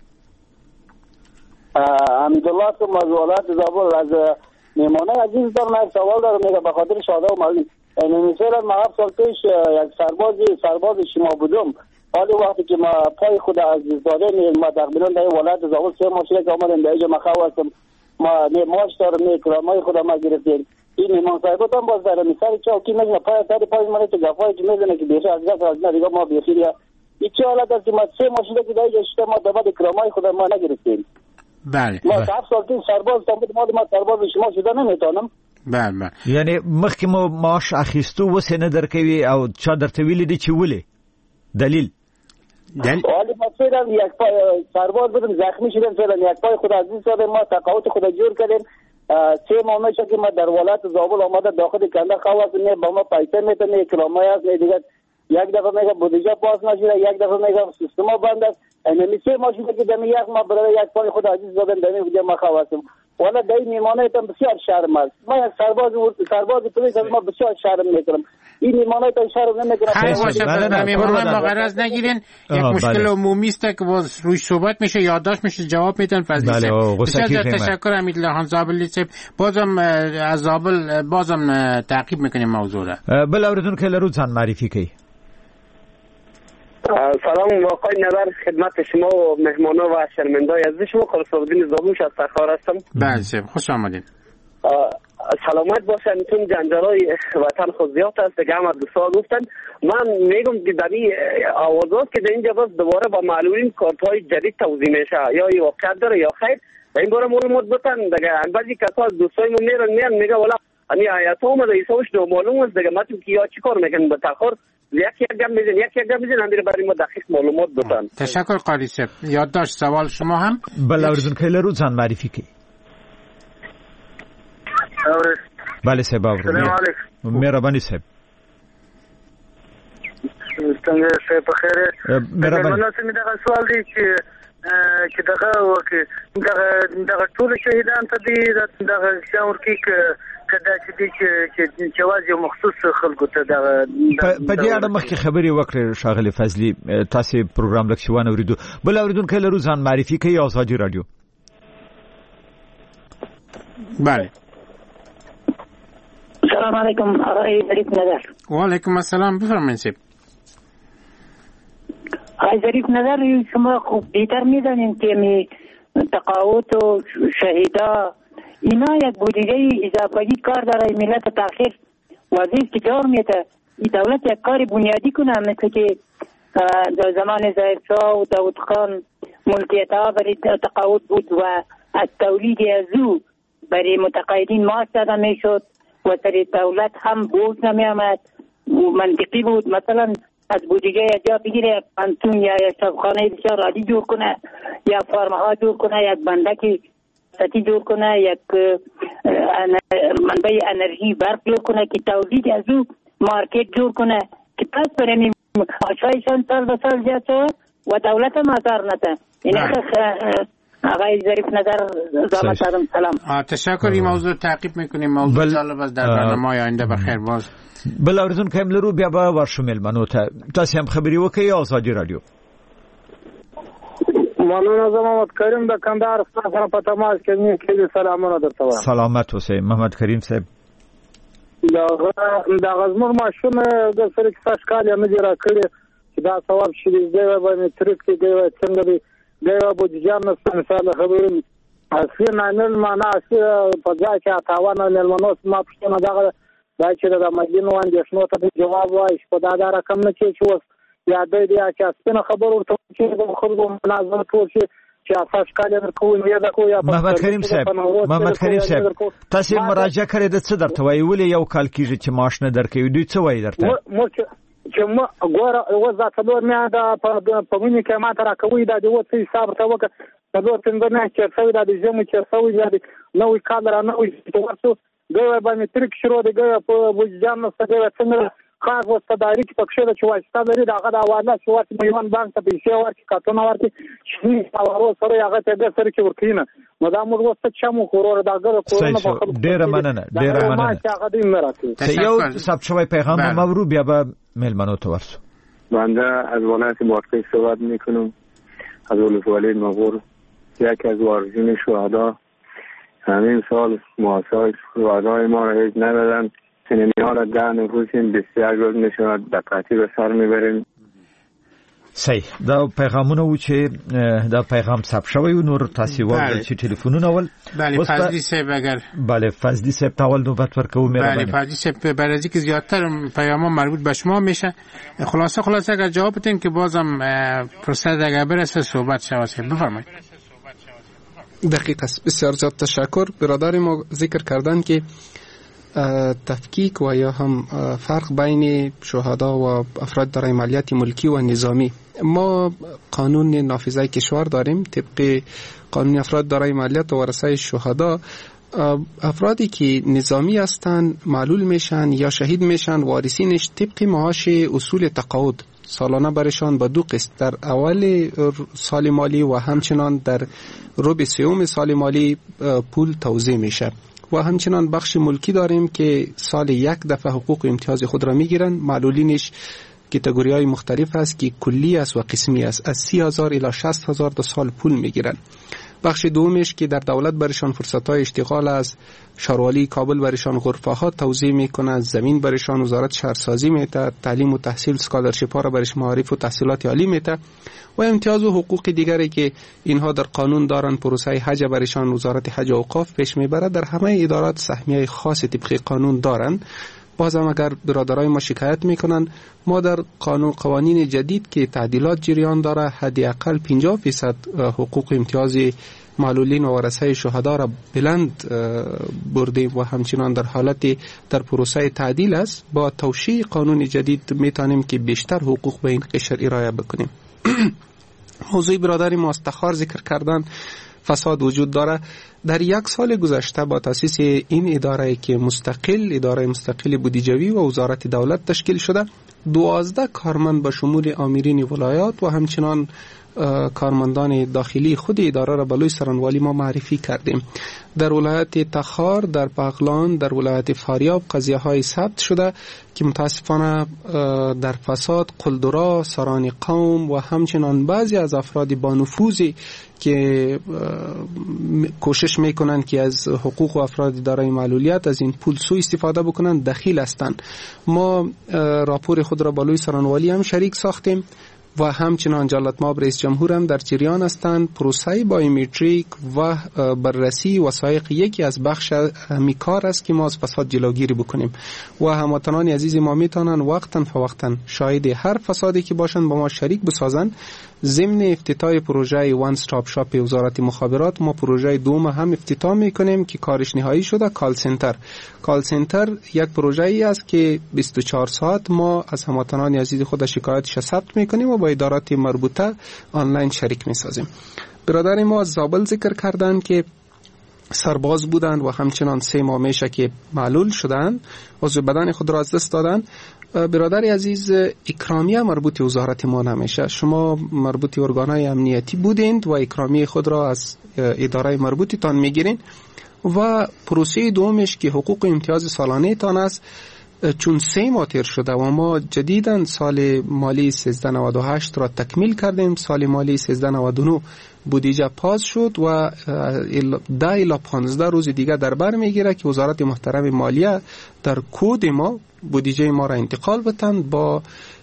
حمیدالله هستم از ولایت زابل. از مهمانان عزیز دارم یک سوال دارم میگه به خاطر شاده و مولید مثلا ما هفت سال پیش یک سربازی سرباز شما بودم حالی وقتی که ما پای خود از داده ما تقریبا در ولایت زابل سه ماشین که آمدیم به اینجا مخوا هستم ما ماش دارم میکرامای خود ما گرفتیم این ایمان صاحبت هم باز در مثال چاوکی میزنه پای تاری پای منه که گفایی که میزنه که بیشه از گفت از ندیگه ما بیخیر یا این چه حالت است که ما سه ماشین که در اینجا شده ما دبا کرامای خود ما نگرفتیم. بله ما هفت سال که سرباز تام بود ما سرباز شما شده نمیتونم. بله بله یعنی مخکې مو معاش اخیستو وس نه درکوي او چا درته ویل دي چې ولې دلیل دلیل ولی مثلا یک پای سرباز بودم زخمی شدم فعلا یک پای خود عزیز شدم ما تقاعد خود جور کردیم سه ماه میشه که ما در ولایت زابل آمده داخل کنده خواست نه با ما پیسه میتونه کرامای است نه دیگه یک دفعه میگه بودجه پاس نشده یک دفعه میگه سیستم بند است یعنی سه ماه شده که دمی یک ما برای یک پای خود عزیز دادم دمی بودجه ما خواستم والا دای میمانه تام بسیار شرم است. ما یک سرباز سرباز پلیس ما بسیار شرم میکنم این میمانه تام شرم نمیکنه. خیلی باشه میمانه با غرض نگیرین یک مشکل عمومی است که باز روش صحبت میشه یادداشت میشه جواب میدن فضلی صاحب. بسیار تشکر حمیدالله خان زابلی صاحب. بازم از زابل بازم تعقیب میکنیم موضوع را. بل اوریدونکو لرو ځان معرفي کوي. سلام آقای نظر خدمت شما و مهمانا و شرمنده عزیز شما خالص‌الدین زابوش از تخار هستم. بله خوش آمدین. سلامت باشن چون جنجالای وطن خود زیاد است دیگه هم دو سال گفتن من میگم که در این آوازات که در اینجا باز دوباره با معلولین کارت‌های جدید توضیح میشه یا این واقعیت داره یا خیر و این باره معلومات بتن دیگه بعضی کسا از دوستای ما میرن میان میگه والا یعنی آیات اومده ایساوش دو معلوم است دیگه ما تو کیا چیکار میکنن به تخار یکی یک گام میزن یکی یک گام میزن اندر برای ما دقیق معلومات بتن. تشکر قاری صاحب. یادداشت سوال شما هم بله اوریدونکو لرو ځان معرفي کوي. بله صاحب اورو. سلام علیکم. مهرباني صاحب. څنګه صاحب بخیر. مهرباني. نو څنګه دا سوال دی چې چې دغه وکي دغه دغه ټول شهیدان ته دي دغه څاور کې کدا چې دي چې جواز یو مخصوص خلکو ته دغه په دې اړه مخکې خبرې وکړې شاغلی فضلی تاسو پروګرام لکشوان اوریدو بل اوریدونکو لرو ځان معرفي کوي آزادي رادیو. بله سلام علیکم آقای ظریف نظر. و علیکم السلام بفرمایید. آقای ظریف نظر شما خوب بهتر میدانید که می تقاعد و شهیدا اینا یک بودجه اضافی کار داره ملت تاخیر وظیفه که جور میته این دولت یک کار بنیادی کنه مثل که در زمان ظاهر شاه و داود خان ملکیت ها برای تقاعد بود و از تولید ازو برای متقاعدین معاش داده میشد و سر دولت هم بوج نمی آمد منطقی بود. مثلا از بودجه جا بگیره پانتون یا شبخانه بسیار عالی جور کنه، یا فارمها جور کنه، یک بندک سطحی جور کنه، یک منبع انرژی برق جور کنه که تولید از او مارکت جور کنه که پس برمی آشایشان سال به سال زیاد شود و دولت هم آزار نده. این آقای ظریف نظر زامت آدم سلام. تشکر. این موضوع تعقیب میکنیم. موضوع جالب است در برنامه آینده. بخیر باز بل اوریدونکو هم لرو بیا به ورشمیل منو ته تاسو هم خبري وکي آزادي رادیو. مولانا محمد کریم د کندهار سره په تماس کې نه کې سلامونه درته وایم. سلامت اوسئ محمد کریم صاحب. دا د غزمر ماشوم د سره کې څه نه دی راکړي چې دا ثواب شي دی باندې ترک کې دی څنګه دی دا بودجه نه مثال خبرې اصلي نامل معنا اصلي په ځای کې تاوان نه لمنوس ما پښتنه دا دا چې د مدینه باندې شنو ته جواب وایي په دا دا رقم نه کې چې یا د دې چې خبر ورته چې د خلکو مناظره ټول شي چې اساس کال درکو نه دا کو یا محمد کریم صاحب محمد کریم صاحب تاسو مراجعه کړې د څه درته وایي ولې یو کال کېږي چې معاش نه درکوي دوی څه وایي درته مو چې ما ګوره وځه څلور نه دا په مونږ کې ما تر کوي دا د وڅ حساب ته وکړه څلور څنګه نه چې څو دا د جمع چې څو دا نوې کادر نه وي ورته دا باندې ترک شروع دی په وجدان سره څنګه خاص وستداري کې پکښه د چواستا لري داغه د حواله شو چې میوان بانک ته پیسې ورکړي کارتونه ورکړي چې اورو سره هغه ته د سره کې ورکینه نو دا موږ وسته چمو خورور داګه کورونه په خپل ډیر مننه ډیر مننه هغه دې مراتب یو سب شوی پیغام مورو بیا به ملمنو تو ورسو بنده از ولایت بادغیس صحبت میکنم از ولسوالی مغور یکی از وارثین شهدا همین سال محاسبه شهدای ما را هیچ ندادن سینمی ها را ده نفوسیم بسیار روز می شود دقیقی به سر می بریم صحیح دا پیغامونه و چې دا پیغام ثبت شوی و نور تاسو ول چې ټلیفونونه ول بله فضلی صاحب اگر بله فضلی صاحب تاول نوبت ورکو مهربانی بله فضلی صاحب برای که زیادتر پیغام مربوط به شما میشه خلاصه خلاصه اگر جواب بدین که بازم فرصت اگر برسه صحبت شود بفرمایید. دقیق است. بسیار زیاد تشکر. برادر ما ذکر کردن که تفکیک و یا هم فرق بین شهدا و افراد دارای مالیات ملکی و نظامی. ما قانون نافذه کشور داریم طبق قانون افراد دارای مالیات و ورثه شهدا. افرادی که نظامی هستند معلول میشن یا شهید میشن وارثینش طبق معاش اصول تقاعد سالانه برشان به دو قسط در اول سال مالی و همچنان در ربع سوم سال مالی پول توزیع میشه. و همچنان بخش ملکی داریم که سال یک دفعه حقوق امتیاز خود را میگیرن. معلولینش کاتگوری های مختلف است که کلی است و قسمی است. از سی هزار الی شصت هزار تا سال پول میگیرن. بخش دومش که در دولت برشان فرصت های اشتغال است. شهروالی کابل برشان غرفه ها توزیع میکنه، زمین برشان وزارت شهرسازی میده، تعلیم و تحصیل اسکالرشیپ ها را برش معارف و تحصیلات عالی میده و امتیاز و حقوق دیگری که اینها در قانون دارن. پروسه حج برشان وزارت حج و اوقاف پیش میبره. در همه ادارات سهمیه خاص طبق قانون دارن. بازم اگر برادرای ما شکایت میکنن ما در قانون قوانین جدید که تعدیلات جریان داره حداقل پنجاه درصد حقوق امتیاز معلولین و ورثه شهدا را بلند بردیم و همچنان در حالت در پروسه تعدیل است. با توشیح قانون جدید میتونیم که بیشتر حقوق به این قشر ارائه بکنیم. موضوع برادری ما استخار ذکر کردن فساد وجود داره. در یک سال گذشته با تاسیس این اداره که مستقل اداره مستقل بودجوی و وزارت دولت تشکیل شده دوازده کارمند به شمول آمرین ولایات و همچنان کارمندان داخلی خود اداره را بلوی سرانوالی ما معرفی کردیم. در ولایت تخار، در بغلان، در ولایت فاریاب قضیه های ثبت شده که متاسفانه در فساد قلدرا، سران قوم و همچنان بعضی از افراد با نفوذی که کوشش میکنن که از حقوق و افراد دارای معلولیت از این پول سوء استفاده بکنن دخیل هستند. ما راپور خود را بالوی سرانوالی هم شریک ساختیم. و همچنان جلالت مآب رئیس جمهور هم در جریان هستند پروسه بایومتریک و بررسی وثایق یکی از بخش همی کار است که ما از فساد جلوگیری بکنیم و هموطنان عزیز ما میتونن وقتا فوقتا شاهد هر فسادی که باشن با ما شریک بسازن. ضمن افتتاح پروژه وان استاپ شاپ وزارت مخابرات ما پروژه دوم هم افتتاح میکنیم که کارش نهایی شده. کال سنتر کال سنتر یک پروژه ای است که بیست و چهار ساعت ما از هموطنان عزیز خود شکایتش ثبت میکنیم و با ادارات مربوطه آنلاین شریک میسازیم. برادر ما از زابل ذکر کردند که سرباز بودند و همچنان سه ماه میشه که معلول شدند، عضو بدن خود را از دست دادند. برادر عزیز، اکرامیه مربوط وزارت ما نمیشه. شما مربوط ارگانهای امنیتی بودند و اکرامیه خود را از اداره مربوطی تان میگیرین و پروسه دومش که حقوق امتیاز سالانه تان است چون سه ماه تیر شده و ما جدیداً سال مالی سیزده نود و هشت را تکمیل کردیم. سال مالی سیزده نود و نه بودجه پاس شد و ده الی پانزده روز دیگه در بر میگیره که وزارت محترم مالیه در کد ما بودجه ما را انتقال بتن. با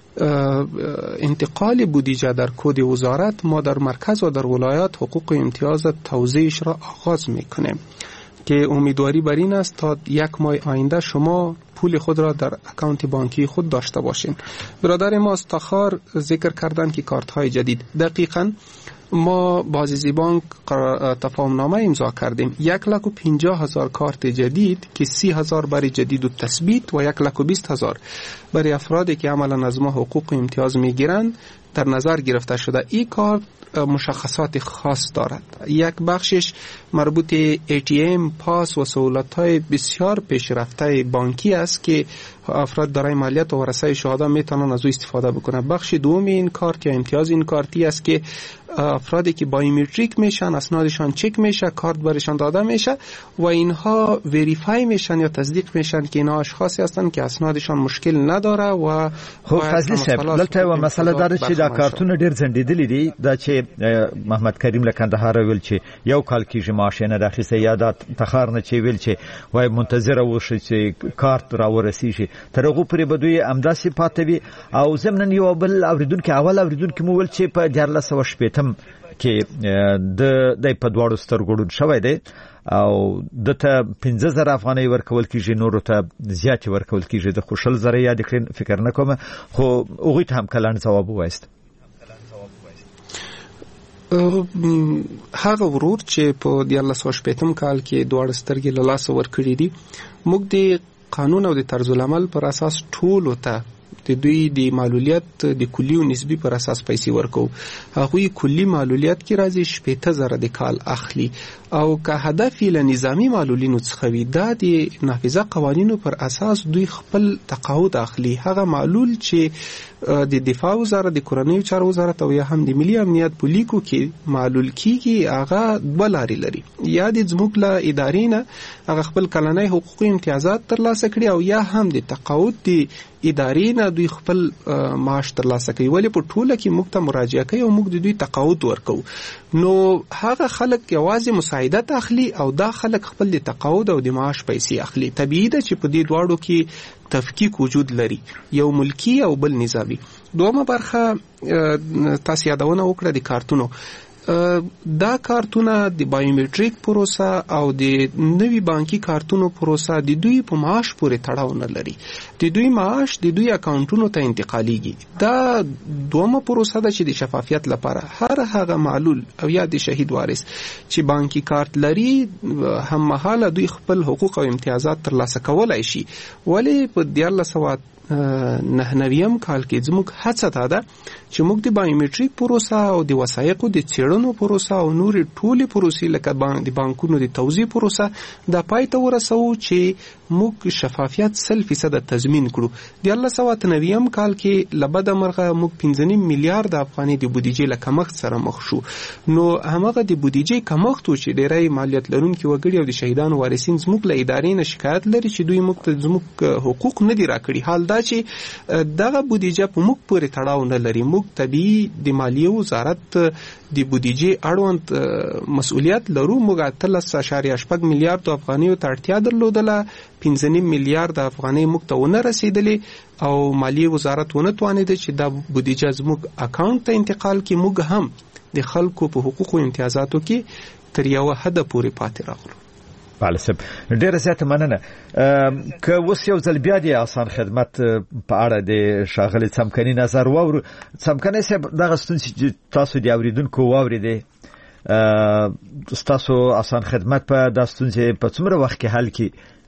انتقال بودجه در کد وزارت ما در مرکز و در ولایات حقوق امتیاز توزیعش را آغاز میکنیم که امیدواری بر این است تا یک ماه آینده شما پول خود را در اکانت بانکی خود داشته باشین. برادر ما از تخار ذکر کردن که کارت های جدید، دقیقاً ما با عزیزی بانک تفاهم نامه امضا کردیم. یک لک و پنجاه هزار کارت جدید که سی هزار برای جدید و تثبیت و یک لک و بیست هزار برای افرادی که عملا از ما حقوق امتیاز میگیرند در نظر گرفته شده. این کارت مشخصات خاص دارد. یک بخشش مربوط ای تی ام، پاس و سهولت‌های بسیار پیشرفته بانکی است که افراد دارای مالیات و ورثه شهدا میتونن از او استفاده بکنن. بخش دوم این کارت یا امتیاز این کارتی است که افرادی که بایومتریک میشن، اسنادشان چک میشه، کارت برشان داده میشه و اینها وریفای میشن یا تصدیق میشن که اینها اشخاصی هستن که اسنادشان مشکل نداره. و خو فضلی صاحب دلته و مسئله داره چې دا کارتونه ډیر زندیدلی دي دا چې محمد کریم لکندهار ویل چې یو کال کېږي ماشینه راخیسه یا دا تخار نه چې ویل چې وای منتظره وشي چې کارت را ورسیږي تر هغه پرې بدوی امداسي پاتوي. او زمنن یو بل اوریدونکو اول اوریدونکو مو ویل چې په دیارلس و شپېتم کې د د په دواړو سترګړو شوی دی او دته پنځه زره افغانۍ ورکول کیږي، نور ته زیات ورکول کیږي. د خوشل زره یاد کړئ فکر نه کوم خو هغه ته هم کلان جواب وایست. هغه ورور چې په دیارلس و شپېتم کال کې دواړه سترګې له لاسه ورکړي دي، موږ د قانون او د طرز العمل پر اساس ټول ته د دوی د معلولیت د کلی او نسبی پر اساس پیسې ورکو. هغه کلی معلولیت کې راځي شپېته زره د کال اخلي او که هدف له نظامی معلولینو څخه وي دا د نافذه قوانینو پر اساس دوی خپل تقاعد اخلي. هغه معلول چې د دفاع وزارت، د کورنیو چارو وزارت او یا هم د ملي امنیت په لیکو کې معلول کیږي هغه دوه لارې لري. یا د زموږ له ادارې نه هغه خپل کلنۍ حقوقي امتیازات ترلاسه کړي او یا هم د تقاعد د ادارې نه دوی خپل معاش ترلاسه کوي. ولې په ټوله کې موږ ته مراجعه کوي او موږ د دوی تقاعد ورکو. نو هغه خلک یوازې مساعدت اخلي او دا خلک خپل د تقاعد او د معاش پیسې اخلي. طبیعي ده چې په دې دواړو کې تفکیک وجود لري، یو ملکی او بل نظامی. دومره برخه تاسو یادونه وکړه د کارتونو. دا کارتونه د بایومتریک پروسه او د نوی بانکی کارتونو پروسه د دوی په معاش پورې تړاو نه لري. د دوی معاش د دوی اکاونټونو ته انتقالیږي. دا دومره پروسه ده چې د شفافیت لپاره هر هغه معلول او یا د شهید وارث چې بانکی کارت لري هم مهاله دوی خپل حقوق او امتیازات ترلاسه کولای شي. ولی په دیارلس سوه نه نویم کال کې زموږ هڅه دا ده چې موږ د بایومتریک پروسه او د وثایقو د څېړنو پروسه او نورې ټولې پروسې لکه د بانکونو د توزیع پروسه د پای ته ورسوو چې موږ شفافیت سل فیصد تضمین کړو. د دیارلس سوه اته نویم کال کې له بده مرغه موږ پنځه نیم میلیارد افغانۍ د بودیجې له کمښت سره مخ شو. نو هماغه د بودیجې کمښت و چې ډېری مالیات لرونکي وګړي او د شهیدانو وارثین زموږ له ادارې نه شکایت لري چې دوی موږ ته زموږ حقوق نه دي راکړي. حال دا چې دغه بودیجه په موږ پورې تړاو نه لري. موږ طبیعي د مالیې وزارت د بودیجه اړوند مسؤلیت لرو. موږ اتلس اعشاریه شپږ میلیارډ افغانیو ته اړتیا درلودله، پنځه نیم میلیارډ افغانۍ موږ ته ونه رسیدلې او مالیې وزارت ونه توانېده چې دا بودیجه زموږ اکاونټ ته انتقال کړي. موږ هم د خلکو په حقوقو او امتیازاتو کې تر یو حد پورې پاتې راغلو. بله صاحب، ډیره زیاته مننه. که اوس یو ځل بیا د آسان خدمت په اړه د ښاغلي څمکني نظر واورو. څمکني صاحب، دغه ستونزې چې تاسو د اورېدونکو واورېدې، ستاسو آسان خدمت په دا ستونزې په څومره وخت کې حل کړي؟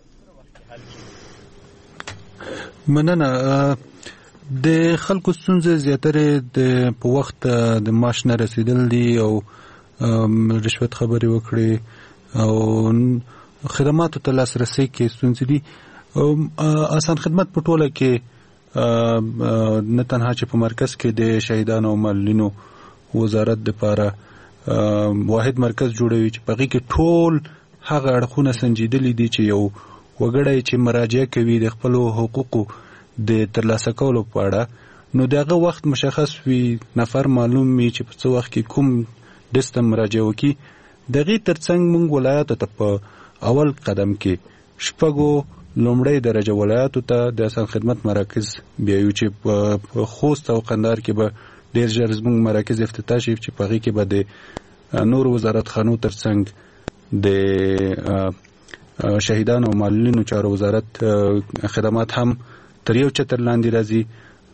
مننه. د خلکو ستونزې زیاتره د په وخت د معاش نه رسیدل دي او رشوت خبرې وکړي او خدماتو ته لاسرسي کې ستونزې دي. آسان خدمت په ټوله کې نه تنها چې په مرکز کې د شهیدانو او معلولینو وزارت لپاره واحد مرکز جوړوي چې په هغې کې ټول هغه اړخونه سنجیدلي دي چې یو وګړی چې مراجعه کوي د خپلو حقوقو د ترلاسه کولو په اړه، نو د هغه وخت مشخص وي، نفر معلوم وي چې په څه وخت کې کوم ډیسته مراجعه وکړي. د هغې تر څنګ موږ ولایاتو ته په اول قدم کې شپږو لومړی درجه ولایاتو ته د آسان خدمت مراکز بیایو چې په خوست او قندهار کې به ډېر ژر زموږ مراکز افتتاح شي چې په هغې کې به د نور وزارتخانو تر څنګ د شهیدانو او معلولینو چارو وزارت خدمات هم تر یو چتر لاندې راځي.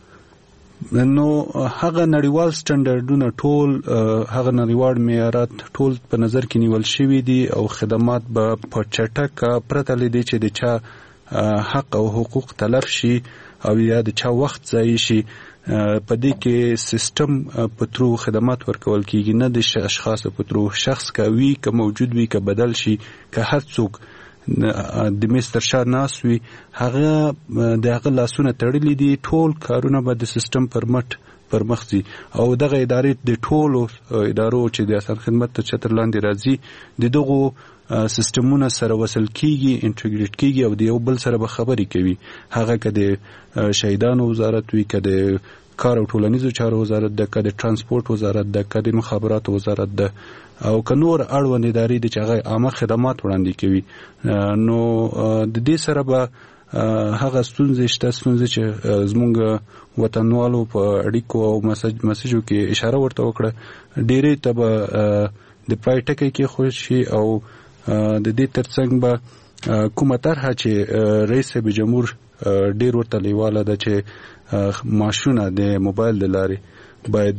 نو هغه نړیوال سټنډرډونه ټول، هغه نړیوال معیارات ټول په نظر کې نیول شوي دي او خدمات به په چټکه پرته له دې چې د چا حق او حقوق تلف شي او یا د چا وخت ضایع شي، په دې کې سیستم په ترو خدمات ورکول کیږي، نه د اشخاص په ترو. شخص که وي، که موجود وي، که بدل شي، که هر څوک د مستر شاه ناس وي، هغه د هغه لاسونه تړلي دي. ټول کارونه به د سیستم پر مټ پر مخ ځي او دغه ادارې د ټولو ادارو چې د آسان خدمت ته چتر لاندې راځي د دغو سیستمونه سره وصل کیږي، انټیګریټ کیږي او د یو بل سره به خبرې کوي. هغه که د شهیدانو وزارت وي، که د کار او ټولنیزو چارو وزارت ده، که د ترانسپورت وزارت ده، که د مخابراتو وزارت ده او که نور اړوند ادارې دي چې هغه عامه خدمات وړاندې کوي. نو د دې سره به هغه ستونزې شته، ستونزې چې زموږ وطنوالو په اړیکو او مسیجو کې اشاره ورته وکړه، ډېرې ته به د پای ټکی کې خوش شي او د دې ترڅنګ به کومه طرحه چې رئیس جمهور ډېر ورته لیواله ده چې معاشونه د موبایل د لارې باید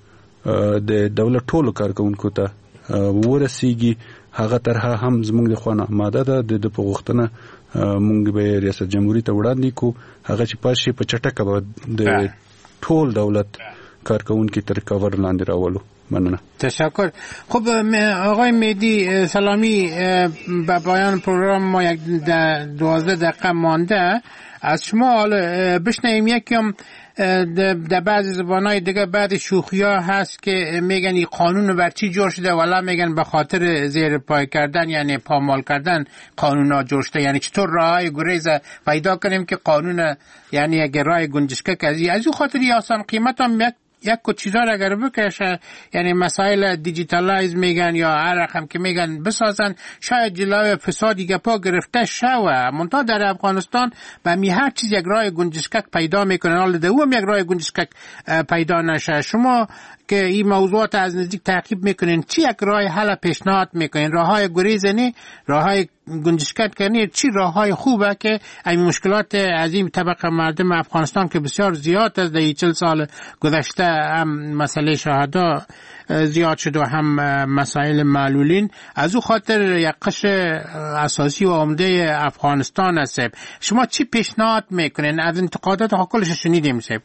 د دولت ټولو کارکوونکو ته ورسیږي، هغه طرحه هم زموږ د خوا نه آماده ده. د په غوښتنه موږ به ریاست جمهوریت ته وړاندې کړو، هغه چې پاس شي په چټکه به د ټول دولت کارکوونکي تر کاور لاندې راولو. مننه. تشکر. خب آقای مهدی سلامی، به پایان پروگرام ما یک دوازده دقیقه مانده. از شما حالا بشنویم یکم در بعضی زبانهای دیگه بعد شوخی ها هست که میگن این قانون بر چی جور شده، ولی میگن به خاطر زیر پای کردن، یعنی پامال کردن قانون ها جور شده. یعنی چطور راه گریز پیدا کنیم که قانون، یعنی اگر راه گنجشکک از از او خاطر آسان قیمت هم یک یک کو چیزا را اگر بکشه، یعنی مسائل دیجیتالایز میگن یا هر رقم که میگن بسازن، شاید جلوی فسادی که پا گرفته شوه. منتها در افغانستان به می هر چیز یک راه گنجشکک پیدا میکنن، حالا ده هم یک راه گنجشکک پیدا نشه. شما که این موضوعات از نزدیک تعقیب میکنین، چی یک راه حل پیشنهاد میکنین؟ راه های گریز نه، راه های گنجشکت کنی، چی راه های خوبه که این مشکلات عظیم طبقه مردم افغانستان که بسیار زیاد است، در چهل سال گذشته هم مسئله شهدا زیاد شد و هم مسائل معلولین، از او خاطر یک قشر اساسی و عمده افغانستان است. شما چی پیشنهاد میکنین؟ از انتقادات حکلش شنیدیم سیب.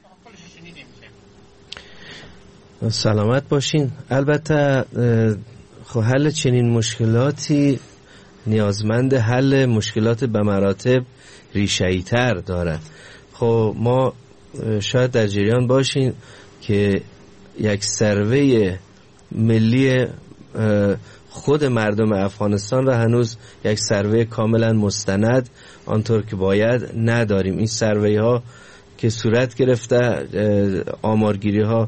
سلامت باشین. البته خب حل چنین مشکلاتی نیازمند حل مشکلات به مراتب ریشه‌ای تر دارد. خب ما شاید در جریان باشین که یک سروی ملی خود مردم افغانستان را هنوز یک سروی کاملا مستند آنطور که باید نداریم. این سروی ها که صورت گرفته، آمارگیری ها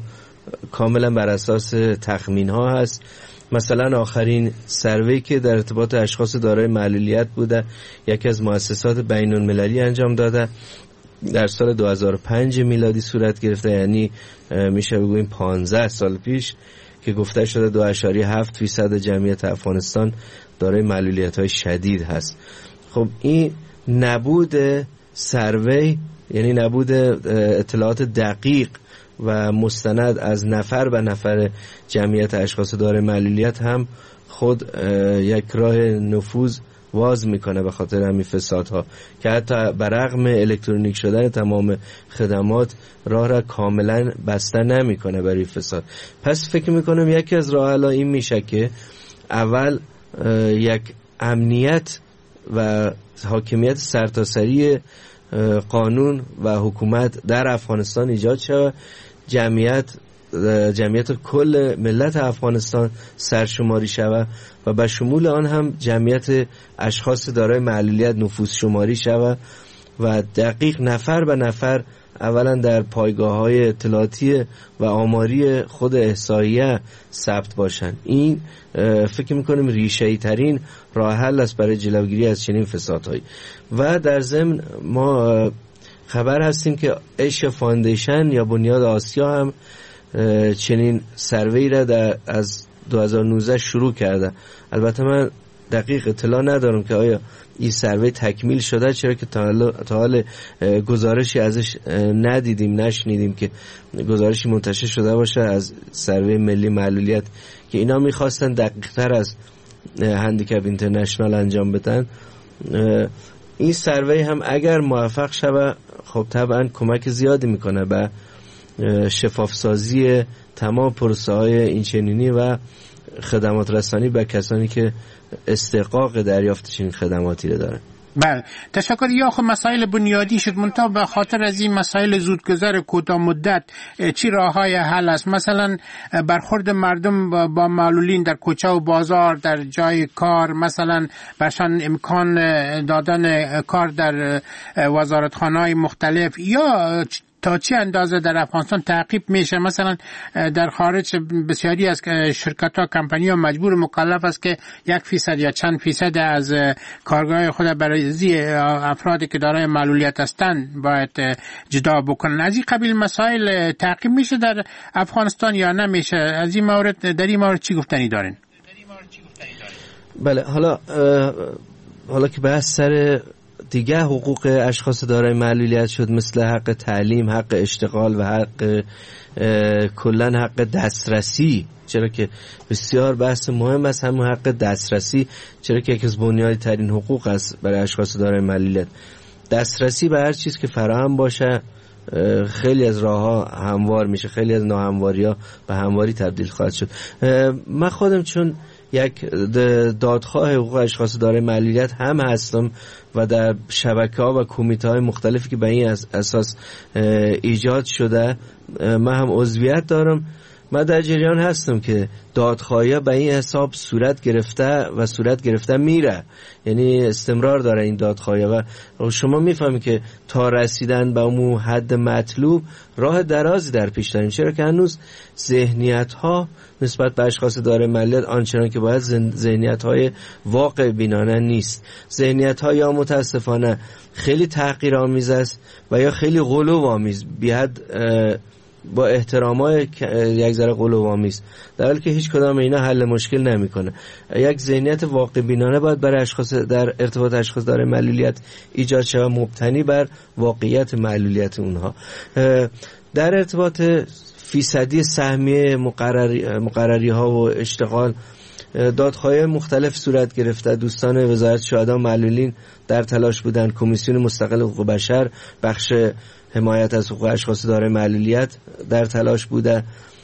کاملا بر اساس تخمین ها هست. مثلا آخرین سروی که در ارتباط اشخاص دارای معلولیت بوده یکی از مؤسسات بین المللی انجام داده، در سال دو هزار و پنج میلادی صورت گرفته، یعنی میشه بگوییم پانزده سال پیش، که گفته شده دو اشاریه هفت فیصد جمعیت افغانستان دارای معلولیت‌های شدید هست. خب این نبود سروی، یعنی نبود اطلاعات دقیق و مستند از نفر به نفر جمعیت اشخاص دارای معلولیت هم خود یک راه نفوذ واز میکنه به خاطر همین فسادها که حتی برغم الکترونیک شدن تمام خدمات راه را کاملا بسته نمیکنه برای فساد. پس فکر میکنم یکی از راه حل‌ها این میشه که اول یک امنیت و حاکمیت سرتاسری قانون و حکومت در افغانستان ایجاد شود، جمعیت جمعیت کل ملت افغانستان سرشماری شود و به شمول آن هم جمعیت اشخاص دارای معلولیت نفوذ شماری شود و دقیق نفر به نفر اولا در پایگاه‌های اطلاعاتی و آماری خود احصاییه ثبت باشند. این فکر می‌کنیم ریشه‌ای ترین راه حل است برای جلوگیری از چنین فسادهایی. و در ضمن ما خبر هستیم که ایشیا فاندیشن یا بنیاد آسیا هم چنین سروی را در از دو هزار و نوزده شروع کرده. البته من دقیق اطلاع ندارم که آیا این سروی تکمیل شده، چرا که تا حال گزارشی ازش ندیدیم، نشنیدیم که گزارشی منتشر شده باشه از سروی ملی معلولیت که اینا میخواستن دقیق تر از هندیکپ اینترنشنال انجام بدن. این سروی هم اگر موفق شوه خب طبعا کمک زیادی میکنه به شفافسازی تمام پروسه های این چنینی و خدمات رسانی به کسانی که استحقاق دریافت چنین خدماتی رو دارن. بله، تشکر. یا خب مسائل بنیادی شد، منتها به خاطر از این مسائل زودگذر کوتاه مدت چی راههای حل است؟ مثلا برخورد مردم با معلولین در کوچه و بازار، در جای کار، مثلا برشان امکان دادن کار در وزارتخانه‌های مختلف، یا تا چه اندازه در افغانستان تعقیب میشه؟ مثلا در خارج بسیاری از شرکت ها، کمپانی ها مجبور مکلف است که یک فیصد یا چند فیصد از کارگاه خود برای افرادی که دارای معلولیت هستند باید جدا بکنن. از این قبیل مسائل تعقیب میشه در افغانستان یا نمیشه؟ از این مورد، در این مورد چی گفتنی دارین؟ بله، حالا حالا که بحث سر دیگه حقوق اشخاص دارای معلولیت شد، مثل حق تعلیم، حق اشتغال و حق کلن حق دسترسی، چرا که بسیار بحث مهم است همون حق دسترسی، چرا که یکی از بنیادی ترین حقوق است برای اشخاص دارای معلولیت. دسترسی به هر چیز که فراهم باشه خیلی از راه‌ها هموار میشه، خیلی از ناهمواری‌ها به همواری تبدیل خواهد شد. من خودم چون یک دادخواه حقوق اشخاص دارای معلولیت هم هستم و در شبکه‌ها و کمیته‌های مختلفی که به این اساس ایجاد شده من هم عضویت دارم، من در جریان هستم که دادخواهی به این حساب صورت گرفته و صورت گرفته میره، یعنی استمرار داره این دادخواهی و شما میفهمید که تا رسیدن به اون حد مطلوب راه درازی در پیش داریم، چرا که هنوز ذهنیت‌ها نسبت به اشخاص دارای معلولیت آنچنان که باید ذهنیت‌های واقع بینانه نیست. ذهنیت‌ها یا متاسفانه خیلی تحقیرآمیز است و یا خیلی غلوآمیز، بی‌حد با احترامای یک ذره غلوآمیز، در حالی که هیچ کدام اینا حل مشکل نمیکنه. یک ذهنیت واقع بینانه باید برای اشخاص در ارتباط اشخاص دارای معلولیت ایجاد شود، مبتنی بر واقعیت معلولیت اونها. در ارتباط فیصدی سهمیه مقرری مقرری ها و اشتغال، دادخواهی مختلف صورت گرفته. دوستان وزارت شهدا معلولین در تلاش بودند، کمیسیون مستقل حقوق بشر بخش حمایت از حقوق اشخاص دارای معلولیت در تلاش بوده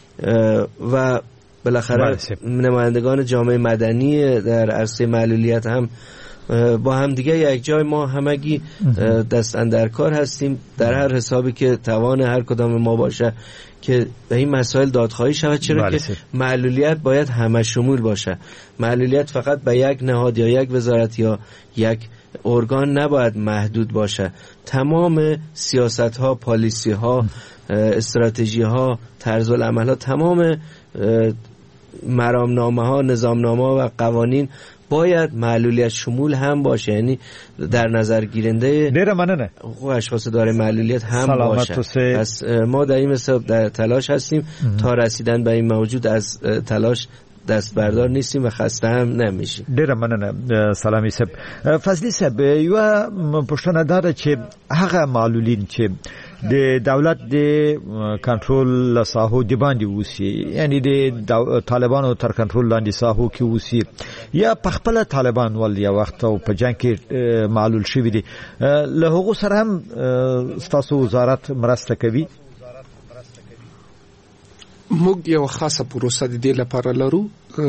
و بالاخره نمایندگان جامعه مدنی در عرصه معلولیت هم با هم دیگه یک جای ما همگی دست اندر کار هستیم در هر حسابی که توان هر کدام ما باشه که به این مسائل دادخواهی شود، چرا که معلولیت باید همه شمول باشه. معلولیت فقط به یک نهاد یا یک وزارت یا یک ارگان نباید محدود باشه. تمام سیاست ها، پالیسی ها، استراتژی ها، طرز العمل ها، تمام مرامنامه ها، نظامنامه و قوانین باید معلولیت شمول هم باشه، یعنی در نظر گیرنده ډیره مننه حقوق اشخاص دارای معلولیت هم باشه. پس ما در این حساب در تلاش هستیم تا رسیدن به این موجود از تلاش دست بردار نیستیم و خسته هم نمیشیم. ډیره مننه سلامي صاحب. فضلی صاحب یو پښتنه دار چې هغه معلولین چې د دولت د کنټرول له ساحو د باندې وسی، یعنی د طالبانو تر کنټرول لاندې ساحو کې وسی یا په خپل طالبان ول یا وخت او په جنگ کې معلول شوی دي، له هغه سره هم ستاسو وزارت مرسته کوي؟ موږ یو خاصه پروسه د دې لپاره لرو،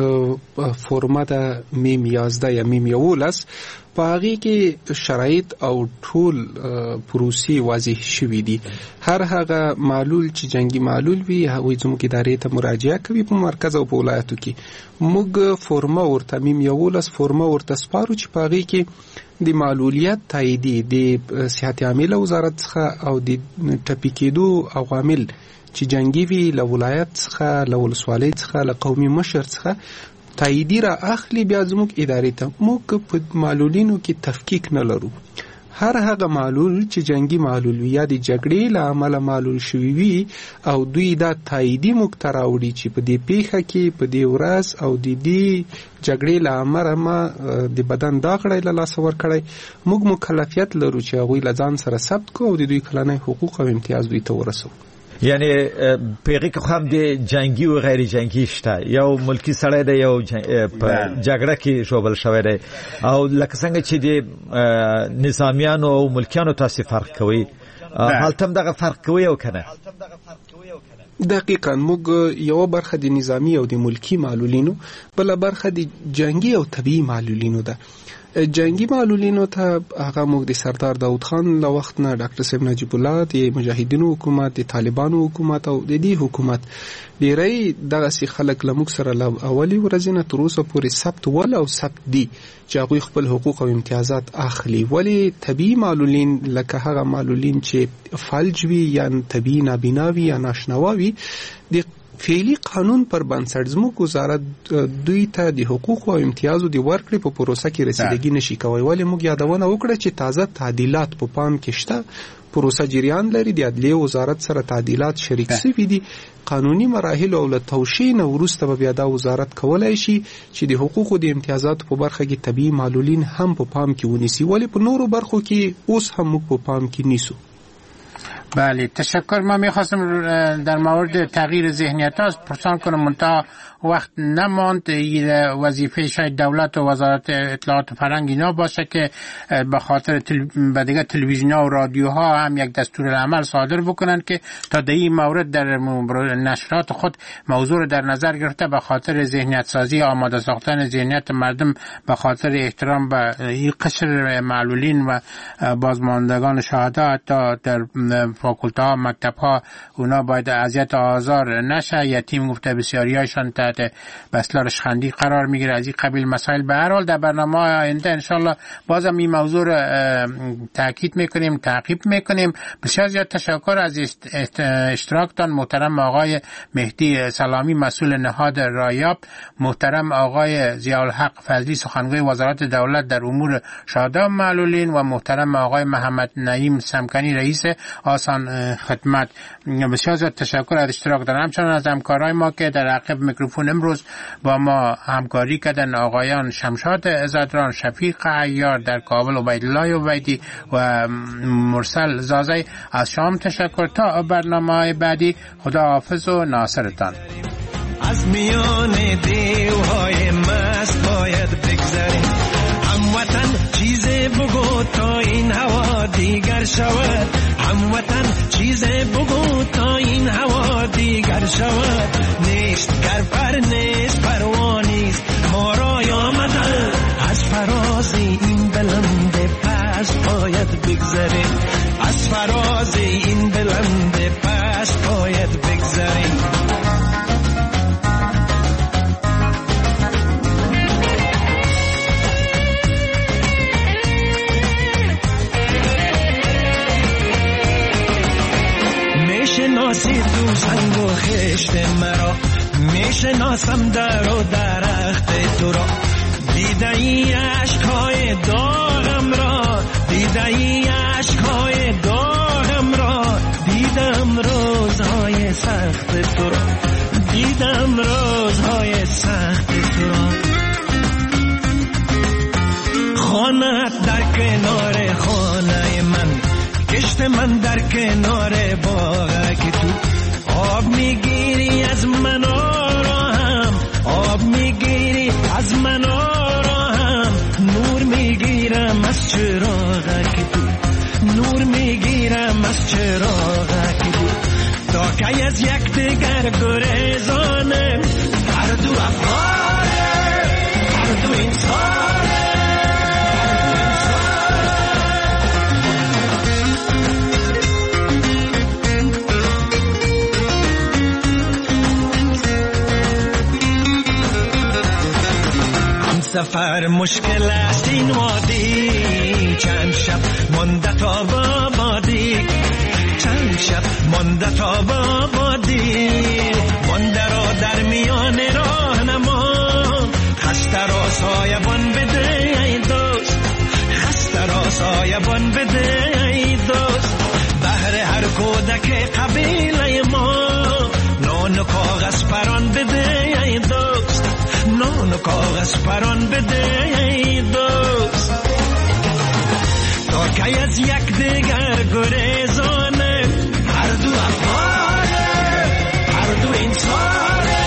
فورمات میم یازده یا میم یولس، په هغې کې شرایط او ټول پروسې واضح شوي دي. هر هغه معلول چې جنگي معلول وي هغوی زموږ ادارې ته مراجعه کوي په مرکز او په ولایتو کې. موږ فورمه ورته میم یولس فورمه ورته سپارو چې په هغې کې د معلولیت تاییدي د صحت عامله وزارت څخه او د ټپي کېدو عوامل چې جنگي وي له ولایت څخه، له ولسوالۍ څخه، له قومي مشر څخه تاییدي را اخلي، بیا زموږ ادارې ته. موږ په معلولینو کې تفکیک نه لرو. هر هغه معلول چې جنگي معلول وي یا د جګړې له امله معلول شوي وي او دوی دا تاییدي موږ ته راوړي چې په دې پیښه کې په دې ورځ او د دې جګړې له امله ما د بدن دا غړی له لاسه ورکړی، موږ مکلفیت لرو چې هغوی له ځان سره ثبت کړو او د دوی کلنی حقوق او امتیاز دوی ته ورسو. یعنی پیغی که خواهم دی جنگی و غیر جنگی شته، یا ملکی سړی دی یا جګړه کې شوبل شوی دی، او لکه څنګه چې دی نظامیانو او ملکیانو تاسو فرق کوي، حالت هم دغه فرق کوي او کنه؟ دقیقاً موږ یو برخه د نظامی او د ملکی معلولینو، بل برخه د جنگی او طبيعي معلولینو ده. جنگی معلولینو ته هغه موږ د سردار داود خان له وخت نه ډاکټر صاحب نجیب الله، د مجاهدینو حکومت، د طالبانو حکومت او د دې حکومت ډیری دغسې خلک له موږ سره له اولې ورځې نه تر اوسه پورې ثبت ول او ثبت دي چې هغوی خپل حقوق او امتیازات اخلي. ولې طبیعي معلولین لکه هغه معلولین چې فلج وي یا طبیعي نابینا وي یا ناشنوا وي، د فعلی قانون پر بنسټ زموږ وزارت دوی ته د حقوق او امتیازو د ورکړې په پروسه کې رسیدګي نشي کوي. ولې موږ یادونه وکړه چې تازه تعدیلات په پام کې شته، پروسه جریان لري، د عدلیې وزارت سره تعدیلات شریک شوي دي، قانوني مراحل او له توشیح نه وروسته به بیا دا وزارت کولای شي چې د حقوقو د امتیازاتو په برخه کې طبیعي معلولین هم په پام کې ونیسي. ولې په نورو برخو کې اوس هم موږ په پام کې نیسو. بله تشکر. ما میخواستم در مورد تغییر ذهنیت ها پرسان کنم، منتها وقت نماند. وظیفه شاید دولت و وزارت اطلاعات و فرهنگ اینا باشه که به خاطر تل... به دیگه تلویزیون ها و رادیوها هم یک دستور العمل صادر بکنن که تا در این مورد در نشرات خود موضوع در نظر گرفته به خاطر ذهنیت سازی، آماده ساختن ذهنیت مردم به خاطر احترام به این قشر معلولین و بازماندگان شهدا، تا در فاکولته ها، مکتب ها اونا باید اذیت آزار نشه. یتیم گفته بسیاریاشان تحت بسلا رشخندی قرار میگیره، از این قبیل مسائل. به هر حال در برنامه آینده انشالله بازم این موضوع رو تاکید میکنیم، تعقیب میکنیم. بسیار زیاد تشکر از اشتراکتان محترم آقای مهدی سلامی مسئول نهاد رایاب، محترم آقای ضیاءالحق فضلی سخنگوی وزارت دولت در امور شهدا معلولین و محترم آقای محمد نعیم سمکنی رئیس آسان خدمت. بسیار زیاد تشکر از اشتراک دارم. همچنان از همکارای ما که در عقب میکروفون امروز با ما همکاری کردن، آقایان شمشاد عزتران، شفیق عیار در کابل، عبیدالله عبیدی و مرسل زازی. از شام تشکر. تا برنامه بعدی خدا حافظ و ناصرتان. از میان دیوهای مست باید بگذریم، هموطن چیز بگو تا این هوا دیگر شود، هموطن چیز بگو تا این هوا دیگر شود. نیست گر پر نیست پروانیست ما را آمدن، از فراز این بلند پست باید بگذریم، از فراز این بلند پست باید بگذریم. میشناسی تو سنگ و خشت مرا، میشناسم در و درخت تو را. دیده ای عشقای داغم را، دیده ای عشقای داغم را، دیدم روزهای سخت تو را، دیدم روزهای سخت تو را. خانه‌ات در کنار خانه من، کشت من در کنار باغ که تو آب میگیری از من آرام، آب میگیری از من آرام، نور میگیرم از چراغ که تو، نور میگیرم از چراغ که تو. تا که از یک دیگر گریزانه، هر دو افغانه، هر دو انسانه. سفر مشکل است این وادی، چند شب مانده تا بادی، چند شب مانده تا بادی. مانده را در میان راه نما، خسته را سایبان بده ای دوست، خسته را سایبان بده ای دوست. بهر هر کودک قبیله ما، نان و کاغذ پران بده ای دوست، نان و کاغذ پران بده ای دوست. تا که از یک دیگر گریزانه، هر دو افغانه، هر دو انسانه.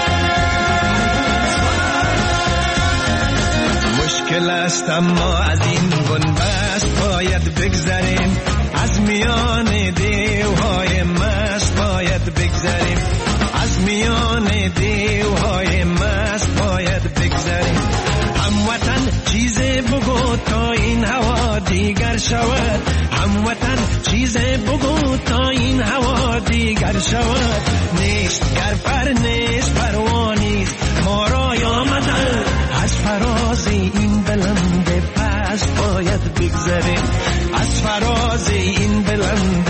مشکل است اما از این بنبست باید بگذریم، از میان دیوهای مست باید بگذریم، از میان دیوهای مست باید بگذریم. هموطن چیزی بگو تا این هوا دیگر شود، هموطن چیزی بگو تا این هوا دیگر شود. نیست گر پر نیست پروانیست، ما را آمدن از فراز این بلند پست باید بگذریم، از فراز این بلند